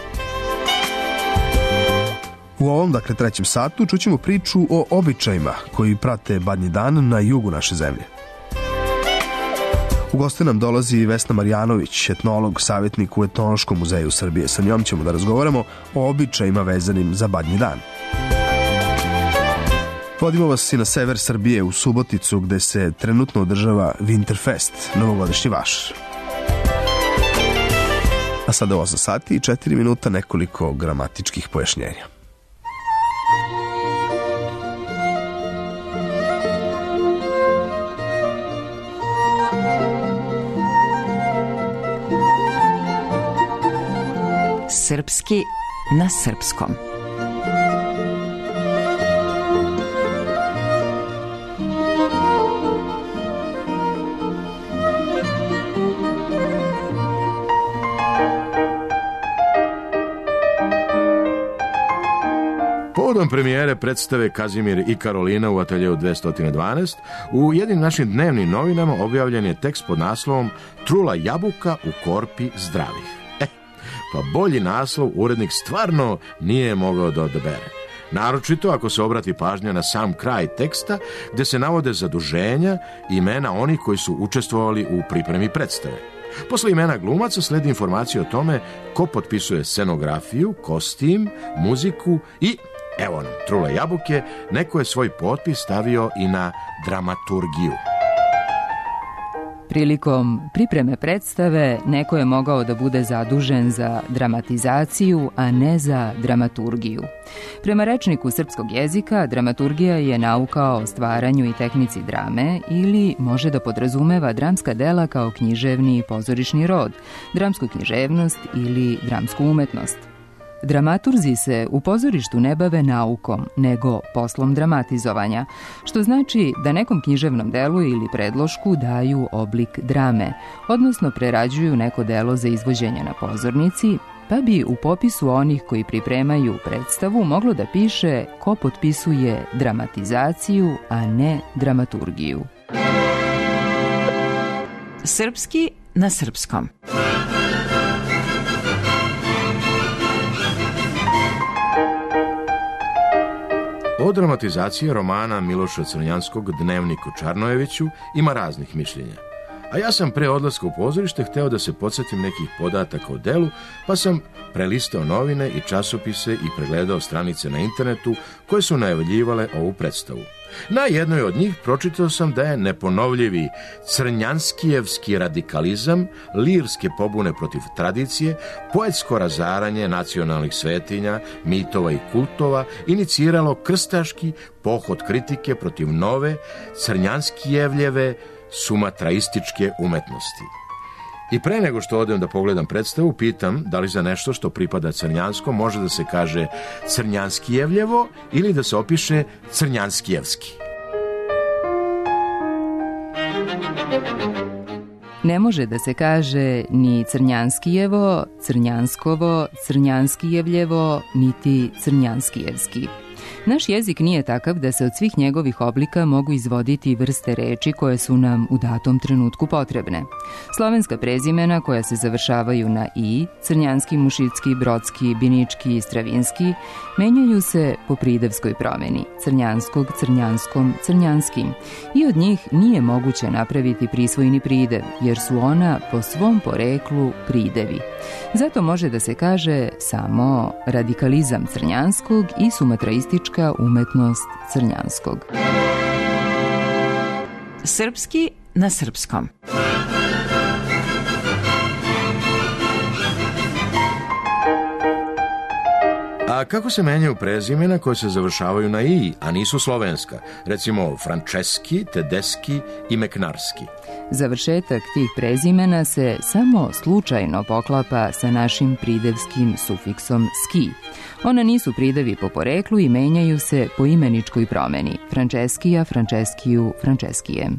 U ovom, dakle, trećem satu čućemo priču o običajima koji prate Badnji dan na jugu naše zemlje. U goste nam dolazi Vesna Marjanović, etnolog, savjetnik u Etnološkom muzeju Srbije. Sa njom ćemo da razgovaramo o običajima vezanim za Badnji dan. Vodimo vas i na sever Srbije, u Suboticu, gde se trenutno održava Winterfest, novogodišnji vašar. A sada u osam sati i četiri minuta nekoliko gramatičkih pojašnjenja. Srpski na srpskom. Povodom premijere predstave Kazimir i Karolina u ateljeu dvesta dvanaest, u jednim našim dnevnim novinama objavljen je tekst pod naslovom Trula jabuka u korpi zdravih. E, pa bolji naslov urednik stvarno nije mogao da odabere. Naročito ako se obrati pažnja na sam kraj teksta, gde se navode zaduženja i imena onih koji su učestvovali u pripremi predstave. Posle imena glumaca sledi informacija o tome ko potpisuje scenografiju, kostim, muziku i, evo nam, Trula jabuke, neko je svoj potpis stavio i na dramaturgiju. Prilikom pripreme predstave neko je mogao da bude zadužen za dramatizaciju, a ne za dramaturgiju. Prema rečniku srpskog jezika, dramaturgija je nauka o stvaranju i tehnici drame ili može da podrazumeva dramska dela kao književni i pozorišni rod, dramsku književnost ili dramsku umetnost. Dramaturzi se u pozorištu ne bave naukom, nego poslom dramatizovanja, što znači da nekom književnom delu ili predlošku daju oblik drame, odnosno prerađuju neko delo za izvođenje na pozornici, pa bi u popisu onih koji pripremaju predstavu moglo da piše ko potpisuje dramatizaciju, a ne dramaturgiju. Srpski na srpskom. O dramatizaciji romana Miloša Crnjanskog Dnevnik u Čarnojeviću ima raznih mišljenja. A ja sam pre odlaska u pozorište hteo da se podsjetim nekih podataka o delu, pa sam prelistao novine i časopise i pregledao stranice na internetu koje su najavljivale ovu predstavu. Na jednoj od njih pročitao sam da je neponovljivi crnjanskijevski radikalizam, lirske pobune protiv tradicije, poetsko razaranje nacionalnih svetinja, mitova i kultova iniciralo krstaški pohod kritike protiv nove crnjanskijevljeve sumatraističke umetnosti. I pre nego što odem da pogledam predstavu, pitam da li za nešto što pripada crnjanskom može da se kaže crnjanskijevljevo ili da se opiše crnjanskijevski. Ne može da se kaže ni crnjanskijevo, crnjanskovo, crnjanskijevljevo, niti crnjanskijevski. Naš jezik nije takav da se od svih njegovih oblika mogu izvoditi vrste reči koje su nam u datom trenutku potrebne. Slovenska prezimena koja se završavaju na i, crnjanski, mušicki, brodski, binički i stravinski, menjaju se po pridevskoj promeni, crnjanskog, crnjanskom, crnjanskim, i od njih nije moguće napraviti prisvojni pridev, jer su ona po svom poreklu pridevi. Zato može da se kaže samo radikalizam crnjanskog i sumatraistička umetnost crnjanskog. Srpski na srpskom. A kako se menjaju prezimena koje se završavaju na i, a nisu slovenska? Recimo Frančeski, Tedeski i Meknarski. Završetak tih prezimena se samo slučajno poklapa sa našim pridevskim sufiksom ski. Ona nisu pridevi po poreklu i menjaju se po imeničkoj promeni. Frančeskija, Frančeskiju, Frančeskije.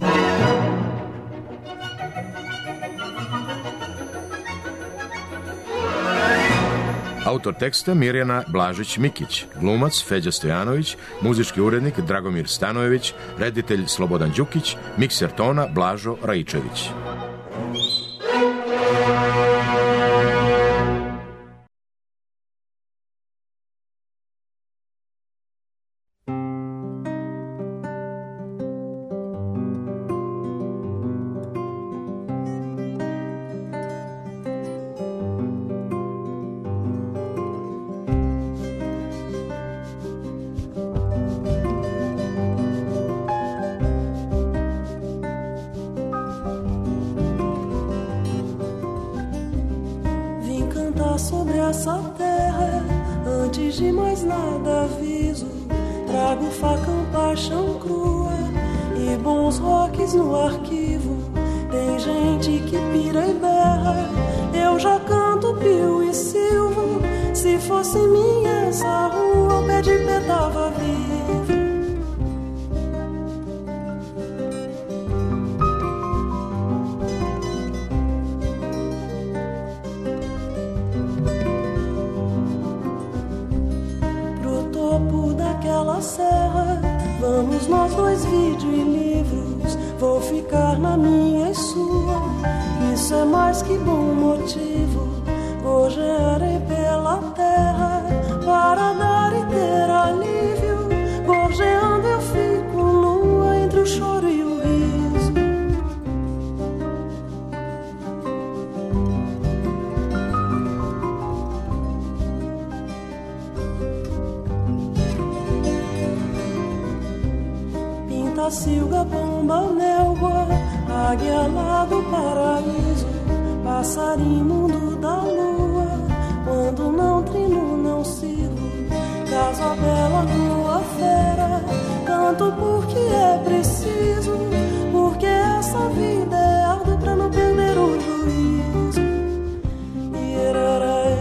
Autor teksta Mirjana Blažić-Mikić, glumac Feđa Stojanović, muzički urednik Dragomir Stanojević, reditelj Slobodan Đukić, mikser tona Blažo Raičević. cantar sobre essa terra. Antes de mais nada aviso, trago facão, paixão crua e bons rocks no arquivo. Tem gente que pira e berra, eu já canto pio e silvo. Se fosse minha essa rua, o pé de pé tava vivo. Serra, vamos nós dois, vídeo e livros. Vou ficar na minha e sua, isso é mais que bom motivo. Gorjearei pela terra para dar e ter alívio. Gorjeando eu fico nua entre o choro e o riso. Silga, pomba, melboa, águia lá do paraíso, passarinho mundo da lua, quando não trino não sirvo, caso a bela lua fera, canto porque é preciso, porque essa vida é árduo pra não perder o juízo. Ieraraê.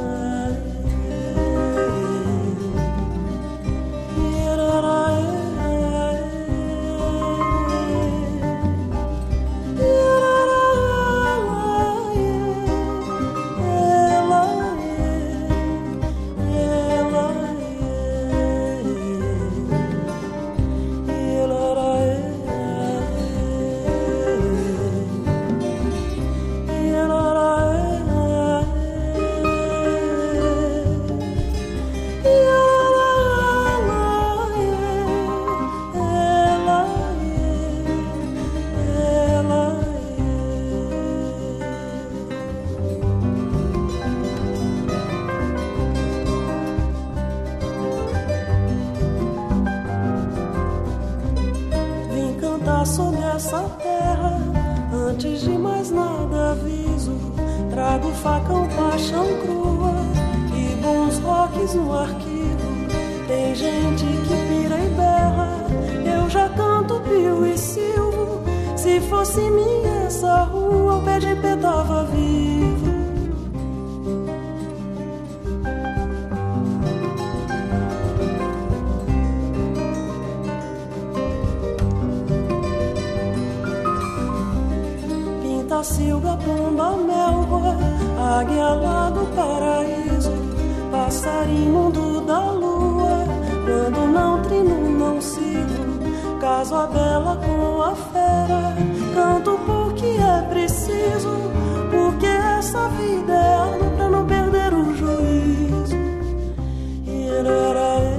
Sobre essa terra, antes de mais nada aviso, trago facão, paixão crua e bons rocks no arquivo. Tem gente que pira e berra, eu já canto pio e silvo. Se fosse minha essa rua, o pé de pé tava vivo. Silga, pomba, melboa, águia lá do paraíso, passarinho mundo da lua, quando não trino não sigo, caso a bela com a fera, canto porque é preciso, porque essa vida é árduo pra não perder o juízo. Ieraraê.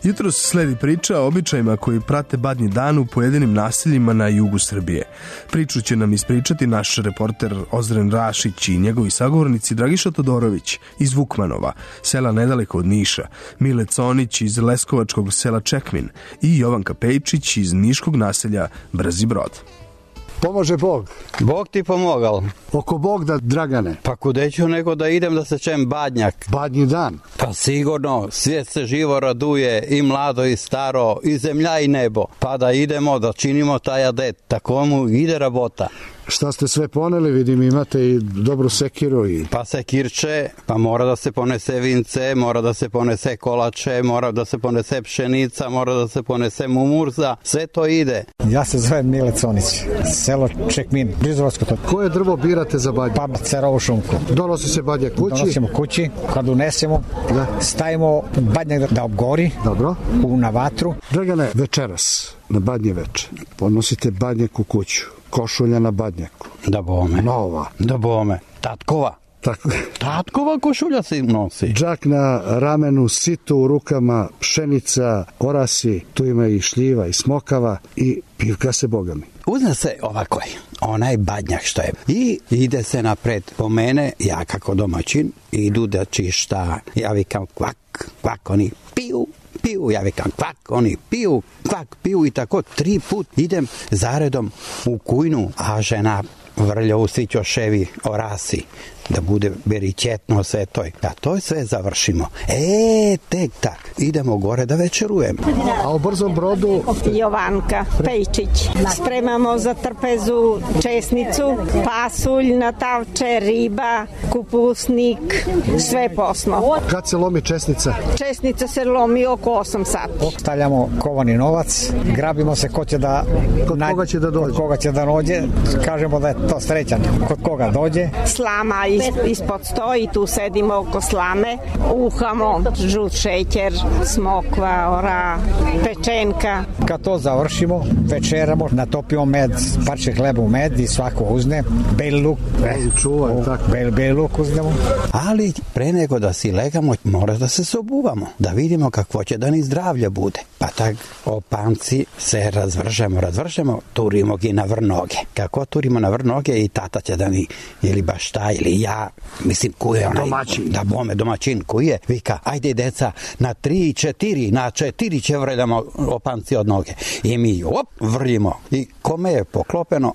Jutros sledi priča o običajima koji prate Badnji dan u pojedinim naseljima na jugu Srbije. Priču će nam ispričati naš reporter Ozren Rašić i njegovi sagovornici Dragiša Todorović iz Vukmanova, sela nedaleko od Niša, Mile Conić iz leskovačkog sela Čekmin i Jovanka Pejčić iz niškog naselja Brzi Brod. Pomože Bog. Bog ti pomogao. Oko Bog da, Dragane. Pa kude ću nego da idem da se čem Badnjak. Badnji dan. Pa sigurno, svijet se živo raduje, i mlado i staro, i zemlja i nebo. Pa da idemo, da činimo taj adet, tako mu ide rabota. Šta ste sve poneli, vidim imate i dobru sekiru. I... Pa sekirče, pa mora da se ponese vince, mora da se ponese kolače, mora da se ponese pšenica, mora da se ponese mumurza, sve to ide. Ja se zovem Mile Conić, selo Čekmin, Blizorovsko to. Koje drvo birate za badnjak? Pa cerovu šumku. Donosi se badnjak kući? Donosimo kući, kad unesemo, da. stavimo badnjak da obgori. Dobro. U, na vatru. Dragane, večeras, na Badnje veče, ponosite badnjak u kuću. Košulja na badnjaku. Da bome. Nova. Da bome. Tatkova. Tako. Tatkova košulja se nosi. Džak na ramenu, sito u rukama, pšenica, orasi, tu ima i šljiva i smokava i pivka se bogami. Uzme se ovako, onaj badnjak što je. I ide se napred po mene, ja kako domaćin, idu da čišta. Ja vikam kvak, kvak, oni piju. Piju, ja vikam kvak, oni piju, kvak, piju i tako tri put idem zaredom u kujnu, a žena vrlja u svi ćoševi orasi, da bude beričetno sve toj. A to sve završimo. E, tek tak, idemo gore da večerujemo. A u Brzom Brodu? Jovanka Pejčić. Spremamo za trpezu česnicu, pasulj, natavče, riba, kupusnik, sve posno. Kad se lomi česnica? Česnica se lomi oko osam sati. Stavljamo kovani novac, grabimo se ko će da... Kod koga će da dođe? Kod koga će da dođe, kažemo da je to srećan. Kod koga dođe? Slama ispod stoji, tu sedimo oko slame, uhamo žut šećer, smokva, ora, pečenka. Kad to završimo, večeramo, natopimo med, parče hleba u med i svako uzne, beli luk, čuvaj, tako. Bel, beli luk uznemo. Ali pre nego da si legamo, mora da se sobuvamo, da vidimo kakvo će da ni zdravlja bude. Pa tak opanci se razvržemo, razvržemo, turimo gi na vrnoge. Kako turimo na vrnoge i tata će da ni, ili baš ta, ili ja, mislim, ko je onaj... Domaćin. Da, bome, domaćin, ko je, vika, ajde deca, na tri, četiri, na četiri će vrljamo opanci od noge. I mi, op, vrljimo. I kome je poklopeno,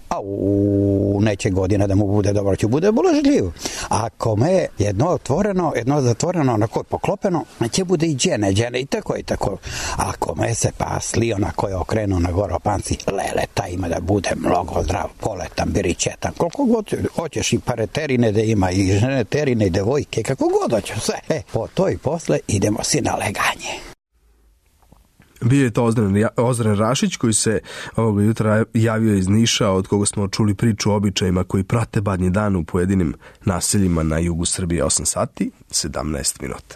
au, neće godina da mu bude dobro, će bude boležljiv. A kome je jedno otvoreno, jedno zatvoreno, onako je poklopeno, će bude i džene, džene i tako i tako. A kome se pasli, onako je okrenuo na gore opanci, lele, taj ima da bude mnogo zdrav, poletan, biričetan, koliko god hoćeš i pareterine da ima i žene terine i devojke, kako god hoću sve. E, po to i posle idemo si na leganje. Bio je to Ozren, Ozren Rašić koji se ovoga jutra javio iz Niša, od koga smo čuli priču o običajima koji prate Badnji dan u pojedinim naseljima na jugu Srbije. Osam sati, sedamnaest minuta.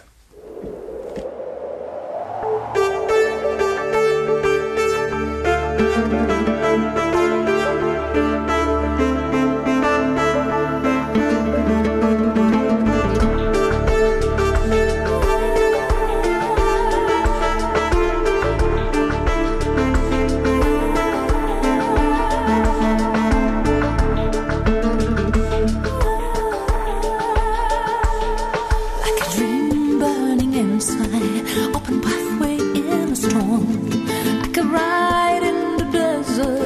Open pathway in a storm. I could ride in the desert.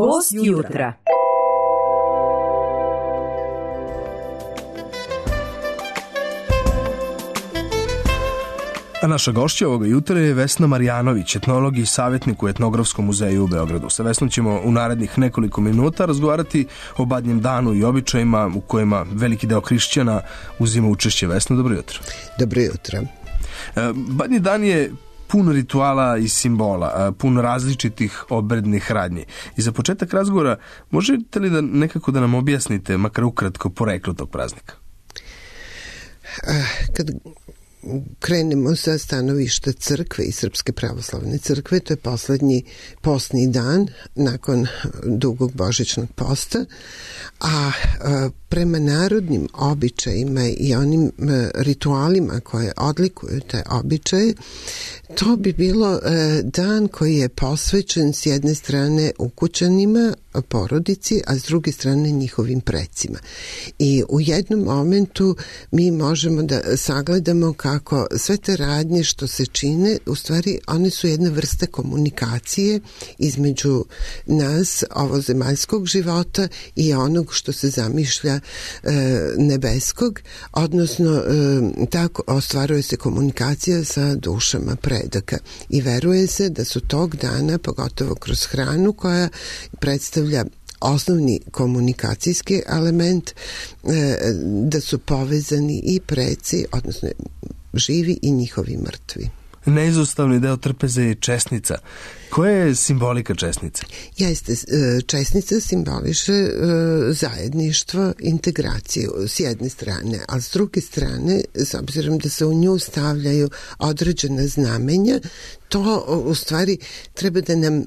Gost jutra. A naša gošća ovoga jutra je Vesna Marjanović, etnolog i savjetnik u Etnografskom muzeju u Beogradu. Sa Vesnom ćemo u narednih nekoliko minuta razgovarati o Badnjem danu i običajima u kojima veliki deo hrišćana uzima učešće. Vesno, dobro jutro. Dobro jutro. Badnji dan je pun rituala i simbola, pun različitih obrednih radnji. I za početak razgovora, možete li da nekako da nam objasnite, makar ukratko, poreklo tog praznika? Kad krenemo sa stanovišta crkve i Srpske pravoslavne crkve, to je poslednji postni dan nakon dugog božićnog posta, a prema narodnim običajima i onim ritualima koje odlikuju te običaje, to bi bilo dan koji je posvećen s jedne strane ukućanima, porodici, a s druge strane njihovim precima. I u jednom momentu mi možemo da sagledamo kako sve te radnje što se čine, u stvari one su jedna vrsta komunikacije između nas, ovozemaljskog života, i onog što se zamišlja e, nebeskog, odnosno e, tako ostvaruje se komunikacija sa dušama predaka. I veruje se da su tog dana, pogotovo kroz hranu koja predstavlja osnovni komunikacijski element, da su povezani i preci, odnosno živi i njihovi mrtvi. Neizostavni deo trpeze je česnica. Koja je simbolika česnice? Jeste, česnica simboliše zajedništvo, integraciju s jedne strane, ali s druge strane, s obzirom da se u nju stavljaju određena znamenja, to u stvari treba da nam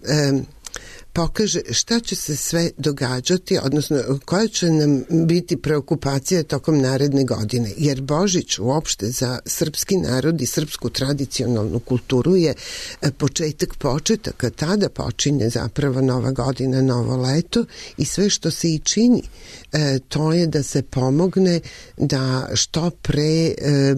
pokaže šta će se sve događati, odnosno koja će nam biti preokupacija tokom naredne godine. Jer Božić uopšte za srpski narod i srpsku tradicionalnu kulturu je početak početaka. Tada počinje zapravo nova godina, novo leto, i sve što se i čini, to je da se pomogne da što pre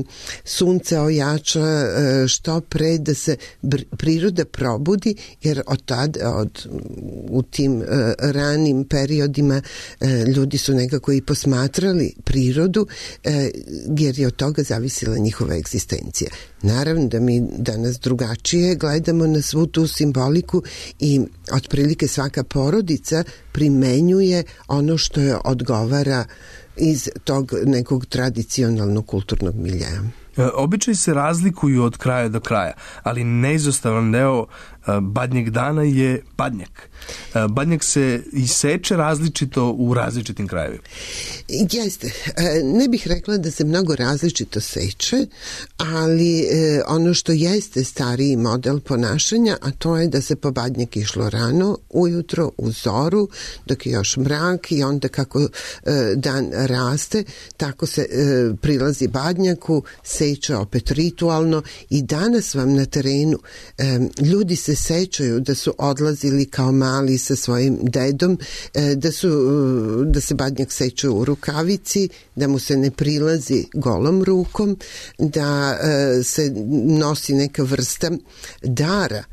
sunce ojača, što pre da se priroda probudi, jer od tada, od u tim uh, ranim periodima uh, ljudi su nekako i posmatrali prirodu, uh, jer je od toga zavisila njihova egzistencija. Naravno da mi danas drugačije gledamo na svu tu simboliku i otprilike svaka porodica primenjuje ono što je odgovara iz tog nekog tradicionalnog kulturnog miljeja. Običaji se razlikuju od kraja do kraja, ali neizostavan deo badnjeg dana je badnjak. Badnjak se iseče različito u različitim krajevima. Jeste. Ne bih rekla da se mnogo različito seče, ali ono što jeste stariji model ponašanja, a to je da se po badnjak išlo rano, ujutro, u zoru, dok je još mrak, i onda kako dan raste, tako se prilazi badnjaku, seče opet ritualno, i danas vam na terenu ljudi se sećaju da su odlazili kao mali sa svojim dedom, da, su, da se badnjak seče u rukavici, da mu se ne prilazi golom rukom, da se nosi neka vrsta dara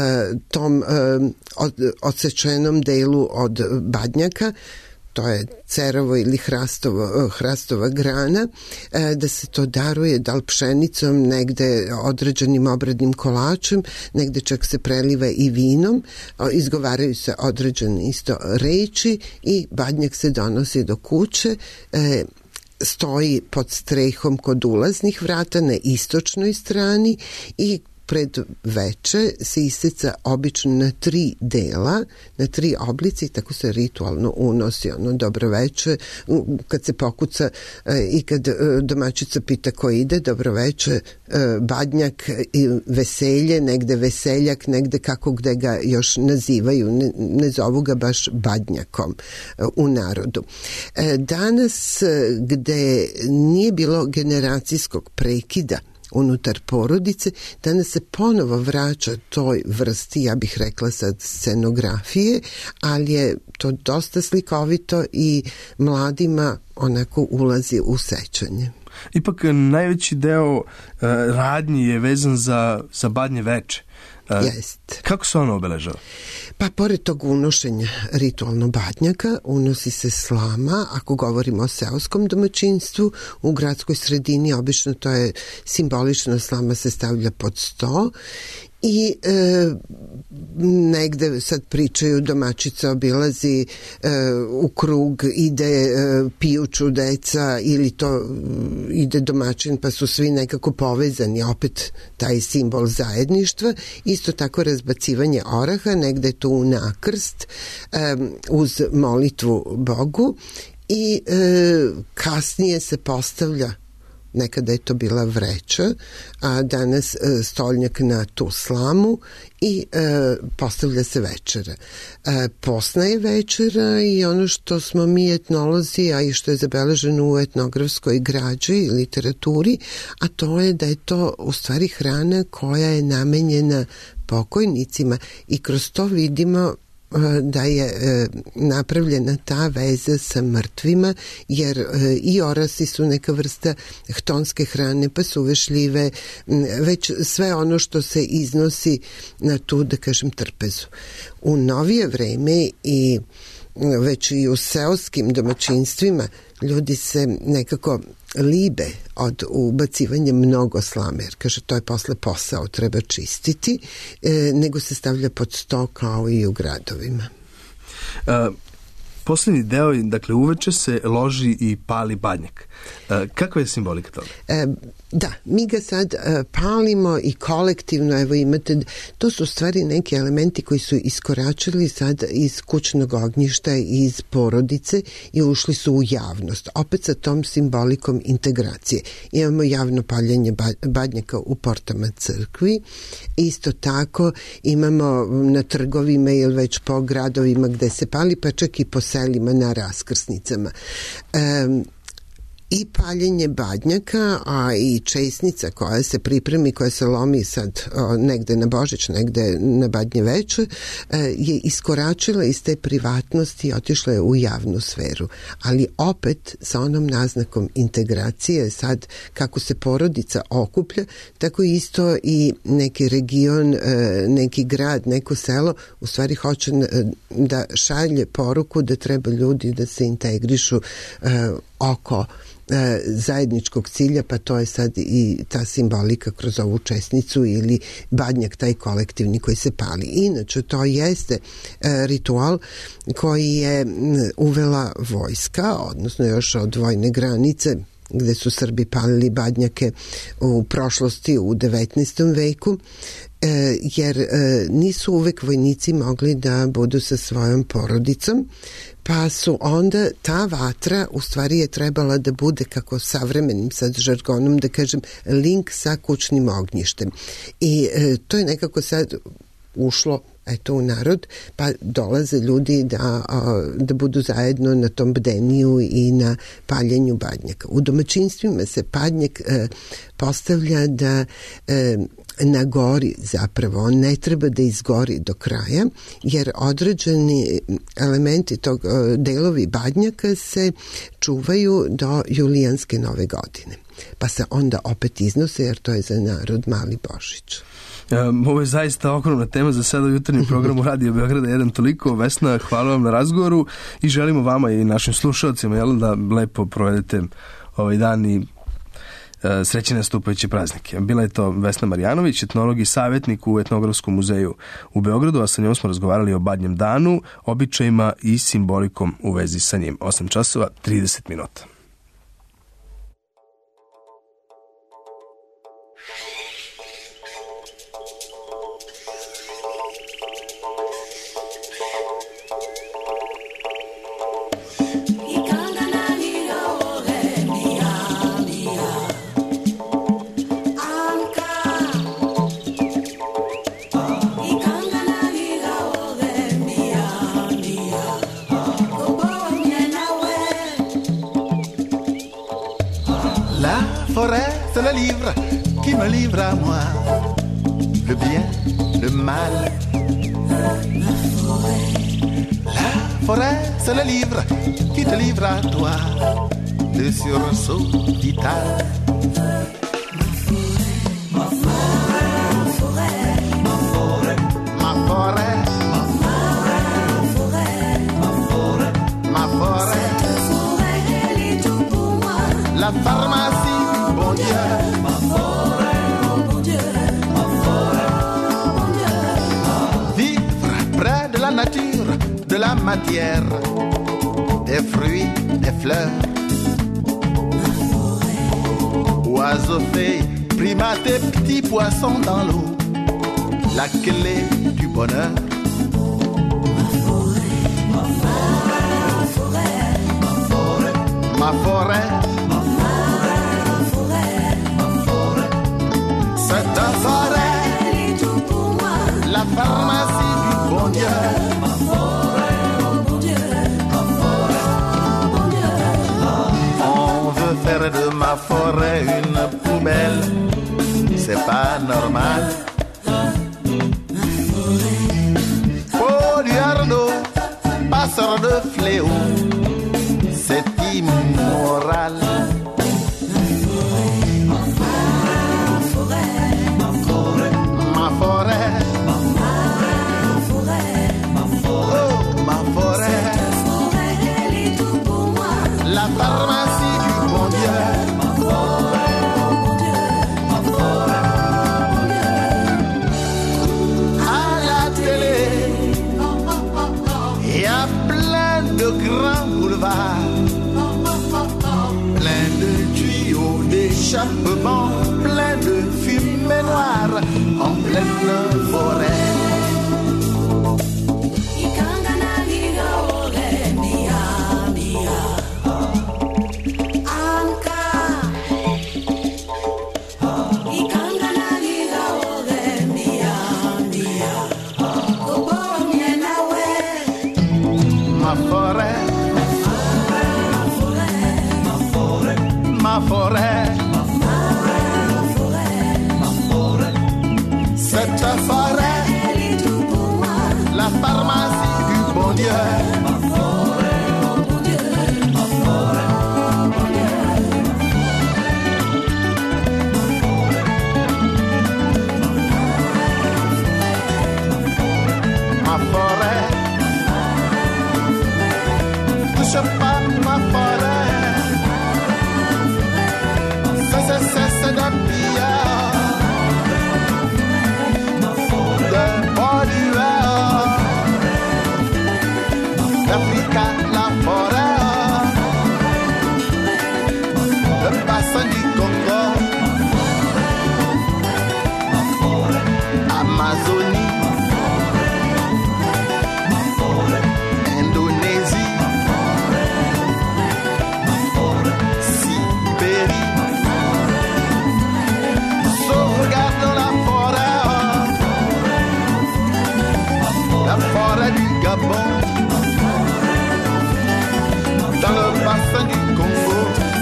tom odsečenom delu od badnjaka, to je cerovo ili hrastovo, hrastova grana, da se to daruje da li pšenicom, negde određenim obrednim kolačem, negde čak se preliva i vinom, izgovaraju se određene isto reči i badnjak se donosi do kuće, stoji pod strehom kod ulaznih vrata na istočnoj strani i pred veče se iseca obično na tri dela, na tri oblice, i tako se ritualno unosi ono dobro veče, kad se pokuca i kad domaćica pita ko ide, dobro veče, badnjak i veselje, negde veseljak, negde kako gde ga još nazivaju, ne, ne zovu ga baš badnjakom u narodu. Danas gde nije bilo generacijskog prekida unutar porodice, danas se ponovo vraća toj vrsti, ja bih rekla sad, scenografije, ali je to dosta slikovito i mladima onako ulazi u sećanje. Ipak najveći deo uh, radnji je vezan za, za badnje veče. Uh, Jest. Kako se ono obeležava? Pa pored tog unošenja ritualno badnjaka, unosi se slama, ako govorimo o seoskom domaćinstvu, u gradskoj sredini obično to je simbolično, slama se stavlja pod sto i e, negde sad pričaju domaćica obilazi e, u krug, ide e, pijuću deca ili to ide domaćin pa su svi nekako povezani, opet taj simbol zajedništva. Isto tako razbacivanje oraha, negde je tu nakrst e, uz molitvu Bogu i e, kasnije se postavlja, nekada je to bila vreća, a danas e, stolnjak na tu slamu i e, postavlja se večera. E, posna je večera i ono što smo mi etnolozi, a i što je zabeleženo u etnografskoj građi i literaturi, a to je da je to u stvari hrana koja je namenjena pokojnicima i kroz to vidimo da je e, napravljena ta veza sa mrtvima, jer e, i orasi su neka vrsta htonske hrane, pa suve šljive, već sve ono što se iznosi na tu, da kažem, trpezu. U novije vreme i već i u seoskim domaćinstvima ljudi se nekako libe od ubacivanja mnogo slame, jer kaže to je posle posao, treba čistiti, e, nego se stavlja pod sto kao i u gradovima. Uh, Poslednji deo, dakle uveče se loži i pali badnjak. E, kakva je simbolika toga? E, da, mi ga sad e, palimo i kolektivno, evo imate, to su stvari neki elementi koji su iskoračili sad iz kućnog ognjišta, iz porodice i ušli su u javnost. Opet sa tom simbolikom integracije. Imamo javno paljenje badnjaka u portama crkvi. Isto tako imamo na trgovima ili već po gradovima gde se pali, pa čak i po selima na raskrsnicama. E, I paljenje badnjaka, a i česnica koja se pripremi, koja se lomi sad o, negde na Božić, negde na Badnje veče, e, je iskoračila iz te privatnosti i otišla je u javnu sferu. Ali opet sa onom naznakom integracije, sad kako se porodica okuplja, tako isto i neki region, e, neki grad, neko selo, u stvari hoće da šalje poruku da treba ljudi da se integrišu e, oko zajedničkog cilja, pa to je sad i ta simbolika kroz ovu česnicu ili badnjak, taj kolektivni koji se pali. Inače, to jeste ritual koji je uvela vojska, odnosno još od vojne granice, gde su Srbi palili badnjake u prošlosti u devetnaestom veku, jer nisu uvek vojnici mogli da budu sa svojom porodicom, pa su onda ta vatra u stvari je trebala da bude, kako savremenim sad žargonom da kažem, link sa kućnim ognjištem. I e, to je nekako sad ušlo eto u narod, pa dolaze ljudi da, da budu zajedno na tom bdeniju i na paljenju badnjaka. U domaćinstvima se badnjak e, postavlja da e, na gori zapravo, on ne treba da izgori do kraja, jer određeni elementi tog, delovi badnjaka se čuvaju do julijanske nove godine. Pa se onda opet iznose, jer to je za narod mali Božić. Um, ovo je zaista ogromna tema za sada u jutarnjem programu Radio Beograda jedan. Toliko, Vesna, hvala vam na razgovoru i želimo vama i našim slušalcima jel, da lepo provedete ovaj dan i srećne nastupajuće praznike. Bila je to Vesna Marjanović, etnolog i savjetnik u Etnografskom muzeju u Beogradu, a sa njom smo razgovarali o Badnjem danu, običajima i simbolikom u vezi sa njim. osam časova, trideset minuta. Livre, qui me livre à moi le bien, le mal. La forêt, la forêt, c'est le livre qui te livre à toi le sursaut vital. Ma forêt, ma forêt, ma forêt, ma forêt, pharmacie du bon Dieu. Ma forêt, oh bon Dieu, ma forêt, oh bon Dieu. Vivre près de la nature, de la matière, des fruits, des fleurs. Ma forêt. Oiseaux, feuilles, primates et petits poissons dans l'eau, la clé du bonheur. Ma forêt, ma forêt, ma forêt, ma forêt, cette forêt est tout pour moi, la pharmacie du bon Dieu. Ma forêt, oh bon Dieu, ma forêt, oh bon Dieu. On veut faire de ma forêt une poubelle, c'est pas normal. Ma forêt, pollueur d'eau, passeur de fléaux, c'est immoral. Ma forêt, ma forêt, ma forêt, ma forêt, ma forêt, oh, ma forêt, cette forêt, elle est tout pour moi, la pharmacie du bon Dieu. Ma forêt, oh bon Dieu, ma forêt, oh bon Dieu. À la télé, il y a plein de grands boulevards, plein de tuyaux d'échappement, plein de fumée noire en pleine forêt. Ma forêt, ma forêt, ma forêt, cette forêt, elle est tout pour moi, la pharmacie du bon Dieu. Ma forêt, oh bon Dieu, ma forêt, oh bon Dieu. Ma forêt, touche pas ma forêt. C'est, c'est, c'est de pillard, de pollueur, d'Africa la forêt, le bassin du Congo, Amazonie, Indonésie, Sibérie. La forêt du Gabon, dans le bassin du Congo.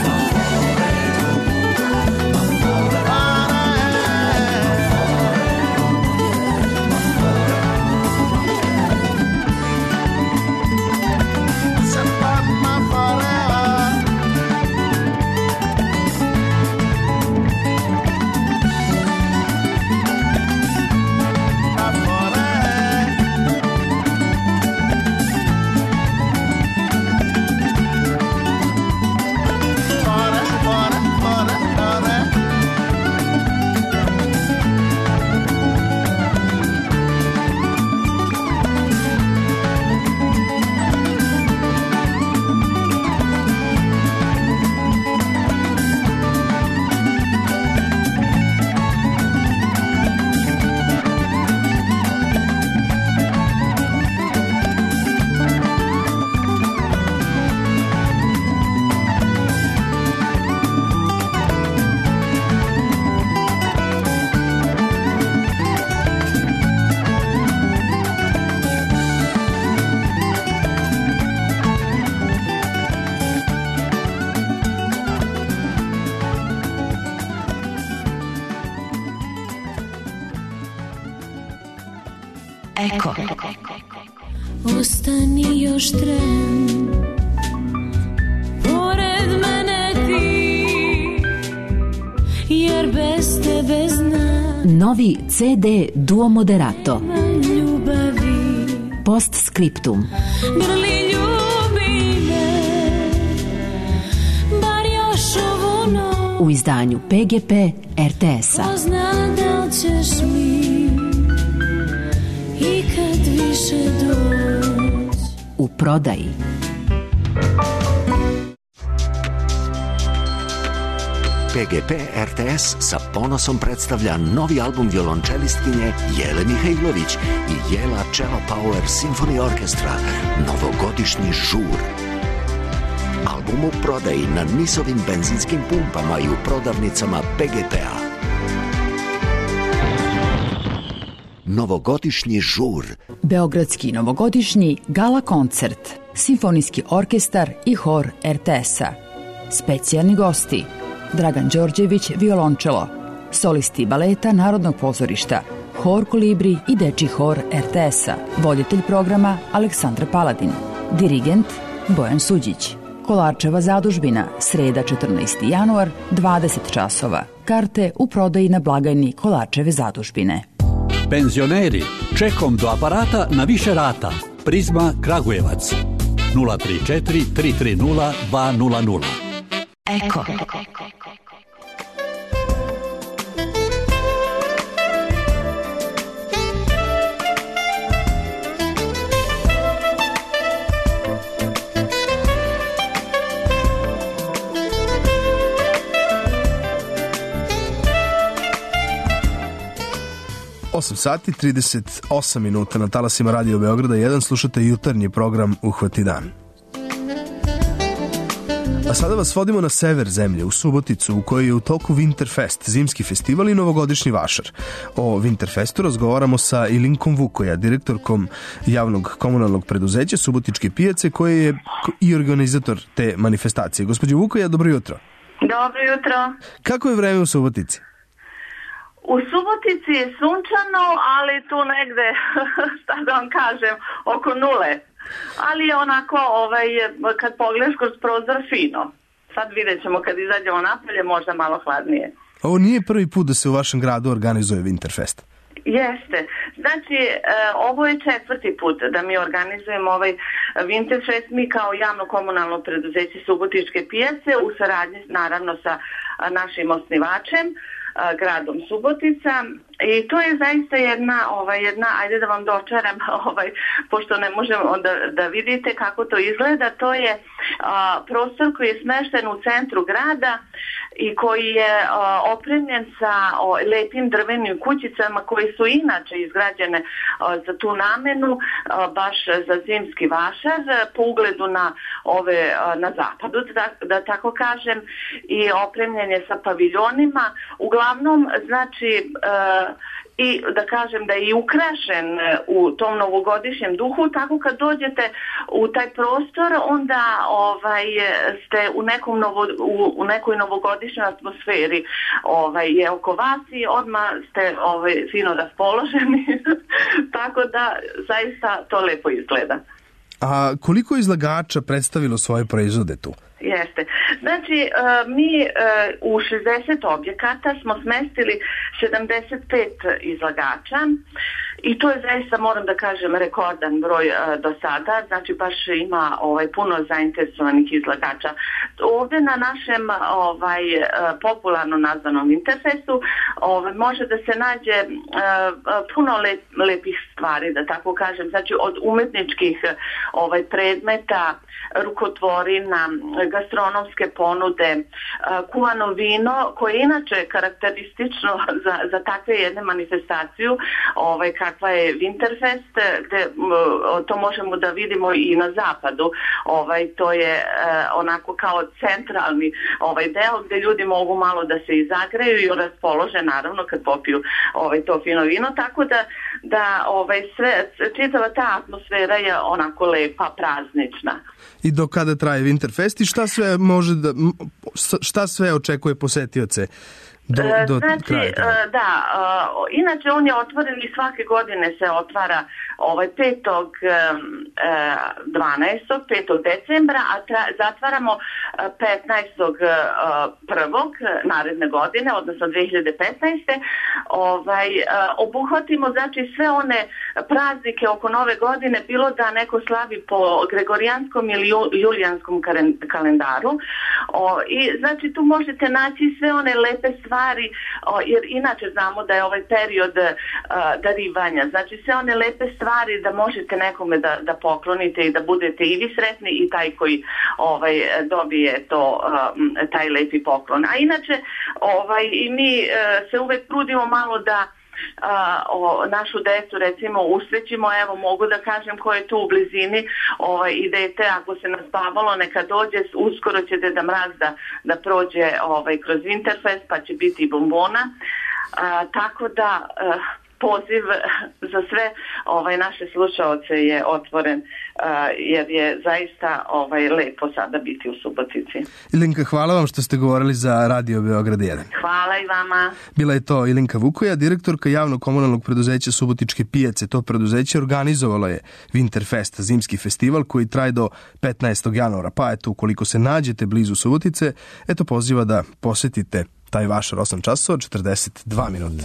C'est pas ma forêt. Ma forêt. Eko. Ostani još tren, pored mene ti, jer bez tebe znam. Novi ce de Duo Moderato. Ljubavi. Post scriptum. Grli ljubi me, bar još ovu u izdanju P G P R T S-a. Ko zna da li ćeš mi ikad više doći. U prodaji. P G P R T S sa ponosom predstavlja novi album violončelistkinje Jele Mihajlović i Jela Cello Power Symphony Orchestra, novogodišnji žur. Album u prodaji na Nisovim benzinskim pumpama i u prodavnicama P G P-a. Novogodišnji žur. Beogradski novogodišnji gala koncert, simfonijski orkestar i hor R T S-a. Specijalni gosti: Dragan Đorđević, violončelo, solisti baleta Narodnog pozorišta, hor Kolibri i dečji hor R T S-a, voditelj programa Aleksandra Paladin, dirigent Bojan Suđić. Kolarčeva zadužbina, sreda četrnaesti januar, dvadeset časova. Karte u prodaji na blagajni Kolarčeve zadužbine. Penzioneri, čekom do aparata na više rata. Prizma Kragujevac. nula tri četiri tri tri nula dva nula nula. Eko. osam sati trideset osam minuta na talasima Radio Beograda jedan, slušate jutarnji program Uhvati dan. A sada vas vodimo na sever zemlje, u Suboticu, u kojoj je u toku Winterfest, zimski festival i novogodišnji vašar. O Winterfestu razgovaramo sa Ilinkom Vukoja, direktorkom javnog komunalnog preduzeća Subotičke pijace, koji je i organizator te manifestacije. Gospođo Vukoja, dobro jutro. Dobro jutro. Kako je vreme u Subotici? U Subotici je sunčano, ali tu negde, šta da vam kažem, oko nule. Ali je onako, ovaj, kad pogledaš kroz prozor, fino. Sad vidjet ćemo kad izađemo napolje, možda malo hladnije. Ovo nije prvi put da se u vašem gradu organizuje Winterfest. Jeste. Znači, ovo je četvrti put da mi organizujemo ovaj Winterfest, mi kao javno komunalno preduzeće Subotičke pijace u saradnji naravno sa našim osnivačem, gradom Subotica, i to je zaista jedna, ovaj, jedna, ajde da vam dočaram, ovaj, pošto ne možemo da, da vidite kako to izgleda, to je a, prostor koji je smešten u centru grada i koji je a, opremljen sa o, lepim drvenim kućicama koje su inače izgrađene a, za tu namenu, a, baš za zimski vašar, po ugledu na ove a, na zapadu, da, da tako kažem, i opremljen je sa paviljonima. Uglavnom, znači, a, i da kažem da je i ukrašen u tom novogodišnjem duhu, tako kad dođete u taj prostor, onda ovaj, ste u, nekom novo, u, u nekoj novogodišnjoj atmosferi ovaj, je oko vas i odmah ste ovaj, fino raspoloženi, tako da zaista to lepo izgleda. A koliko izlagača predstavilo svoje proizvode tu? Jeste. Znači, mi u šezdeset objekata smo smestili sedamdeset pet izlagača i to je zaista, moram da kažem, rekordan broj do sada. Znači, baš ima ovaj, puno zainteresovanih izlagača. Ovde na našem ovaj, popularno nazvanom Winterfestu ovaj, može da se nađe puno lep, lepih stvari, da tako kažem. Znači, od umetničkih ovaj, predmeta, rukotvorina, gastronomske ponude, kuvano vino, koje je inače karakteristično za, za takve jedne manifestaciju, ovaj, kakva je Winterfest, gde to možemo da vidimo i na zapadu. Ovaj, to je onako kao centralni ovaj, deo gde ljudi mogu malo da se izagreju i raspolože, naravno, kad popiju ovaj, to fino vino, tako da, da ovaj, sve, čitava ta atmosfera je onako lepa, praznična. I do kada traje Winterfest i šta sve može da, šta sve očekuje posetioce do, do znači, kraja? Da, inače on je otvoren i svake godine se otvara ovaj petog dvanaestog petog decembra, a tra, zatvaramo petnaestog prvog naredne godine, odnosno dve hiljade petnaeste. Ovaj, obuhvatimo znači sve one praznike oko nove godine, bilo da neko slavi po gregorijanskom ili julijanskom kalendaru. O, i znači tu možete naći sve one lepe stvari, o, jer inače znamo da je ovaj period a, darivanja, znači sve one lepe stvari da možete nekome da, da poklonite i da budete i vi sretni i taj koji ovaj, dobije to, a, taj lepi poklon. A inače ovaj, i mi a, se uvek trudimo malo da A, o, našu decu recimo usrećimo, evo mogu da kažem ko je tu u blizini, ovaj, idete ako se naspavalo neka dođe, uskoro će Deda Mraz da, da prođe ovaj, kroz Winterfest pa će biti bombona, a, tako da a, poziv za sve ovaj, naše slušaoce je otvoren uh, jer je zaista ovaj, lepo sada biti u Subotici. Ilinka, hvala vam što ste govorili za Radio Beograd jedan. Hvala i vama. Bila je to Ilinka Vukoja, direktorka javnog komunalnog preduzeća Subotičke pijace. To preduzeće organizovalo je Winterfest, zimski festival koji traje do petnaestog januara. Pa eto, ukoliko se nađete blizu Subotice, eto poziva da posetite taj vašar osam časova četrdeset dva minuta.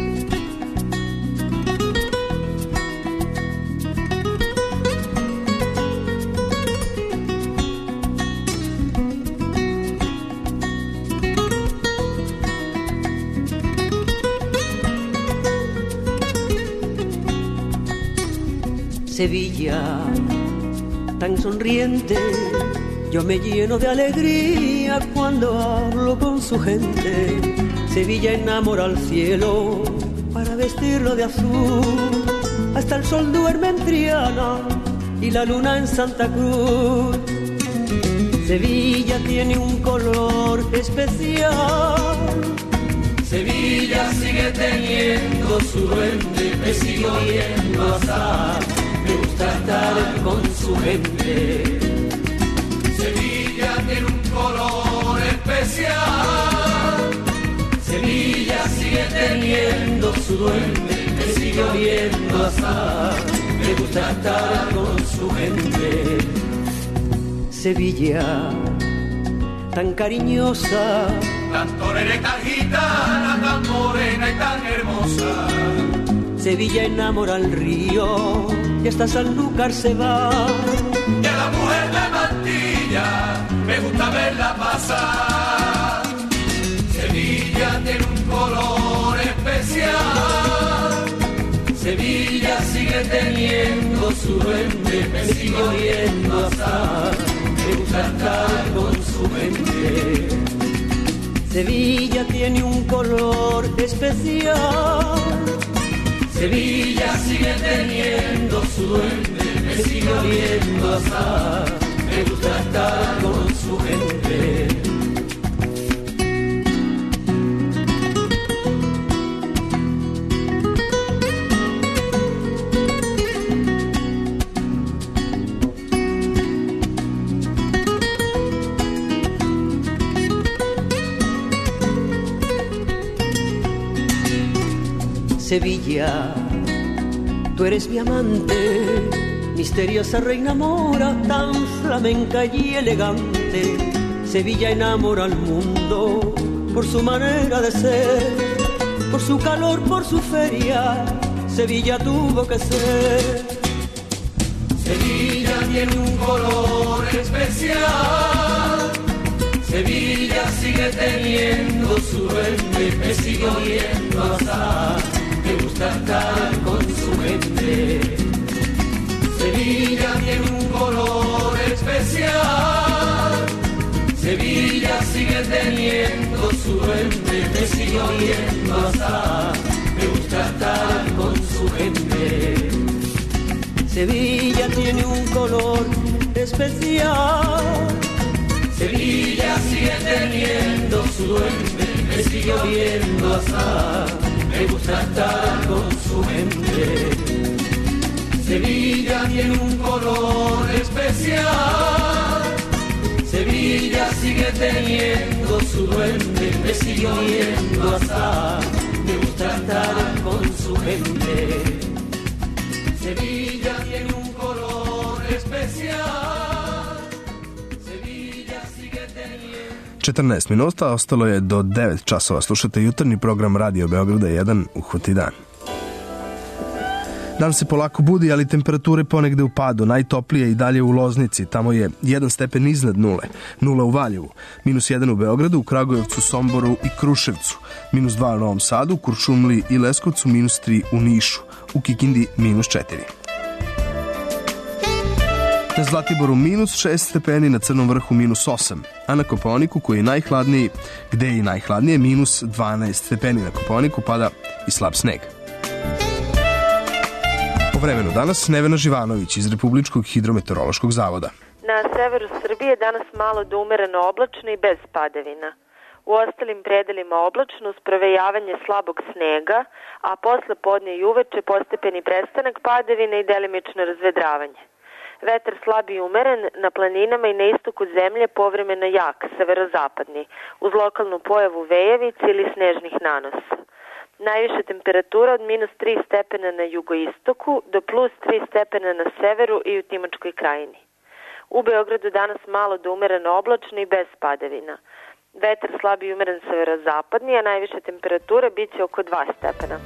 Sevilla, tan sonriente, yo me lleno de alegría cuando hablo con su gente. Sevilla enamora al cielo para vestirlo de azul, hasta el sol duerme en Triana y la luna en Santa Cruz. Sevilla tiene un color especial. Sevilla sigue teniendo su duende, me sigo viendo asar. Me gusta estar con su gente. Sevilla tiene un color especial. Sevilla sigue teniendo su duende, me sigue viendo asar. Me gusta estar con su gente. Sevilla, tan cariñosa, tan torera y tan gitana, tan morena y tan hermosa. Sevilla enamora al río y hasta Sanlúcar se va. Y a la mujer de Mantilla me gusta verla pasar. Sevilla tiene un color especial. Sevilla sigue teniendo su duende, me sigo viendo asar. Me gusta estar con su gente. Sevilla tiene un color especial. Sevilla sigue teniendo su duende, me sigo viendo asar. Me gusta estar con su gente. Sevilla, tú eres mi amante, misteriosa reina mora, tan flamenca y elegante. Sevilla enamora al mundo por su manera de ser, por su calor, por su feria, Sevilla tuvo que ser. Sevilla tiene un color especial. Sevilla sigue teniendo su duende, me sigo viendo asar. Me gusta estar con su gente. Sevilla tiene un color especial. Sevilla sigue teniendo su duende, me sigo viendo asar. Me gusta estar con su gente. Sevilla tiene un color especial. Sevilla sigue teniendo su duende, me sigo viendo asar. Me gusta estar con su gente. Sevilla tiene un color especial. Sevilla sigue teniendo su duende, me sigo viendo asar. Me gusta estar con su gente. Sevilla tiene un color especial. Sevilla sigue teniendo. četrnaest minuta, ostalo je do devet časova. Slušate jutarnji program Radio Beograda jedan, Uhvati dan. Dan se polako budi, ali temperature ponegde u padu. Najtoplije i dalje u Loznici, tamo je jedan stepen iznad nule. Nula u Valjevu, minus jedan u Beogradu, u Kragujevcu, Somboru i Kruševcu, minus dva u Novom Sadu, Kuršumliji i Leskovcu, minus tri u Nišu, u Kikindi minus četiri. Na Zlatiboru minus šest stepeni, na Crnom vrhu minus osam, a na Kopaoniku, koji je najhladniji, gde je i najhladnije, minus dvanaest stepeni. Na Kopaoniku pada i slab sneg. Po vremenu danas Nevena Živanović iz Republičkog hidrometeorološkog zavoda. Na severu Srbije danas malo do umereno oblačno i bez padavina. U ostalim predelima oblačno uz provejavanje slabog snega, a posle podne i uveče postepeni prestanak padavina i delimično razvedravanje. Vetar slab i umeren, na planinama i na istoku zemlje povremeno jak, severozapadni, uz lokalnu pojavu vejevice ili snežnih nanosa. Najviša temperatura od minus tri stepena na jugoistoku do plus tri stepena na severu i u Timočkoj krajini. U Beogradu danas malo do umereno oblačno i bez padavina. Vetar slab i umeren severozapadni, a najviša temperatura biće oko dva stepena.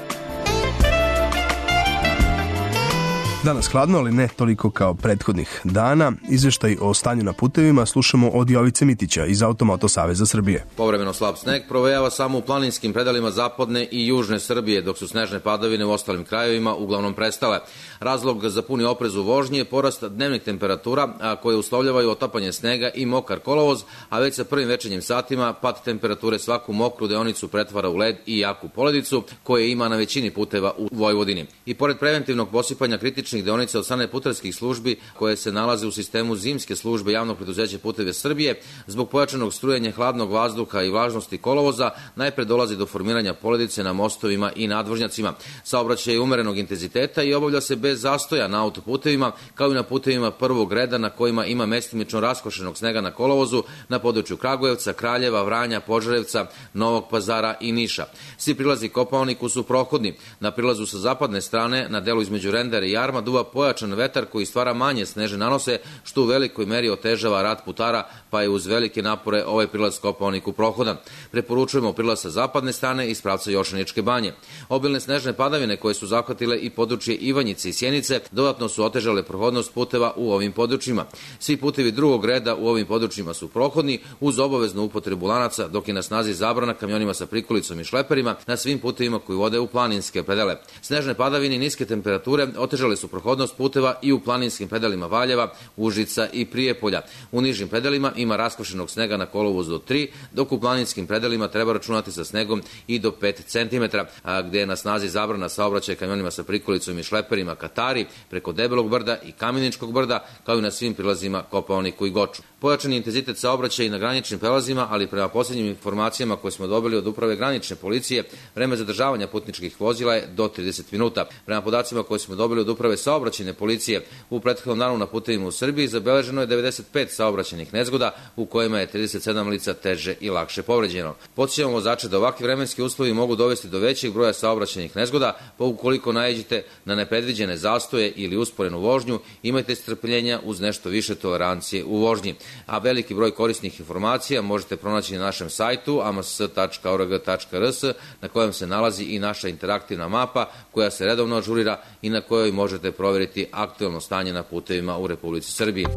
Danas hladno, ali ne toliko kao prethodnih dana. Izveštaj o stanju na putevima slušamo od Jovice Mitića iz Automoto Saveza Srbije. Povremeno slab sneg provejava samo u planinskim predelima zapadne i južne Srbije, dok su snežne padavine u ostalim krajevima uglavnom prestale. Razlog za puni oprez u vožnji je porast dnevnih temperatura, a koje uslovljavaju otapanje snega i mokar kolovoz, a već sa prvim večernjim satima pad temperature svaku mokru deonicu pretvara u led i jaku poledicu, koje ima na većini puteva u Vojvodini. I pored preventivnog posipanja kritičnih deonica od strane putarskih službi koje se nalaze u sistemu zimske službe javnog preduzeća Puteve Srbije, zbog pojačanog strujenja hladnog vazduha i vlažnosti kolovoza, najpre dolazi do formiranja poledice na mostovima i nadvožnjacima. Saobraćaj je umerenog intenziteta i obavlja se bez zastoja na autoputevima, kao i na putevima prvog reda na kojima ima mestimično raskošenog snega na kolovozu na području Kragujevca, Kraljeva, Vranja, Požarevca, Novog Pazara i Niša. Svi prilazi Kopaoniku su prohodni. Na prilazu sa zapadne strane, na delu između Rendera i Jarma, duva pojačan vetar koji stvara manje snežne nanose, što u velikoj meri otežava rad putara, pa je uz velike napore ovaj prilaz Kopaoniku prohodan. Preporučujemo prilaz sa zapadne strane iz pravca Jošaničke banje. Obilne snežne padavine koje su zahvatile i područje Ivanjice i Sjenice dodatno su otežale prohodnost puteva u ovim područjima. Svi putevi drugog reda u ovim područjima su prohodni uz obaveznu upotrebu lanaca, dok je na snazi zabrana kamionima sa prikolicom i šleperima na svim putevima koji vode u planinske predele. Snežne padavine i niske temperature otežale su prohodnost puteva i u planinskim predelima Valjeva, Užica i Prijepolja. U nižim predelima ima raskošenog snega na kolovozu do tri, dok u planinskim predelima treba računati sa snegom i do pet centimetara, a gde je na snazi zabrana saobraćaja kamionima sa prikolicom i šleperima Katari preko Debelog brda i Kameničkog brda, kao i na svim prilazima Kopaoniku i Goču. Pojačan je intenzitet saobraćaja i na graničnim prelazima, ali prema posljednjim informacijama koje smo dobili od Uprave granične policije, vreme zadržavanja putničkih vozila je do trideset minuta. Prema podacima koje smo dobili od Uprave saobraćajne policije, u prethodnom danu na putevima u Srbiji zabeleženo je devedeset pet saobraćajnih nezgoda, u kojima je trideset sedam lica teže i lakše povređeno. Podsjećamo vozače da ovakvi vremenski uslovi mogu dovesti do većeg broja saobraćajnih nezgoda, pa ukoliko naiđete na nepredviđene zastoje ili usporenu vožnju, imajte strpljenja uz nešto više tolerancije u vožnji. A veliki broj korisnih informacija možete pronaći na našem sajtu a m s tačka o r g tačka r s, na kojem se nalazi i naša interaktivna mapa koja se redovno ažurira i na kojoj možete provjeriti aktuelno stanje na putevima u Republici Srbiji.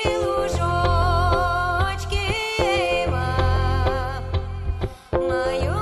Мою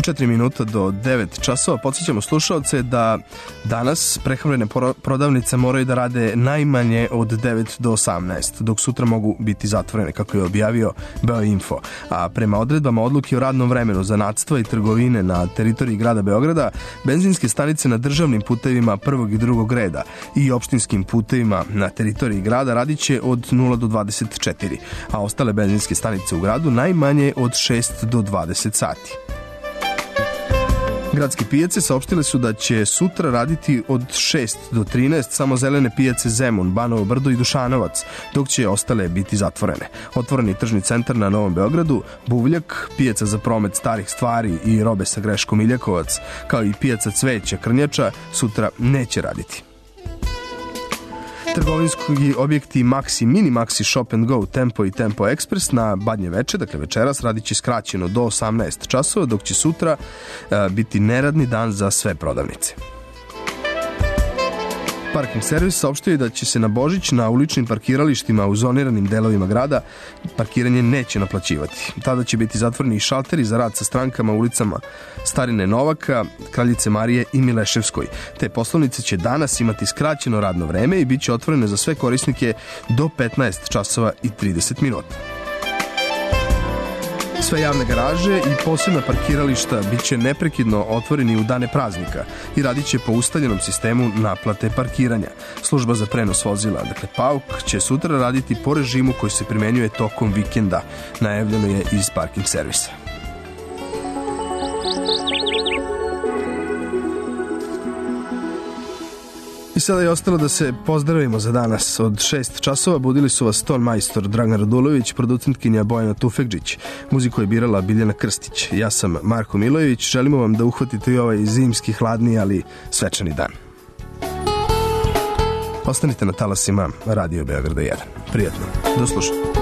četiri minuta do devet časova. Podsjećamo slušalce da danas prehrambene prodavnice moraju da rade najmanje od devet do osamnaest, dok sutra mogu biti zatvorene, kako je objavio Beoinfo. A prema odredbama odluke o radnom vremenu zanatstva i trgovine na teritoriji grada Beograda, benzinske stanice na državnim putevima prvog i drugog reda i opštinskim putevima na teritoriji grada radit će od nula do dvadeset četiri, a ostale benzinske stanice u gradu najmanje od šest do dvadeset sati. Gradske pijace saopštile su da će sutra raditi od šest do trinaest samo zelene pijace Zemun, Banovo Brdo i Dušanovac, dok će ostale biti zatvorene. Otvoreni tržni centar na Novom Beogradu, Buvljak, pijaca za promet starih stvari i robe sa greškom Iljakovac, kao i pijaca cveća Krnjača, sutra neće raditi. Trgovinski objekti Maxi, Mini Maxi Shop and Go, Tempo i Tempo Express na Badnje veče, dakle večeras, radit će skraćeno do osamnaest časova, dok će sutra a, biti neradni dan za sve prodavnice. Parking servis saopštio je da će se na Božić na uličnim parkiralištima u zoniranim delovima grada parkiranje neće naplaćivati. Tada će biti zatvoreni šalteri za rad sa strankama ulicama Starine Novaka, Kraljice Marije i Mileševskoj. Te poslovnice će danas imati skraćeno radno vreme i bit će otvorene za sve korisnike do petnaest časova i trideset minuta. Sve javne garaže i posebna parkirališta bit će neprekidno otvoreni u dane praznika i radit će po ustaljenom sistemu naplate parkiranja. Služba za prenos vozila, dakle PAUK, će sutra raditi po režimu koji se primenjuje tokom vikenda, najavljeno je iz parking servisa. I sada je ostalo da se pozdravimo za danas. Od šest časova budili su vas ton majstor Dragan Radulović, producentkinja Bojana Tufekđić. Muziku je birala Biljana Krstić. Ja sam Marko Milojević. Želimo vam da uhvatite i ovaj zimski, hladni, ali svečani dan. Ostanite na talasima Radio Beograda jedan. Prijatno. Do slušanja.